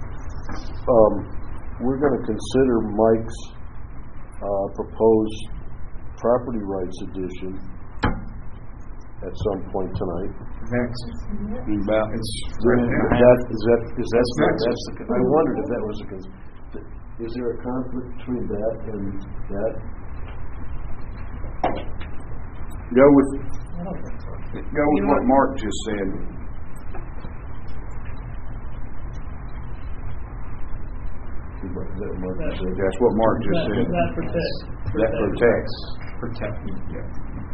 We're going to consider Mike's proposed property rights addition at some point tonight. Next. I wondered if that was is there a conflict between that and that? Go with what Mark just said. That's what Mark just said. That protects. That protects. Protecting, yeah.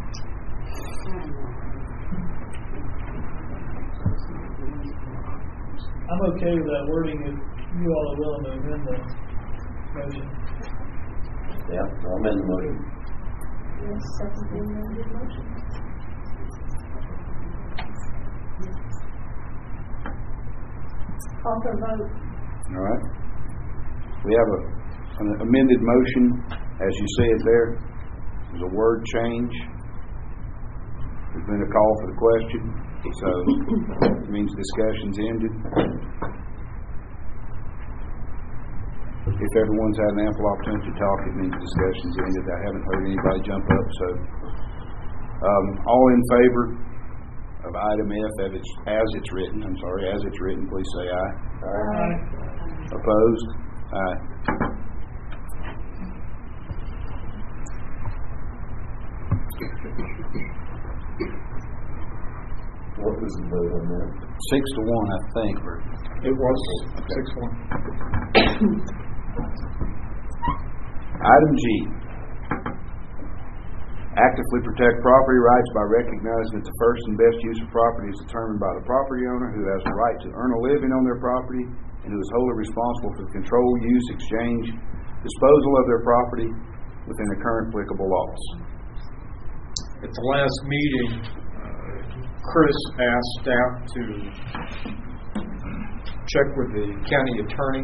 I'm okay with that wording if you all are willing to amend the motion. Yeah, I'll amend the motion. Yes, second the amended motion. Call for vote. All right. We have an amended motion, as you see it there. There's a word change. There's been a call for the question, so it means discussion's ended. If everyone's had an ample opportunity to talk, it means discussion's ended. I haven't heard anybody jump up, so all in favor of item F as it's written, please say aye. Aye. Opposed? Aye. What was the vote on that? 6-1, I think. It was 6-1. Item G. Actively protect property rights by recognizing that the first and best use of property is determined by the property owner, who has the right to earn a living on their property and who is wholly responsible for the control, use, exchange, disposal of their property within the current applicable laws. At the last meeting, Chris asked staff to check with the county attorney,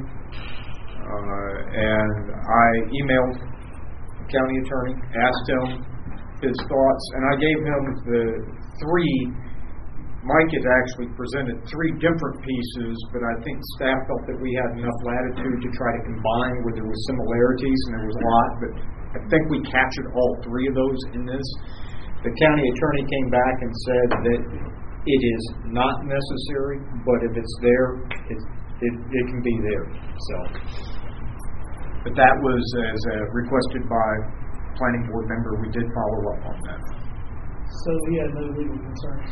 and I emailed the county attorney, asked him his thoughts, and I gave him the three. Mike had actually presented three different pieces, but I think staff felt that we had enough latitude to try to combine where there were similarities, and there was a lot, but I think we captured all three of those in this. The county attorney came back and said that it is not necessary, but if it's there, it can be there. So, but that was as requested by planning board member. We did follow up on that. So he had no legal concerns.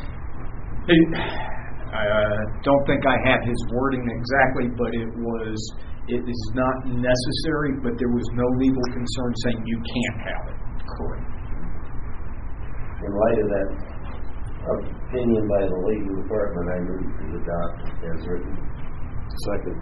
I don't think I had his wording exactly, but it is not necessary, but there was no legal concern saying you can't have it. Correct. In light of that opinion by the legal department, I move to adopt as written. Second.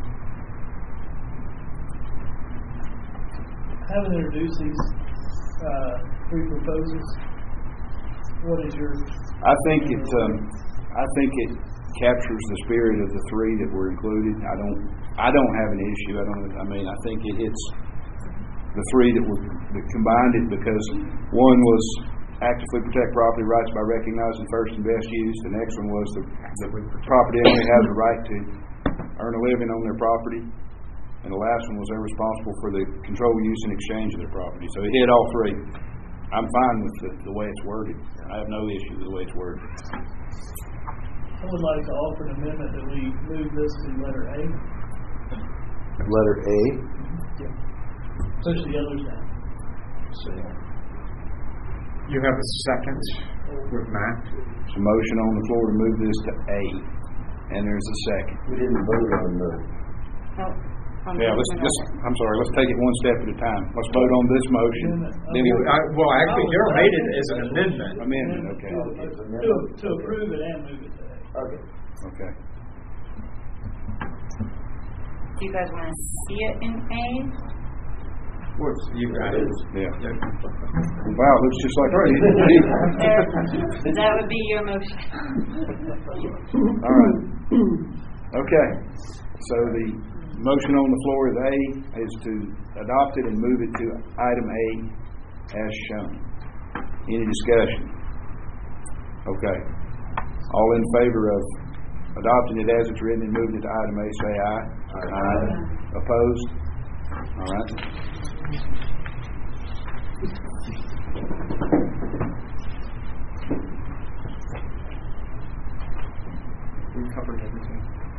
Having introduced these three proposals, what is your? I think it captures the spirit of the three that were included. I don't have an issue. I think it hits the three that combined it, because one was actively protect property rights by recognizing first and best use. The next one was the property owner has the right to earn a living on their property. And the last one was they're responsible for the control, use, and exchange of their property. So it hit all three. I'm fine with the way it's worded. I have no issue with the way it's worded. I would like to offer an amendment that we move this to letter A. Letter A? Yeah. Push the others down. You have a second with Matt? There's a motion on the floor to move this to A. And there's a second. We didn't vote on the... I'm sorry, let's take it one step at a time. Let's vote on this motion. Actually, Darrell made it as an amendment. Amendment, okay. To approve it and move it to A. Okay. Do you guys want to see it in A? You got it. Yeah. Wow, looks just like That would be your motion. All right. Okay. So the motion on the floor is A, is to adopt it and move it to item A as shown. Any discussion? Okay. All in favor of adopting it as it's written and moving it to item A, say aye. Aye. Opposed? All right. We covered everything.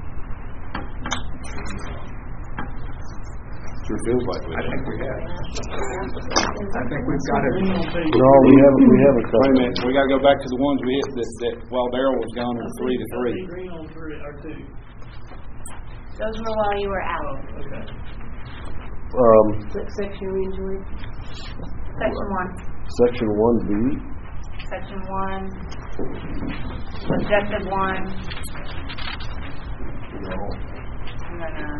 Sure feels like we have. I think we have. I think we've got it. No, we haven't covered. Wait a minute. We got to go back to the ones we hit that while Darrell was gone, were 3 to 3. Green on 3 or 2. Those were while you were out. Okay. What section are we enjoying? Section 1. Section 1B. Section 1. Objective 1. I'm going to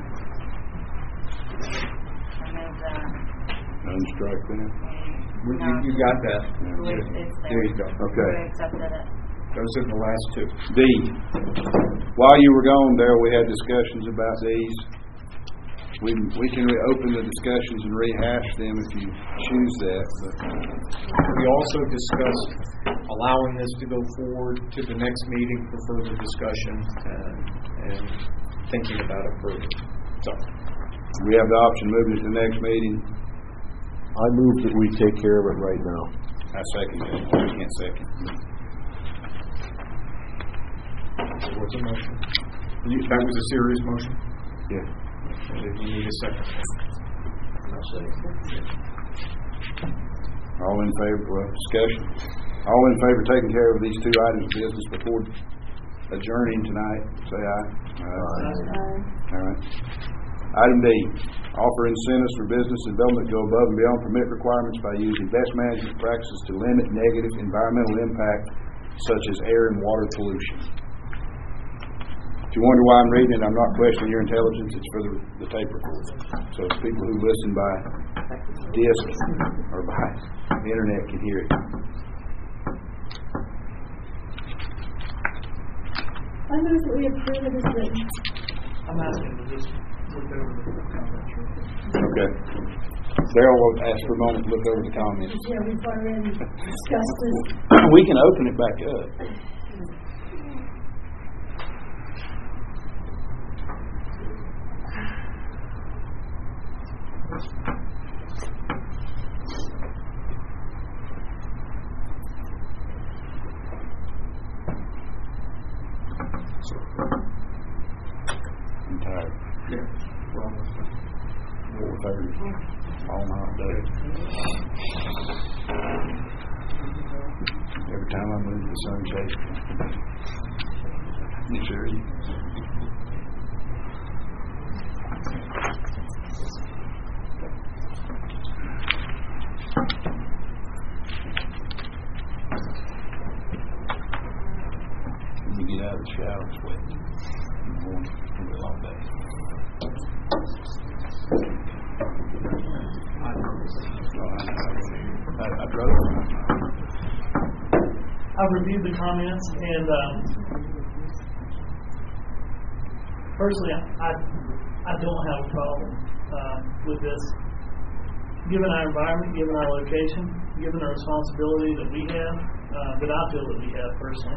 remove that. Unstrike that. You got that. It's there. There you go. Okay. We accepted it. Those are the last two. D. While you were gone there, we had discussions about these. We can open the discussions and rehash them if you choose that. But we also discussed allowing this to go forward to the next meeting for further discussion and thinking about it further. So we have the option of moving it to the next meeting. I move that we take care of it right now. I second that. I can't second. What's a motion? That was a serious motion? Yeah. Did you need a second? I'll say. All in favor of discussion? All in favor of taking care of these 2 items of business before adjourning tonight, say aye. All right. Item D, offer incentives for business and development to go above and beyond permit requirements by using best management practices to limit negative environmental impact such as air and water pollution. If you wonder why I'm reading it, I'm not questioning your intelligence. It's for the tape recorder. So people who listen by disc or by the internet can hear it. I move that we approve it as written. I'm asking to just look over the comments. Okay. Darrell will ask for a moment to look over the comments. Yeah, we've already discussed this. We can open it back up. I'm tired. Yeah. Well, 4:30. All night day. Every time I move, the sun chases me. You sure? reviewed the comments, and personally, I don't have a problem with this. Given our environment, given our location, given the responsibility that we have, that I feel that we have personally,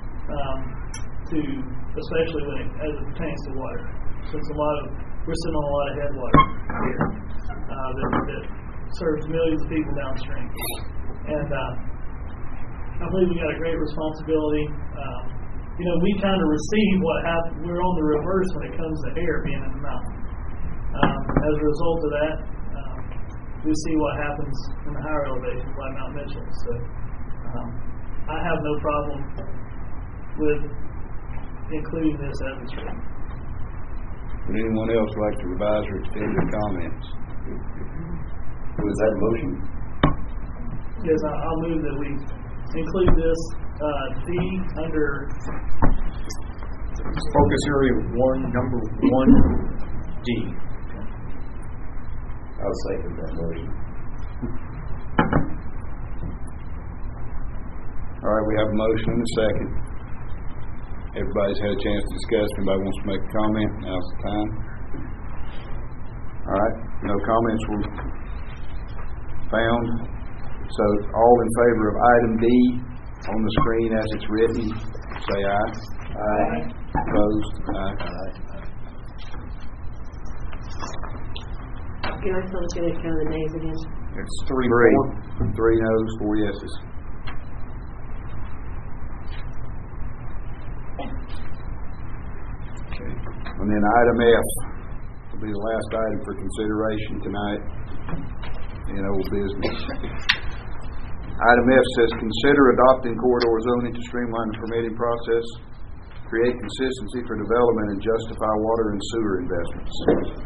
especially as it pertains to water, since we're sitting on a lot of headwater here that serves millions of people downstream, and I believe we got a great responsibility. We kind of receive what happens. We're on the reverse when it comes to air being in the mountain. As a result of that, we see what happens in the higher elevations like Mount Mitchell. So I have no problem with including this as it's written. Would anyone else like to revise or extend their comments? Was that a motion? Yes, I'll move that we include this D under Focus area 1, number 1D. I'll second that motion. All right, we have a motion and a second. Everybody's had a chance to discuss. Anybody wants to make a comment? Now's the time. All right, no comments were found. So all in favor of item D on the screen as it's written, say aye. Aye. Opposed? Aye. Can I still finish count the nays again? It's 3. 3 noes, 4 yeses. Okay. And then item F will be the last item for consideration tonight in old business. Item F says, consider adopting corridor zoning to streamline the permitting process, create consistency for development, and justify water and sewer investments.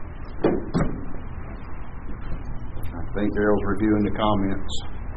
I think Daryl's reviewing the comments.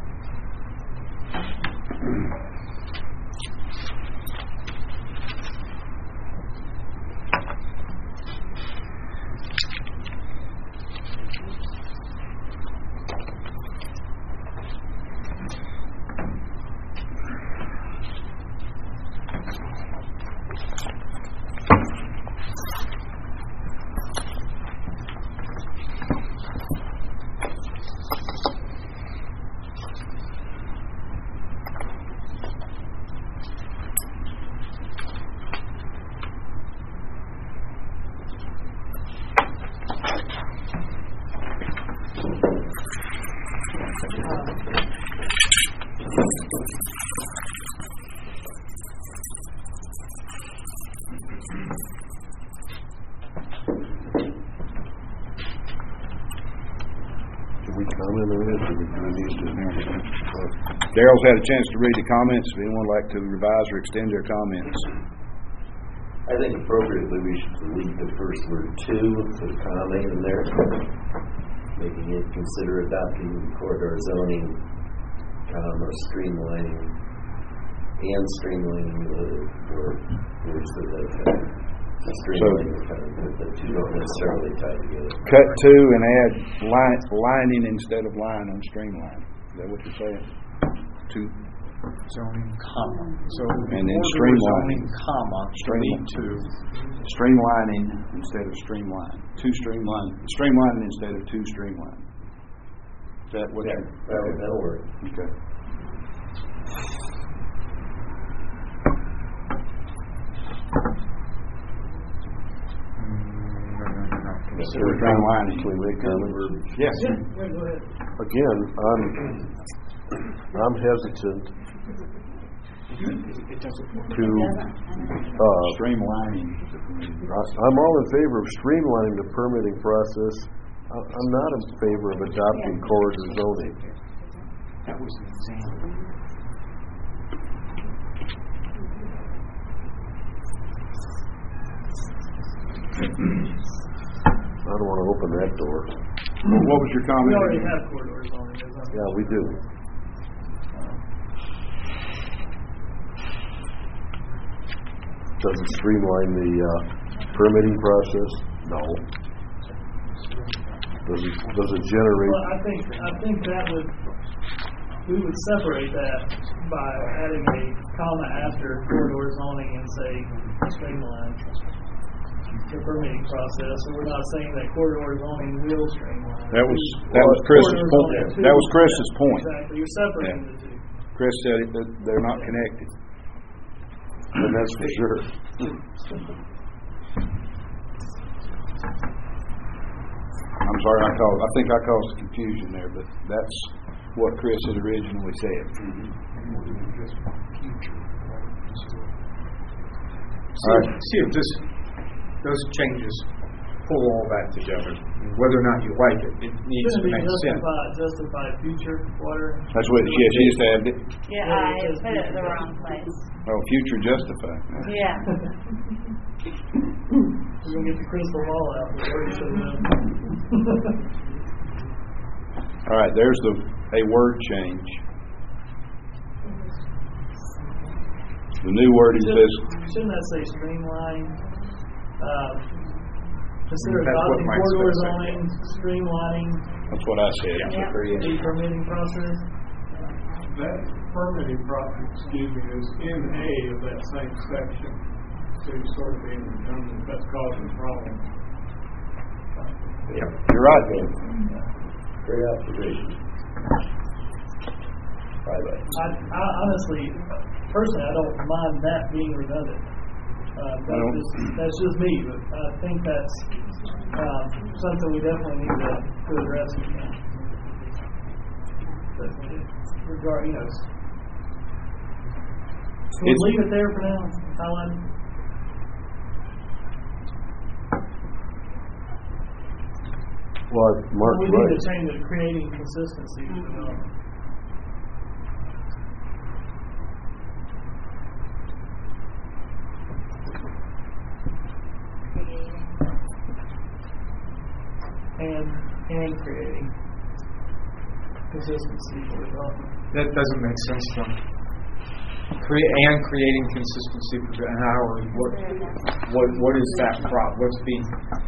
Daryl's had a chance to read the comments. If anyone would like to revise or extend their comments. I think appropriately we should delete the first word "to" put a comma in there, making it consider adopting corridor zoning, comma, streamlining, and streamlining the words that they have. Streamlining is kind of good, the two don't necessarily tie together. Cut to and add lining instead of line on streamline. Is that what you're saying? To zoning, comma. So and then streamlining, comma, streamlining instead of streamline. Streamlining instead of to streamline. Is that what? Yeah, that'll work. Okay. Streamlining. Yes. Again, I'm hesitant to streamlining. I'm all in favor of streamlining the permitting process. I'm not in favor of adopting corridor zoning. That was an example. I don't want to open that door. What was your comment? We already have corridor zoning. Yeah, we do. Does it streamline the permitting process? No. Does it generate? Well, I think that would we would separate that by adding a comma after corridor zoning and say streamline the permitting process. So we're not saying that corridor zoning will streamline. That was Chris's point. That was Chris's point. Exactly. You're separating the two. Chris said that they're not connected. And that's for sure. I'm sorry, I think I caused confusion there, but that's what Chris had originally said. See if those changes pull all that together. Whether or not you like it, it needs to make sense. Justify future water. That's what she used to have. Yeah, I put it in the wrong place. Oh, future justify. Yeah. We're going to get the crystal ball out. All right, there's a word change. The new wording says... Shouldn't that say streamline? Consider That's adopting what corridor zoning, streamlining That's what I said. the permitting process. That permitting process, is in A of that same section. So you sort of being redundant, that's causing problems. You're right, Ben. Great observation. Bye-bye. I honestly, personally, I don't mind that being redundant. That's just me, but I think that's something we definitely need to address again. Regarding us. Can we leave it there for now, Alan? Well, Mark, we need to change it, creating consistency for development. And creating consistency for development. That doesn't make sense to me. Creating consistency for an hour. What is that prop? What's being?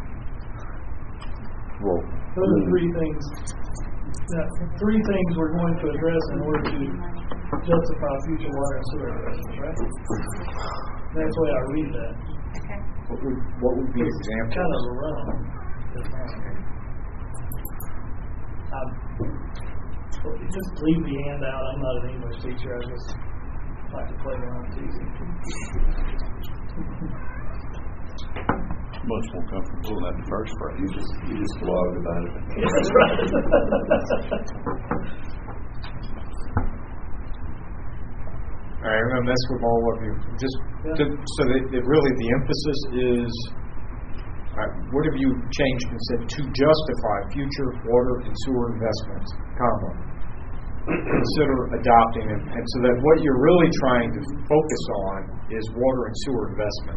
Well, those are three things. Three things we're going to address in order to justify future water and sewer investments, right? That's the way I read that. What would be examples? Kind of a run. Just leave the handout. I'm not an English teacher. I just like to play around. It's easy. Much more comfortable than the first phrase. You just blogged about it. Yeah, that's right. All right, I'm going to mess with all of you. So that really the emphasis is, what have you changed and said? To justify future water and sewer investments, comma, consider adopting it. And so that what you're really trying to focus on is water and sewer investment.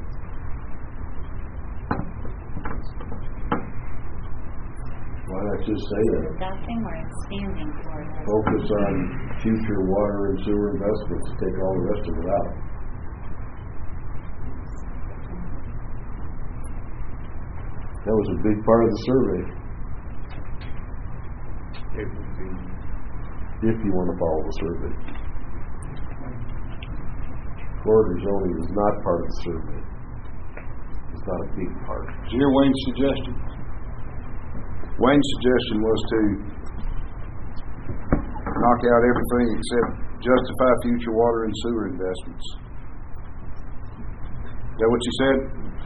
Why not just say that? Adopting or expanding corridor? Focus on future water and sewer investments, take all the rest of it out. That was a big part of the survey. It would be, if you want to follow the survey. Corridor zoning is not part of the survey. It's not a big part. Did you hear Wayne's suggestion? Wayne's suggestion was to knock out everything except justify future water and sewer investments. Is that what you said?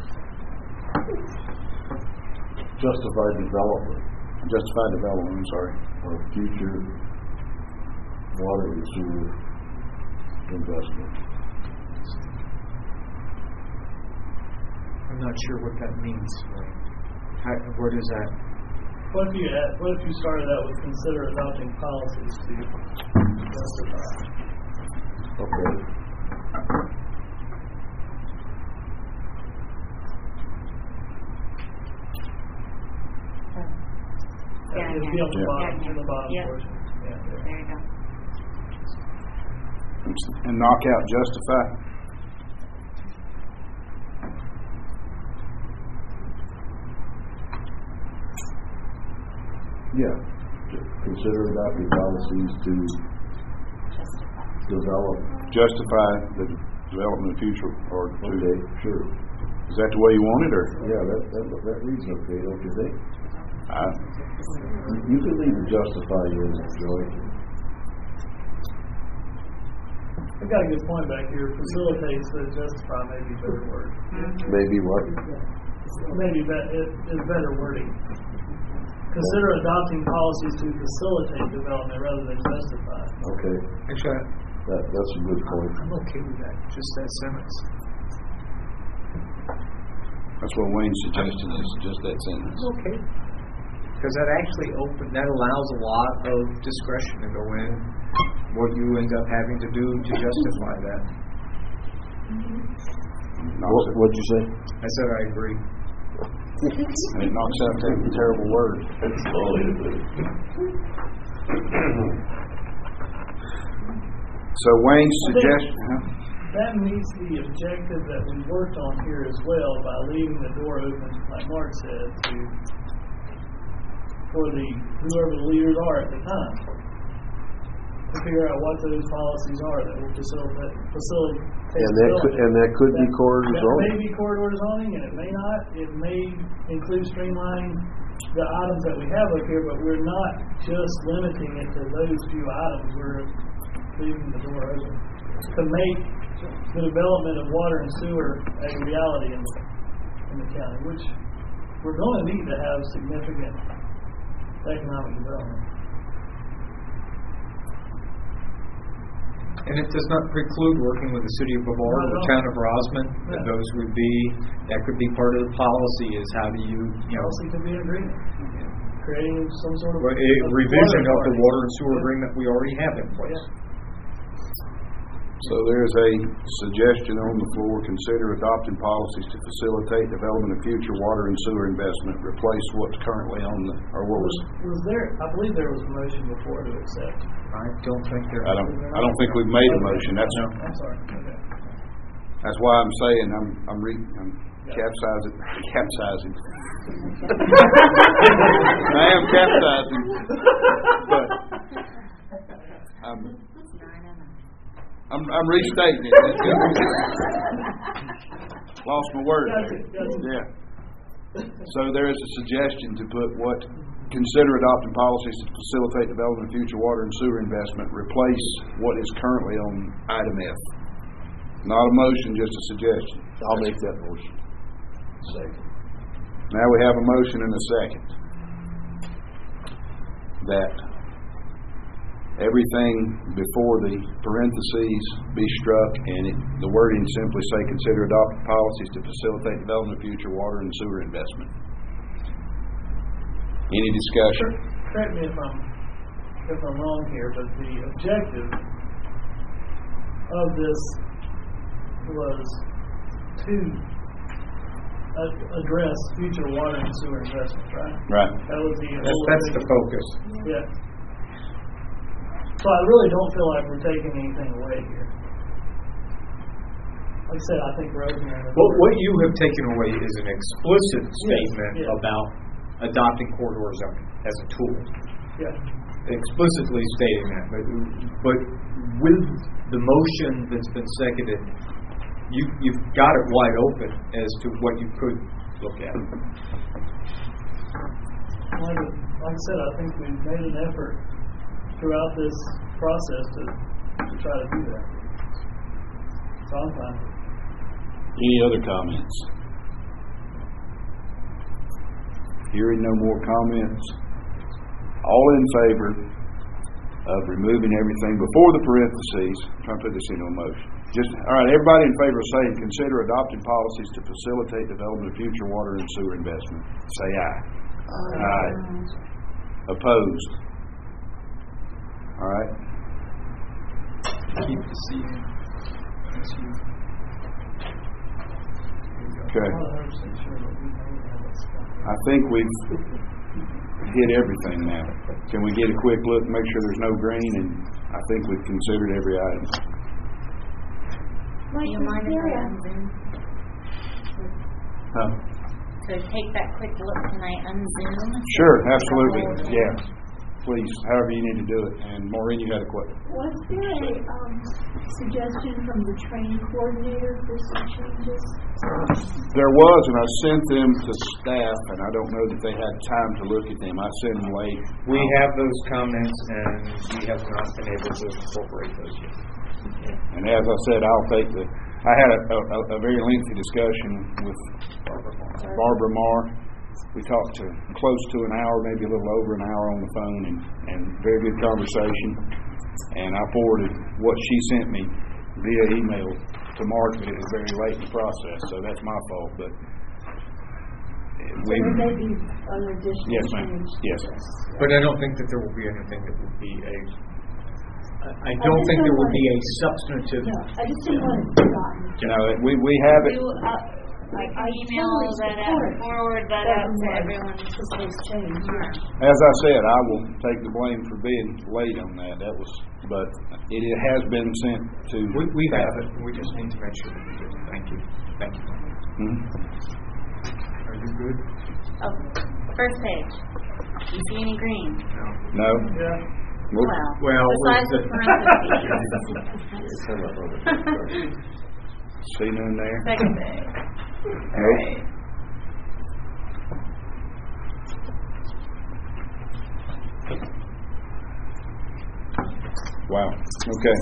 Justify development. Justify development, I'm sorry. Of future water and sewer investment. I'm not sure what that means. What is that? What if you started out with consider adopting policies to justify? Okay. It'd be on the bottom, in the bottom portion. Yeah, there you go. And knock out justify. Yeah. Consider adopting policies to develop. Justify the development of future, or to. Okay, sure. Is that the way you want it, or? Yeah, that reads okay, don't you think? You could leave the justify in, Joey. I've got a good point back here. Facilitates, but justify may be a better word. Maybe what? Maybe is better wording. Consider adopting policies to facilitate development rather than justify. Okay. Actually, that's a good point. I'm okay with that. Just that sentence. That's what Wayne's suggestion is, just that sentence. Okay. Because that actually that allows a lot of discretion to go in what you end up having to do to justify that. What'd you say? I said I agree. And it knocks out that terrible word. So Wayne's suggestion. That meets the objective that we worked on here as well by leaving the door open, like Mark said, for whoever the leaders are at the time to figure out what those policies are that will facilitate. And that could be corridor zoning. That may be corridor zoning, and it may not. It may include streamlining the items that we have up here, but we're not just limiting it to those few items. We're leaving the door open to make the development of water and sewer a reality in the county, which we're going to need to have significant economic development. And it does not preclude working with the city of Brevard or the town of Rosman. Yeah. Those that could be part of the policy is how do you policy could be an agreement. Yeah. Creating some sort of a revision of the water and sewer agreement we already have in place. Yeah. So there's a suggestion on the floor: consider adopting policies to facilitate development of future water and sewer investment. Replace what's currently on the, or what was there? I believe there was a motion before to accept. I don't think there. I don't think we've made a motion. I'm sorry. Okay. That's why I'm saying I'm capsizing. I am capsizing, but I'm restating it. Lost my word. Yeah. So there is a suggestion to put consider adopting policies to facilitate development of future water and sewer investment. Replace what is currently on item F. Not a motion, just a suggestion. I'll make that motion. Second. Now we have a motion and a second that everything before the parentheses be struck, and the wording simply say consider adopting policies to facilitate development of future water and sewer investment. Any discussion? Correct me if I'm wrong here, but the objective of this was to address future water and sewer investments, right? Right. That was that's the focus. Yeah. So I really don't feel like we're taking anything away here. Like I said, I think Rosemary. What you have taken away is an explicit statement about adopting corridor zoning as a tool. Yeah. Explicitly stating that, but with the motion that's been seconded, you've got it wide open as to what you could look at. Like I said, I think we've made an effort throughout this process to try to do that. So I'm fine. Any other comments? Hearing no more comments. All in favor of removing everything before the parentheses. I'm trying to put this into a motion. All right, everybody in favor of saying consider adopting policies to facilitate development of future water and sewer investment. Say aye. Aye. Opposed? All right. Keep the seat. Okay. I think we've hit everything now. Can we get a quick look, make sure there's no green, and I think we've considered every item. Do you mind if I unzoom? Huh? So take that quick look. Can I unzoom? Sure, absolutely. Yeah. please, however you need to do it. And Maureen, you had a question. Was there a suggestion from the training coordinator for some changes? There was, and I sent them to staff, and I don't know that they had time to look at them. I sent them late. We have those comments, and we have not been able to incorporate those yet. And as I said, I had a very lengthy discussion with Barbara Marr. We talked to close to an hour, maybe a little over an hour on the phone, and very good conversation. And I forwarded what she sent me via email to Mark, but it was very late in the process, so that's my fault. But there may be an additional yes, ma'am. change. Yes. But I don't think that there will be anything that would be I don't think there will be a substantive. No, I just didn't want it forgotten. No, we have it. I can email that out, forward that out to everyone. As I said, I will take the blame for being late on that. But it has been sent to. We have it. We just need to make sure that we do it. Thank you. Thank you. Mm-hmm. Are you good? Oh, first page. You see any green? No. Yeah. Well, besides the parentheses. See none there? Second page. All right. Wow. Okay.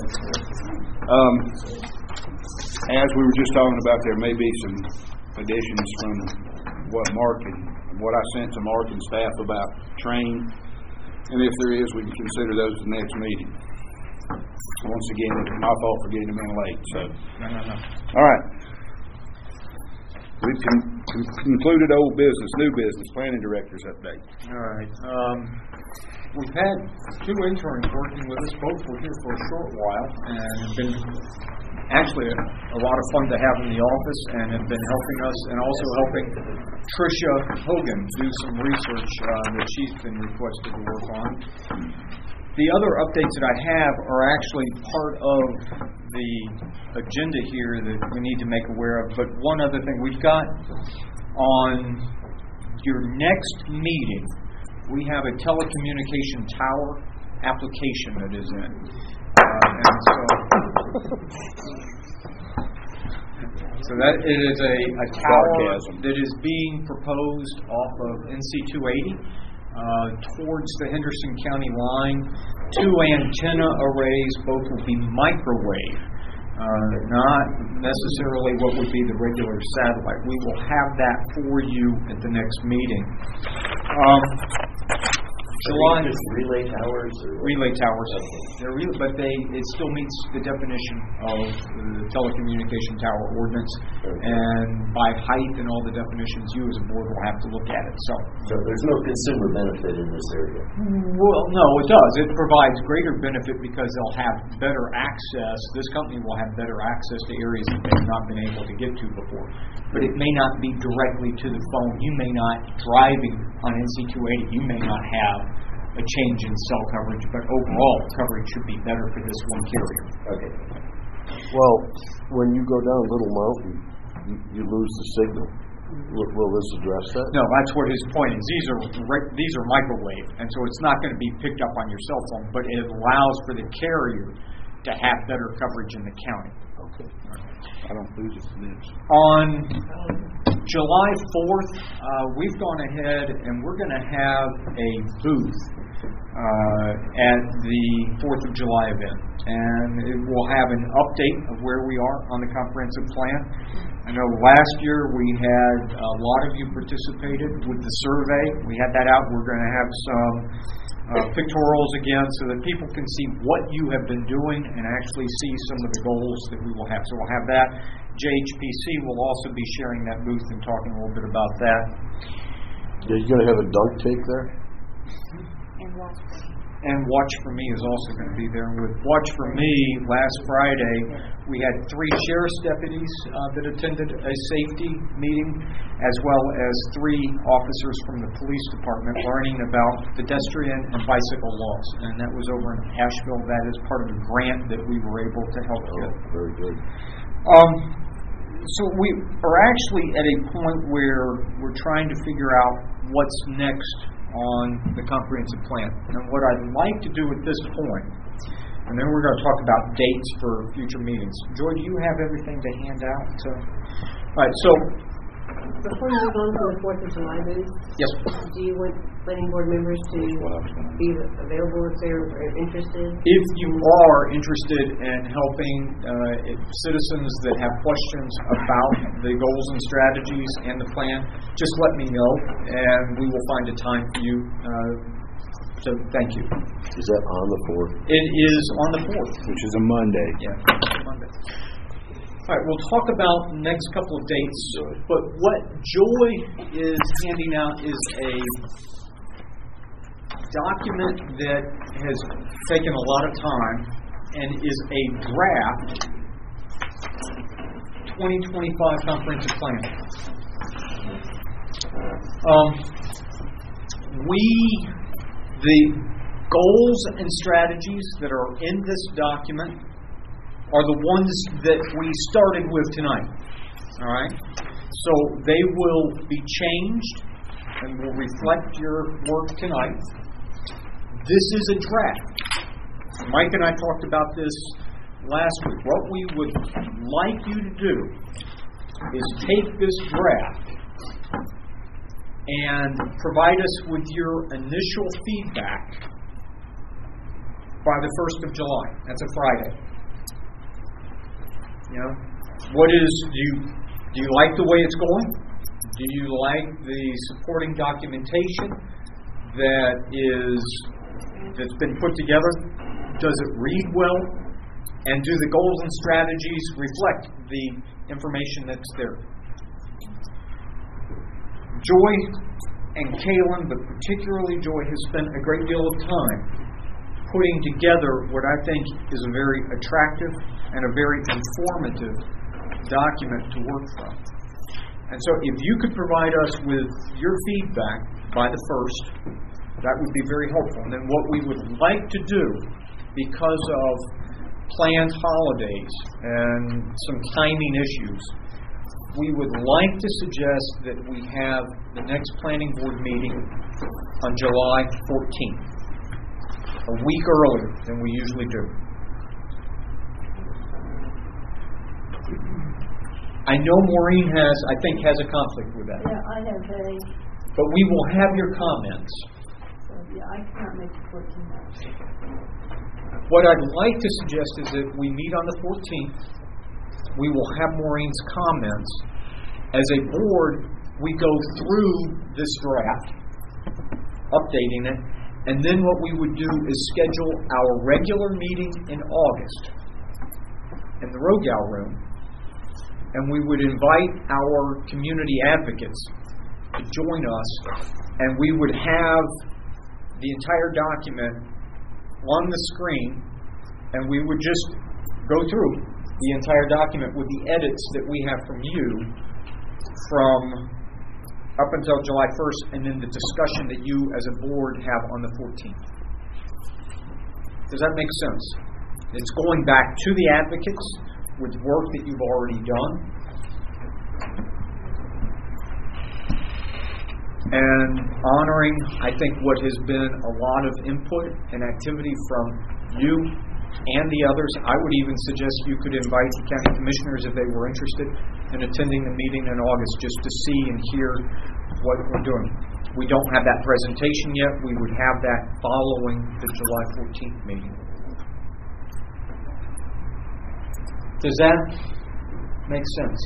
As we were just talking about, there may be some additions from what I sent to Mark and staff about training. And if there is, we can consider those at the next meeting. Once again, it's my fault for getting them in late. So, No. All right. We've concluded old business, new business, planning director's update. All right. We've had two interns working with us. Both were here for a short while and have been actually a lot of fun to have in the office and have been helping us and also helping Tricia Hogan do some research that she's been requested to work on. The other updates that I have are actually part of the agenda here that we need to make aware of. But one other thing, we've got on your next meeting, we have a telecommunication tower application that is in. So that it is a tower that is being proposed off of NC 280 towards the Henderson County line. 2 antenna arrays, both will be microwave, not necessarily what would be the regular satellite. We will have that for you at the next meeting. July just relay towers. Relay towers. They're but it still meets the definition of the telecommunication tower ordinance, and by height and all the definitions, you as a board will have to look at it. So there's no consumer benefit in this area. Well, no, it does. It provides greater benefit because they'll have better access. This company will have better access to areas that they've not been able to get to before. But it may not be directly to the phone. You may not, driving on NC 280, you may not have a change in cell coverage, but overall coverage should be better for this one carrier. Okay. Well, when you go down Little Mountain, you lose the signal. Will this address that? No, that's what his point is. These are microwave, and so it's not going to be picked up on your cell phone, but it allows for the carrier to have better coverage in the county. Okay. I don't lose it. On July 4th, we've gone ahead and we're going to have a booth at the 4th of July event. And it will have an update of where we are on the comprehensive plan. I know last year we had a lot of you participated with the survey. We had that out. We're going to have some pictorials again so that people can see what you have been doing and actually see some of the goals that we will have. So we'll have that. JHPC will also be sharing that booth and talking a little bit about that. Are you going to have a dunk tank there? And Watch for Me is also going to be there. With Watch for Me, last Friday, we had 3 sheriff's deputies that attended a safety meeting, as well as 3 officers from the police department learning about pedestrian and bicycle laws. And that was over in Asheville. That is part of a grant that we were able to help get. Very good. So we are actually at a point where we're trying to figure out what's next on the comprehensive plan. And what I'd like to do at this point, and then we're going to talk about dates for future meetings. Joy, do you have everything to hand out? All right, so before you move on to the 4th of July booth, yes. Do you want planning board members to be available if they're interested? If you are interested in helping citizens that have questions about the goals and strategies and the plan, just let me know, and we will find a time for you. So thank you. Is that on the 4th? It is on the 4th. Which is a Monday. Yeah, Monday. All right, we'll talk about the next couple of dates, but what Joy is handing out is a document that has taken a lot of time and is a draft 2025 comprehensive plan. The goals and strategies that are in this document are the ones that we started with tonight. All right? So they will be changed and will reflect your work tonight. This is a draft. Mike and I talked about this last week. What we would like you to do is take this draft and provide us with your initial feedback by the 1st of July. That's a Friday. You know, do you like the way it's going? Do you like the supporting documentation that's been put together? Does it read well? And do the goals and strategies reflect the information that's there? Joy and Kaylin, but particularly Joy, has spent a great deal of time putting together what I think is a very attractive and a very informative document to work from. And so if you could provide us with your feedback by the 1st, that would be very helpful. And then what we would like to do, because of planned holidays and some timing issues, we would like to suggest that we have the next planning board meeting on July 14th, a week earlier than we usually do. I know Maureen has a conflict with that. Yeah, I have a... But we will have your comments. So, yeah, I can't make the 14th. What I'd like to suggest is that we meet on the 14th. We will have Maureen's comments. As a board, we go through this draft, updating it, and then what we would do is schedule our regular meeting in August in the Rogow room, and we would invite our community advocates to join us, and we would have the entire document on the screen, and we would just go through the entire document with the edits that we have from you from up until July 1st, and then the discussion that you as a board have on the 14th. Does that make sense? It's going back to the advocates with work that you've already done, and honoring, I think, what has been a lot of input and activity from you and the others. I would even suggest you could invite the county commissioners if they were interested in attending the meeting in August, just to see and hear what we're doing. We don't have that presentation yet. We would have that following the July 14th meeting. Does that make sense?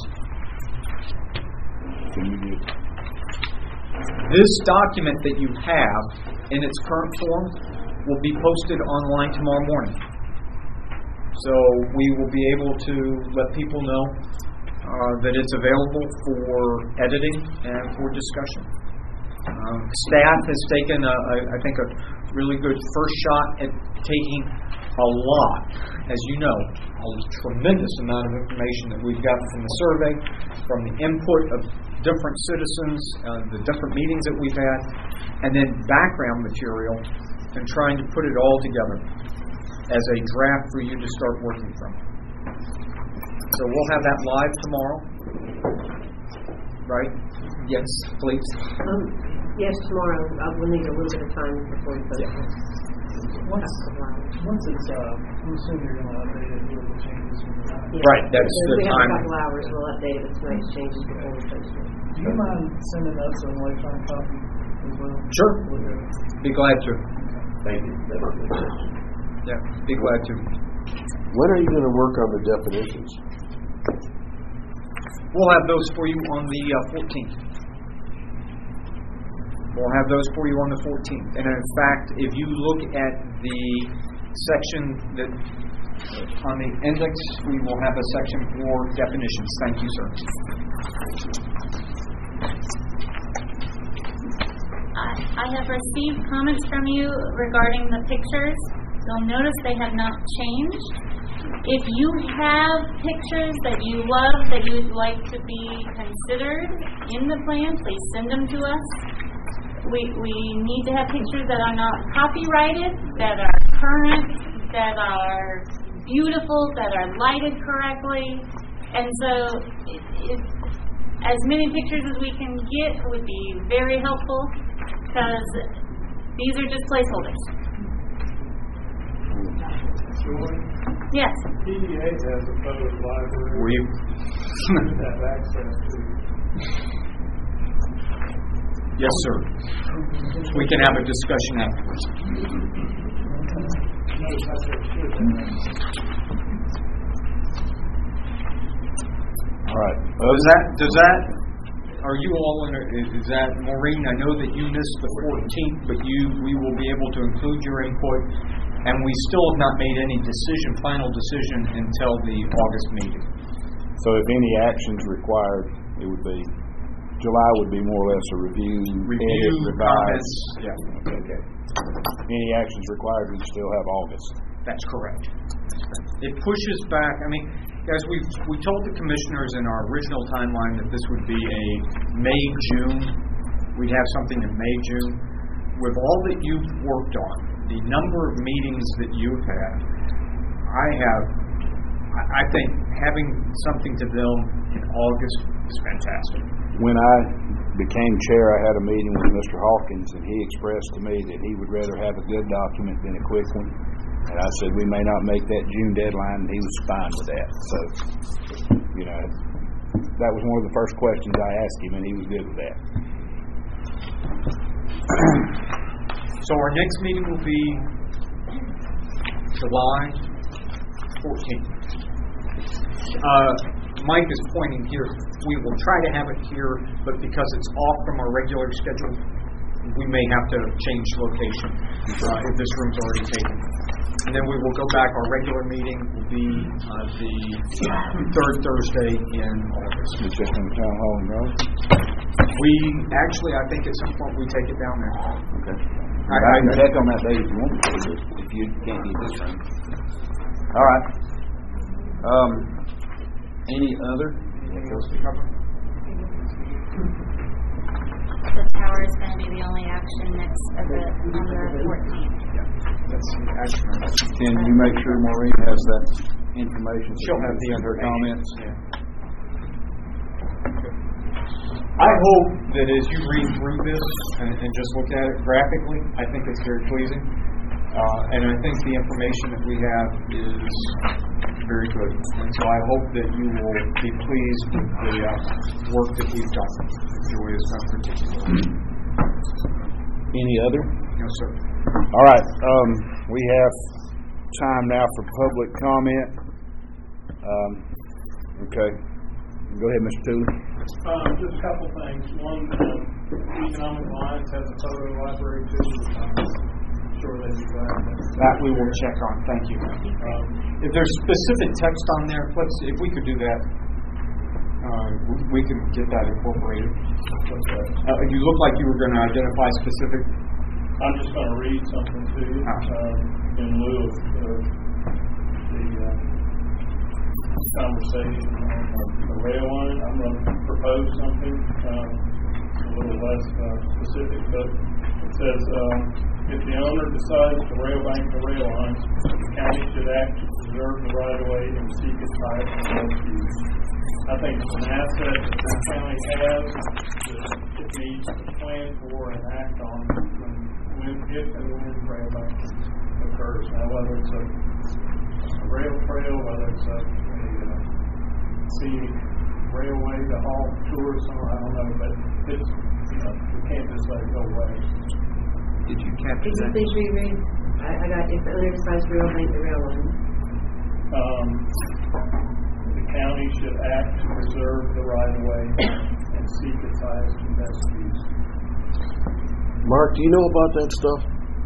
This document that you have in its current form will be posted online tomorrow morning. So we will be able to let people know that it's available for editing and for discussion. Staff has taken, I think, a really good first shot at taking a lot, as you know, a tremendous amount of information that we've gotten from the survey, from the input of different citizens, the different meetings that we've had, and then background material, and trying to put it all together as a draft for you to start working from. So we'll have that live tomorrow. Right? Yes, please. Yes, tomorrow. We'll need a little bit of time before we post it. Once it's, I'm assuming you're going to update it with the changes. Right, that's So the we have time. a couple hours. We'll update it with tonight's changes before we post it. Do you mind sending us an electronic copy as well? Sure. Be glad to. Thank you. Yeah, be glad to. When are you going to work on the definitions? We'll have those for you on the 14th. We'll have those for you on the 14th. And in fact, if you look at the section that on the index, we will have a section for definitions. Thank you, sir. I have received comments from you regarding the pictures. You'll notice they have not changed. If you have pictures that you love that you would like to be considered in the plan, please send them to us. We need to have pictures that are not copyrighted, that are current, that are beautiful, that are lighted correctly. And so as many pictures as we can get would be very helpful, because these are just placeholders. Yes. PDA has a photo library. We have access to. Yes, sir. We can have a discussion afterwards. All right. Does that? Are you all in? Is that Maureen? I know that you missed the 14th, but we will be able to include your input, and we still have not made any final decision until the August meeting. So if any actions required, it would be July would be more or less a review, edit, revise. Comments. Yeah. Okay. Any actions required, we still have August. That's correct. It pushes back. I mean, guys, we told the commissioners in our original timeline that this would be a May-June. We'd have something in May-June. With all that you've worked on, the number of meetings that you've had, I think having something to them in August is fantastic. When I became chair, I had a meeting with Mr. Hawkins, and he expressed to me that he would rather have a good document than a quick one. And I said, we may not make that June deadline, and he was fine with that. So, that was one of the first questions I asked him, and he was good with that. So our next meeting will be July 14th. Mike is pointing here. We will try to have it here, but because it's off from our regular schedule, we may have to change location if this room's already taken. And then we will go back. Our regular meeting will be the third Thursday in August. It's just in the town hall in Rome? I think at some point we take it down there. Okay. I can check on that date if you want to, if you can't get this room. All right. Any other? Anything else to cover? The tower is going to be the only action on the 14th. That's the action. Can you make sure Maureen has that information? She'll have the her comments. Yeah. I hope that as you read through this and just look at it graphically, I think it's very pleasing. And I think the information that we have is very good. And so I hope that you will be pleased with the work that we've done. Joy is not particularly. Any other? No, sir. All right. We have time now for public comment. Okay. Go ahead, Mr. Tooley. Just a couple things. One, Economic Alliance has a photo library too. I'm sure they'd be glad. That we will check on. Thank you. If there's specific text on there, if we could do that, we can get that incorporated. You look like you were going to identify specific. I'm just going to read something to you in lieu of the conversation on the rail line. I'm going to propose something a little less specific, but it says, if the owner decides to rail bank the rail lines, the county should act to preserve the right-of-way and seek its highest and best use. I think it's an asset that the county has that it needs to plan for and act on if and when trail banking occurs. Now, whether it's a rail trail, whether it's a scenic railway to haul tourists, I don't know, but it's, we can't just let it go away. Did you capture Could you that? please reread? I got if the undersized rail bank the rail line. The county should act to preserve the right of way and seek its highest and best use. Mark, do you know about that stuff?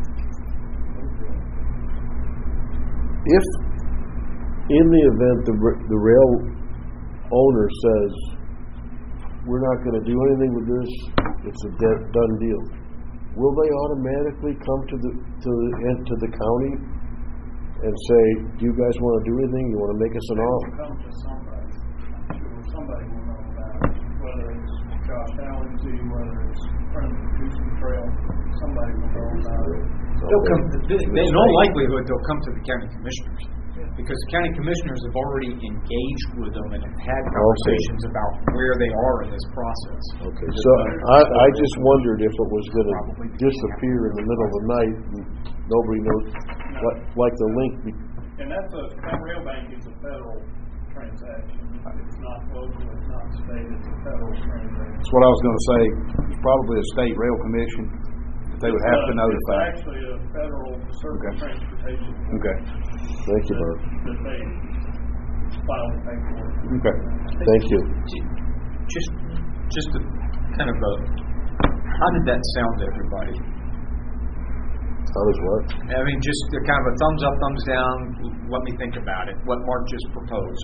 If, in the event the rail owner says, we're not going to do anything with this, it's a done deal, will they automatically come to the county and say, do you guys want to do anything? You want to make us an offer? Come to somebody. I'm sure somebody will know about it, whether it's Josh Allenzy, whether it's Friends of Houston Trail, somebody will know about it. They'll come. In all likelihood, they'll come to the county commissioners, because the county commissioners have already engaged with them and have had conversations about where they are in this process. Okay, so I just wondered if it was going to disappear in the middle of the night and nobody knows, like the link. And that rail bank is a federal transaction. It's not local, it's not state, it's a federal transaction. That's what I was going to say. It's probably a state rail commission that they would have to notify. It's actually a federal surface transportation. Okay. Thank you, Mark. That they file the paperwork. Okay. Thank you. Just a kind of how did that sound to everybody? How does what? I mean, just a kind of a thumbs up, thumbs down. Let me think about it. What Mark just proposed.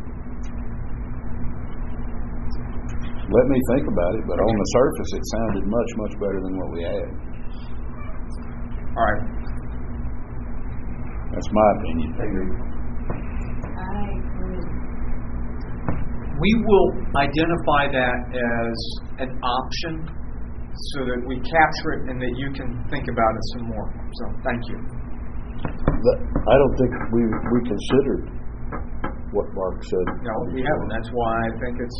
Let me think about it, but on the surface, it sounded much, much better than what we had. All right. That's my opinion. I agree. We will identify that as an option so that we capture it and that you can think about it some more. So, thank you. I don't think we considered what Mark said. No, we haven't. That's why I think it's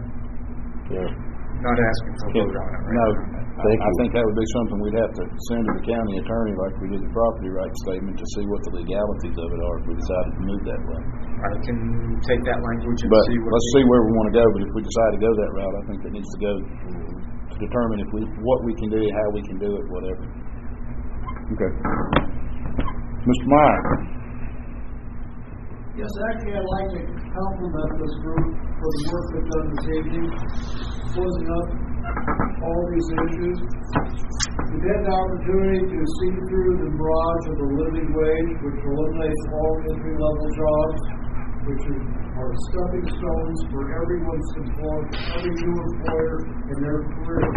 not asking for a vote on it. Right? No, I think that would be something we'd have to send to the county attorney, like we did the property rights statement, to see what the legalities of it are if we decided to move that way. I can take that language and see what. Let's see where we want to go. But if we decide to go that route, I think that needs to go to determine what we can do, how we can do it, whatever. Okay, Mr. Meyer. Yes, actually, I'd like to compliment this group for the work they've done this evening, closing up all these issues. We've had the opportunity to see through the mirage of the living wage, which eliminates all entry-level jobs, which are stepping stones for everyone's employment, every new employer in their career.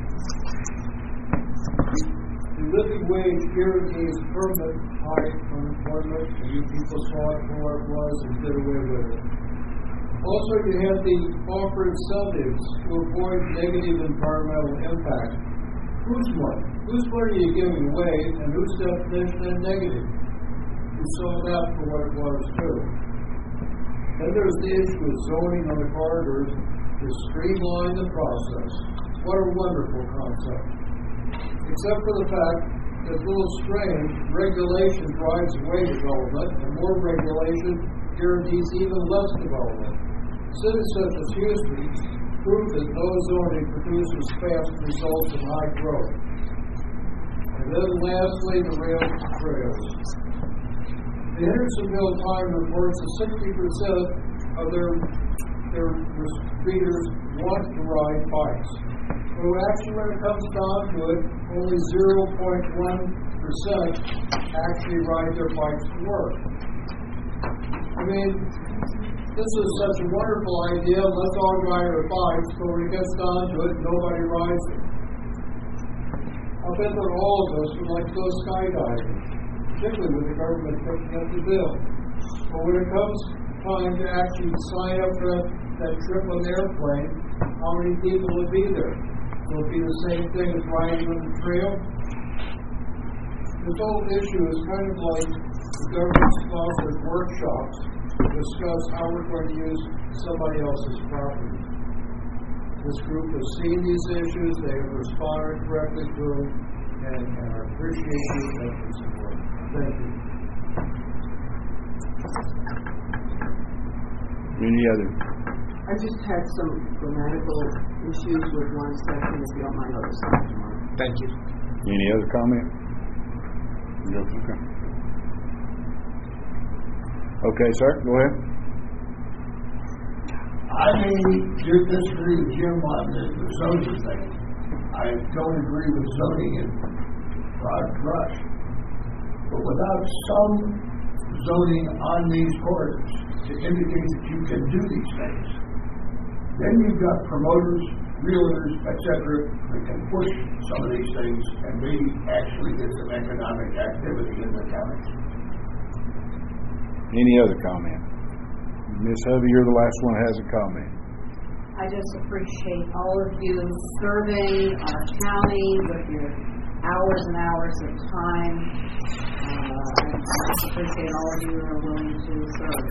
The living wage guarantees permanent high unemployment, and you people saw it for what it was and did away with it. Also, you have the offer incentives to avoid negative environmental impact. Whose money? Whose money are you giving away, and whose definition is negative? You saw that for what it was, too. Then there's the issue of zoning on the corridors to streamline the process. What a wonderful concept. Except for the fact that it's a little strange, regulation drives away development, and more regulation guarantees even less development. Cities such as Houston prove that no zoning produces fast results in high growth. And then lastly, the rail trails. The Hendersonville Times reports that 60% of their readers want to ride bikes. So actually, when it comes down to it, only 0.1% actually ride their bikes to work. I mean, this is such a wonderful idea. Let's all ride our bikes, but when it gets down to it, nobody rides them. I'll bet that all of us would like to go skydiving, particularly with the government picking up the bill. But when it comes time to actually sign up for that trip on the airplane, how many people would be there? Will it be the same thing as riding on the trail? This whole issue is kind of like the government-sponsored workshops discuss how we're going to use somebody else's property. This group has seen these issues, they have responded correctly to them, and I appreciate the attention support. Thank you. Any other? I just had some grammatical issues with one section, if you don't mind, I'll just talk tomorrow. Thank you. Any other comment? No. Okay. Okay, sir, go ahead. I may disagree with Jim on the zoning thing. I don't agree with zoning in broad brush. But without some zoning on these corridors to indicate that you can do these things, then you've got promoters, realtors, etc., that can push some of these things and maybe actually get some economic activity in the county. Any other comment? Ms. Hovey, you're the last one that has a comment. I just appreciate all of you serving our county with your hours and hours of time. I just appreciate all of you who are willing to serve.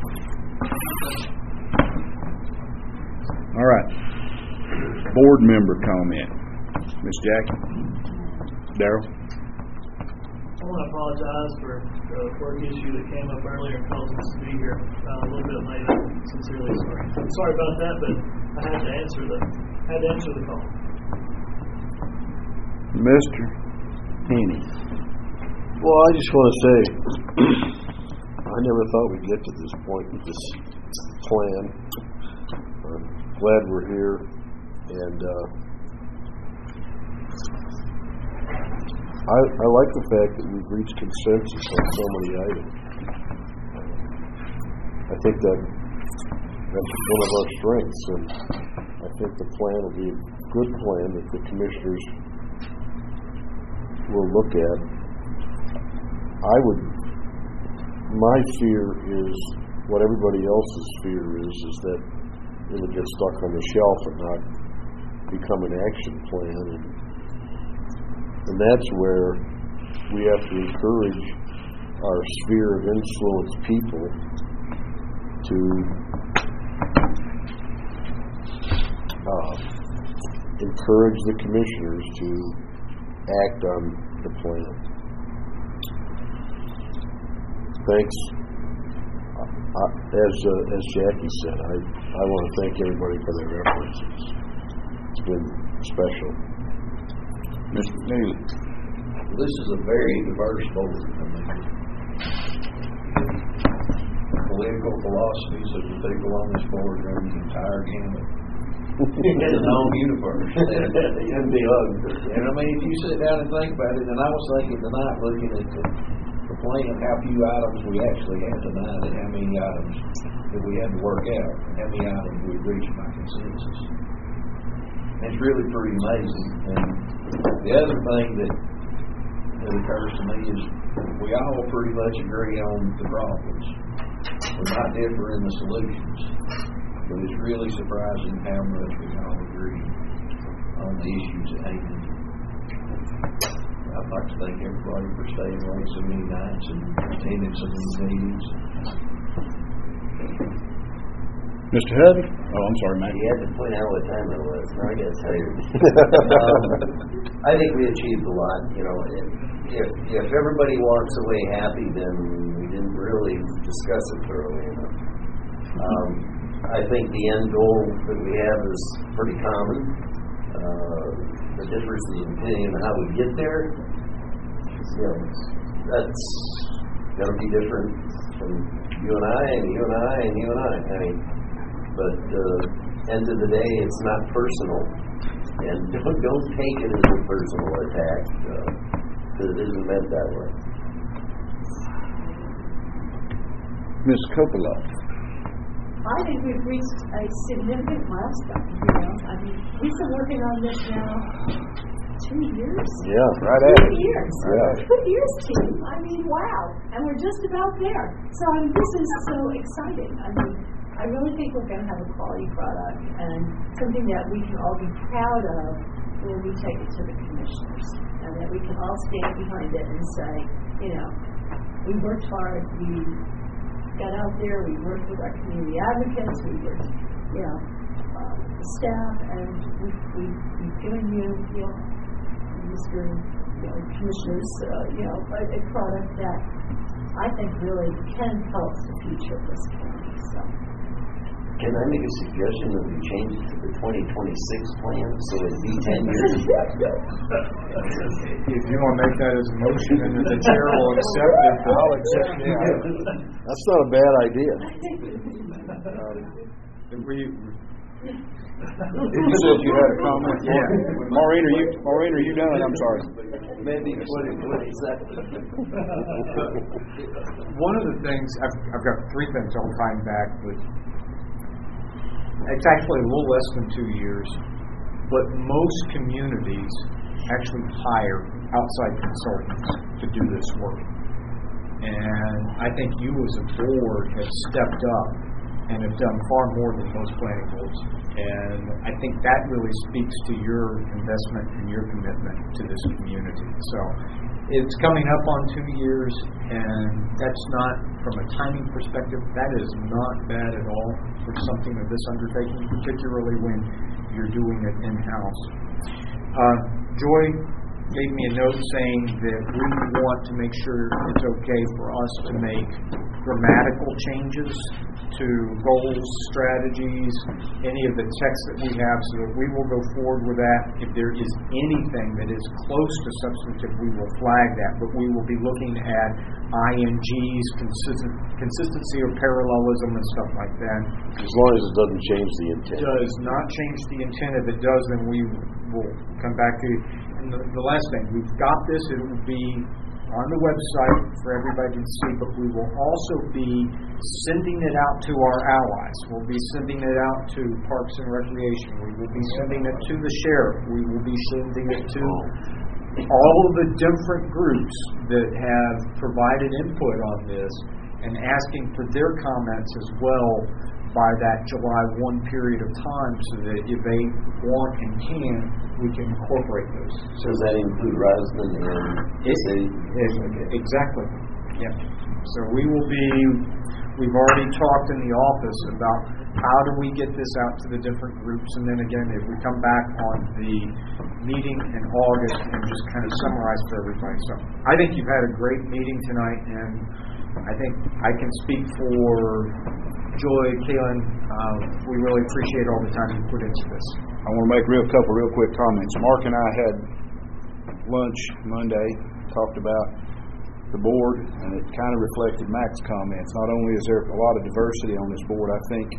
All right. Board member comment. Ms. Jackie? Darrell? I want to apologize for the work issue that came up earlier and caused us to be here a little bit late. I'm sincerely sorry. I'm sorry about that, but I had to answer the call. Mr. Haney. Well, I just want to say, I never thought we'd get to this point with this plan. I'm glad we're here, and I like the fact that we've reached consensus on so many items. I think that's one of our strengths, and I think the plan will be a good plan that the commissioners will look at. My fear is what everybody else's fear is that it would get stuck on the shelf and not become an action plan. And that's where we have to encourage our sphere of influence people to encourage the commissioners to act on the plan. Thanks. As Jackie said, I want to thank everybody for their efforts. It's been special. Mr. Neely. This is a very diverse board. Political philosophies of the people on this board run the entire gamut. It's a known universe. And I mean, if you sit down and think about it, and I was thinking tonight, looking at the plan, how few items we actually had tonight, and how many items that we had to work out, and how many items we reached by consensus. It's really pretty amazing. And the other thing that occurs to me is we all pretty much agree on the problems. We might differ in the solutions, but it's really surprising how much we all agree on the issues at hand. I'd like to thank everybody for staying late so many nights and attending so many meetings. Mr. Hovey? Oh, I'm sorry, Matt. You had to point out what time it was. Now I got tired. I think we achieved a lot. You know, if everybody walks away happy, then we didn't really discuss it thoroughly enough. I think the end goal that we have is pretty common. The differences in opinion on how we get there, you know, that's going to be different from you and I, and you and I, and you and I. I mean, but end of the day, it's not personal, and don't take it as a personal attack, because it isn't meant that way. Ms. Coppola. I think we've reached a significant milestone. You know, I mean, we've been working on this now 2 years. Yeah, right at it. 2 years. Yeah. 2 years, team. I mean, wow. And we're just about there. So I mean, this is so exciting. I mean, I really think we're going to have a quality product and something that we can all be proud of when we take it to the commissioners, and that we can all stand behind it and say, you know, we worked hard, we got out there, we worked with our community advocates, we worked, the staff, and we've given you, Mr. Commissioners, a product that I think really can help the future of this county. So. Can I make a suggestion that we change it to the 2026 plan so it'd be 10 years? If you want to make that as a motion and if the chair will accept it, I'll accept it. That's not a bad idea. You said you had a comment. Yeah. Maureen, are you done? I'm sorry. Maybe 2027. One of the things, I've got three things I'll find back, but it's actually a little less than 2 years, but most communities actually hire outside consultants to do this work. And I think you as a board have stepped up and have done far more than most planning boards. And I think that really speaks to your investment and your commitment to this community. So it's coming up on 2 years, and that's not, from a timing perspective, that is not bad at all for something of this undertaking, particularly when you're doing it in-house. Joy gave me a note saying that we want to make sure it's okay for us to make grammatical changes to goals, strategies, any of the text that we have, so that we will go forward with that. If there is anything that is close to substantive, we will flag that, but we will be looking at INGs, consistency or parallelism and stuff like that. As long as it doesn't change the intent. It does not change the intent. If it does, then we will come back to you. And the last thing, we've got this, it will be on the website for everybody to see, but we will also be sending it out to our allies. We'll be sending it out to Parks and Recreation. We will be sending it to the sheriff. We will be sending it to all of the different groups that have provided input on this and asking for their comments as well by that July 1 period of time, so that if they want and can, we can incorporate those. So does that include Roslyn and City? Exactly. Yeah. So we've already talked in the office about how do we get this out to the different groups, and then again, if we come back on the meeting in August and just kind of summarize for everybody. So I think you've had a great meeting tonight, and I think I can speak for Joy, Kaylin, we really appreciate all the time you put into this. I want to make a couple real quick comments. Mark and I had lunch Monday, talked about the board, and it kind of reflected Mac's comments. Not only is there a lot of diversity on this board, I think,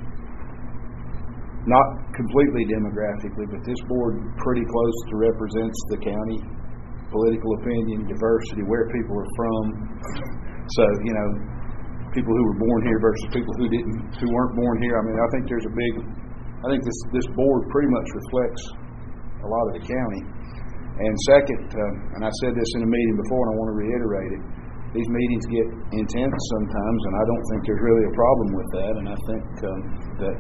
not completely demographically, but this board pretty close to represents the county, political opinion, diversity, where people are from. So, people who were born here versus people who weren't born here. I mean, I think this board pretty much reflects a lot of the county. And second, and I said this in a meeting before, and I want to reiterate it, these meetings get intense sometimes, and I don't think there's really a problem with that. And I think that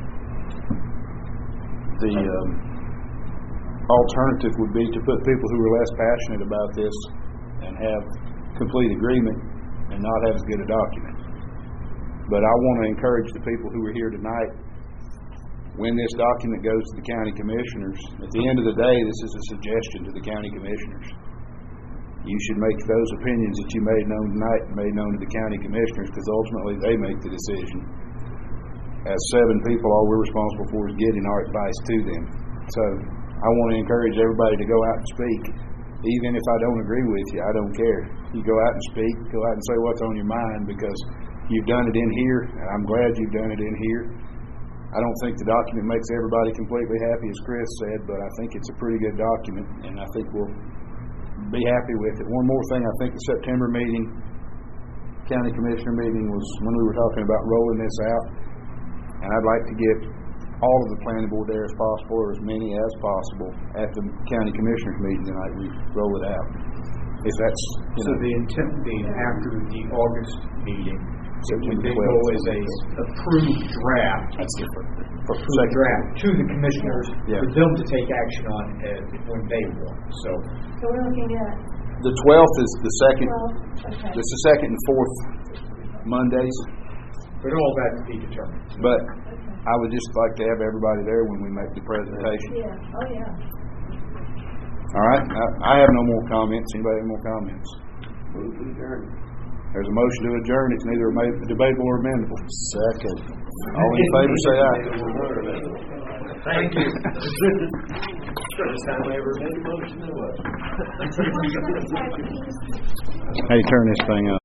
the alternative would be to put people who are less passionate about this and have complete agreement and not have as good a document. But I want to encourage the people who are here tonight, when this document goes to the county commissioners, at the end of the day, this is a suggestion to the county commissioners. You should make those opinions that you made known tonight made known to the county commissioners, because ultimately they make the decision. As 7 people, all we're responsible for is getting our advice to them. So I want to encourage everybody to go out and speak. Even if I don't agree with you, I don't care. You go out and speak, go out and say what's on your mind, because you've done it in here, and I'm glad you've done it in here. I don't think the document makes everybody completely happy, as Chris said, but I think it's a pretty good document, and I think we'll be happy with it. One more thing, I think the September meeting, county commissioner meeting, was when we were talking about rolling this out, and I'd like to get all of the planning board there as possible, or as many as possible, at the county commissioners meeting tonight. We roll it out. If that's the intent being after the August meeting, September they go as a approved draft. That's different. Draft to the commissioners for them to take action on when they want. So we're looking at the 12th is the second. Okay. It's the second and fourth Mondays. But all that to be determined. But I would just like to have everybody there when we make the presentation. Yeah, oh, yeah. All right, I have no more comments. Anybody have more comments? Move to adjourn. There's a motion to adjourn. It's neither debatable or amendable. Second. All in favor, say aye. Thank you. First time I ever made a motion to what? Hey, turn this thing up.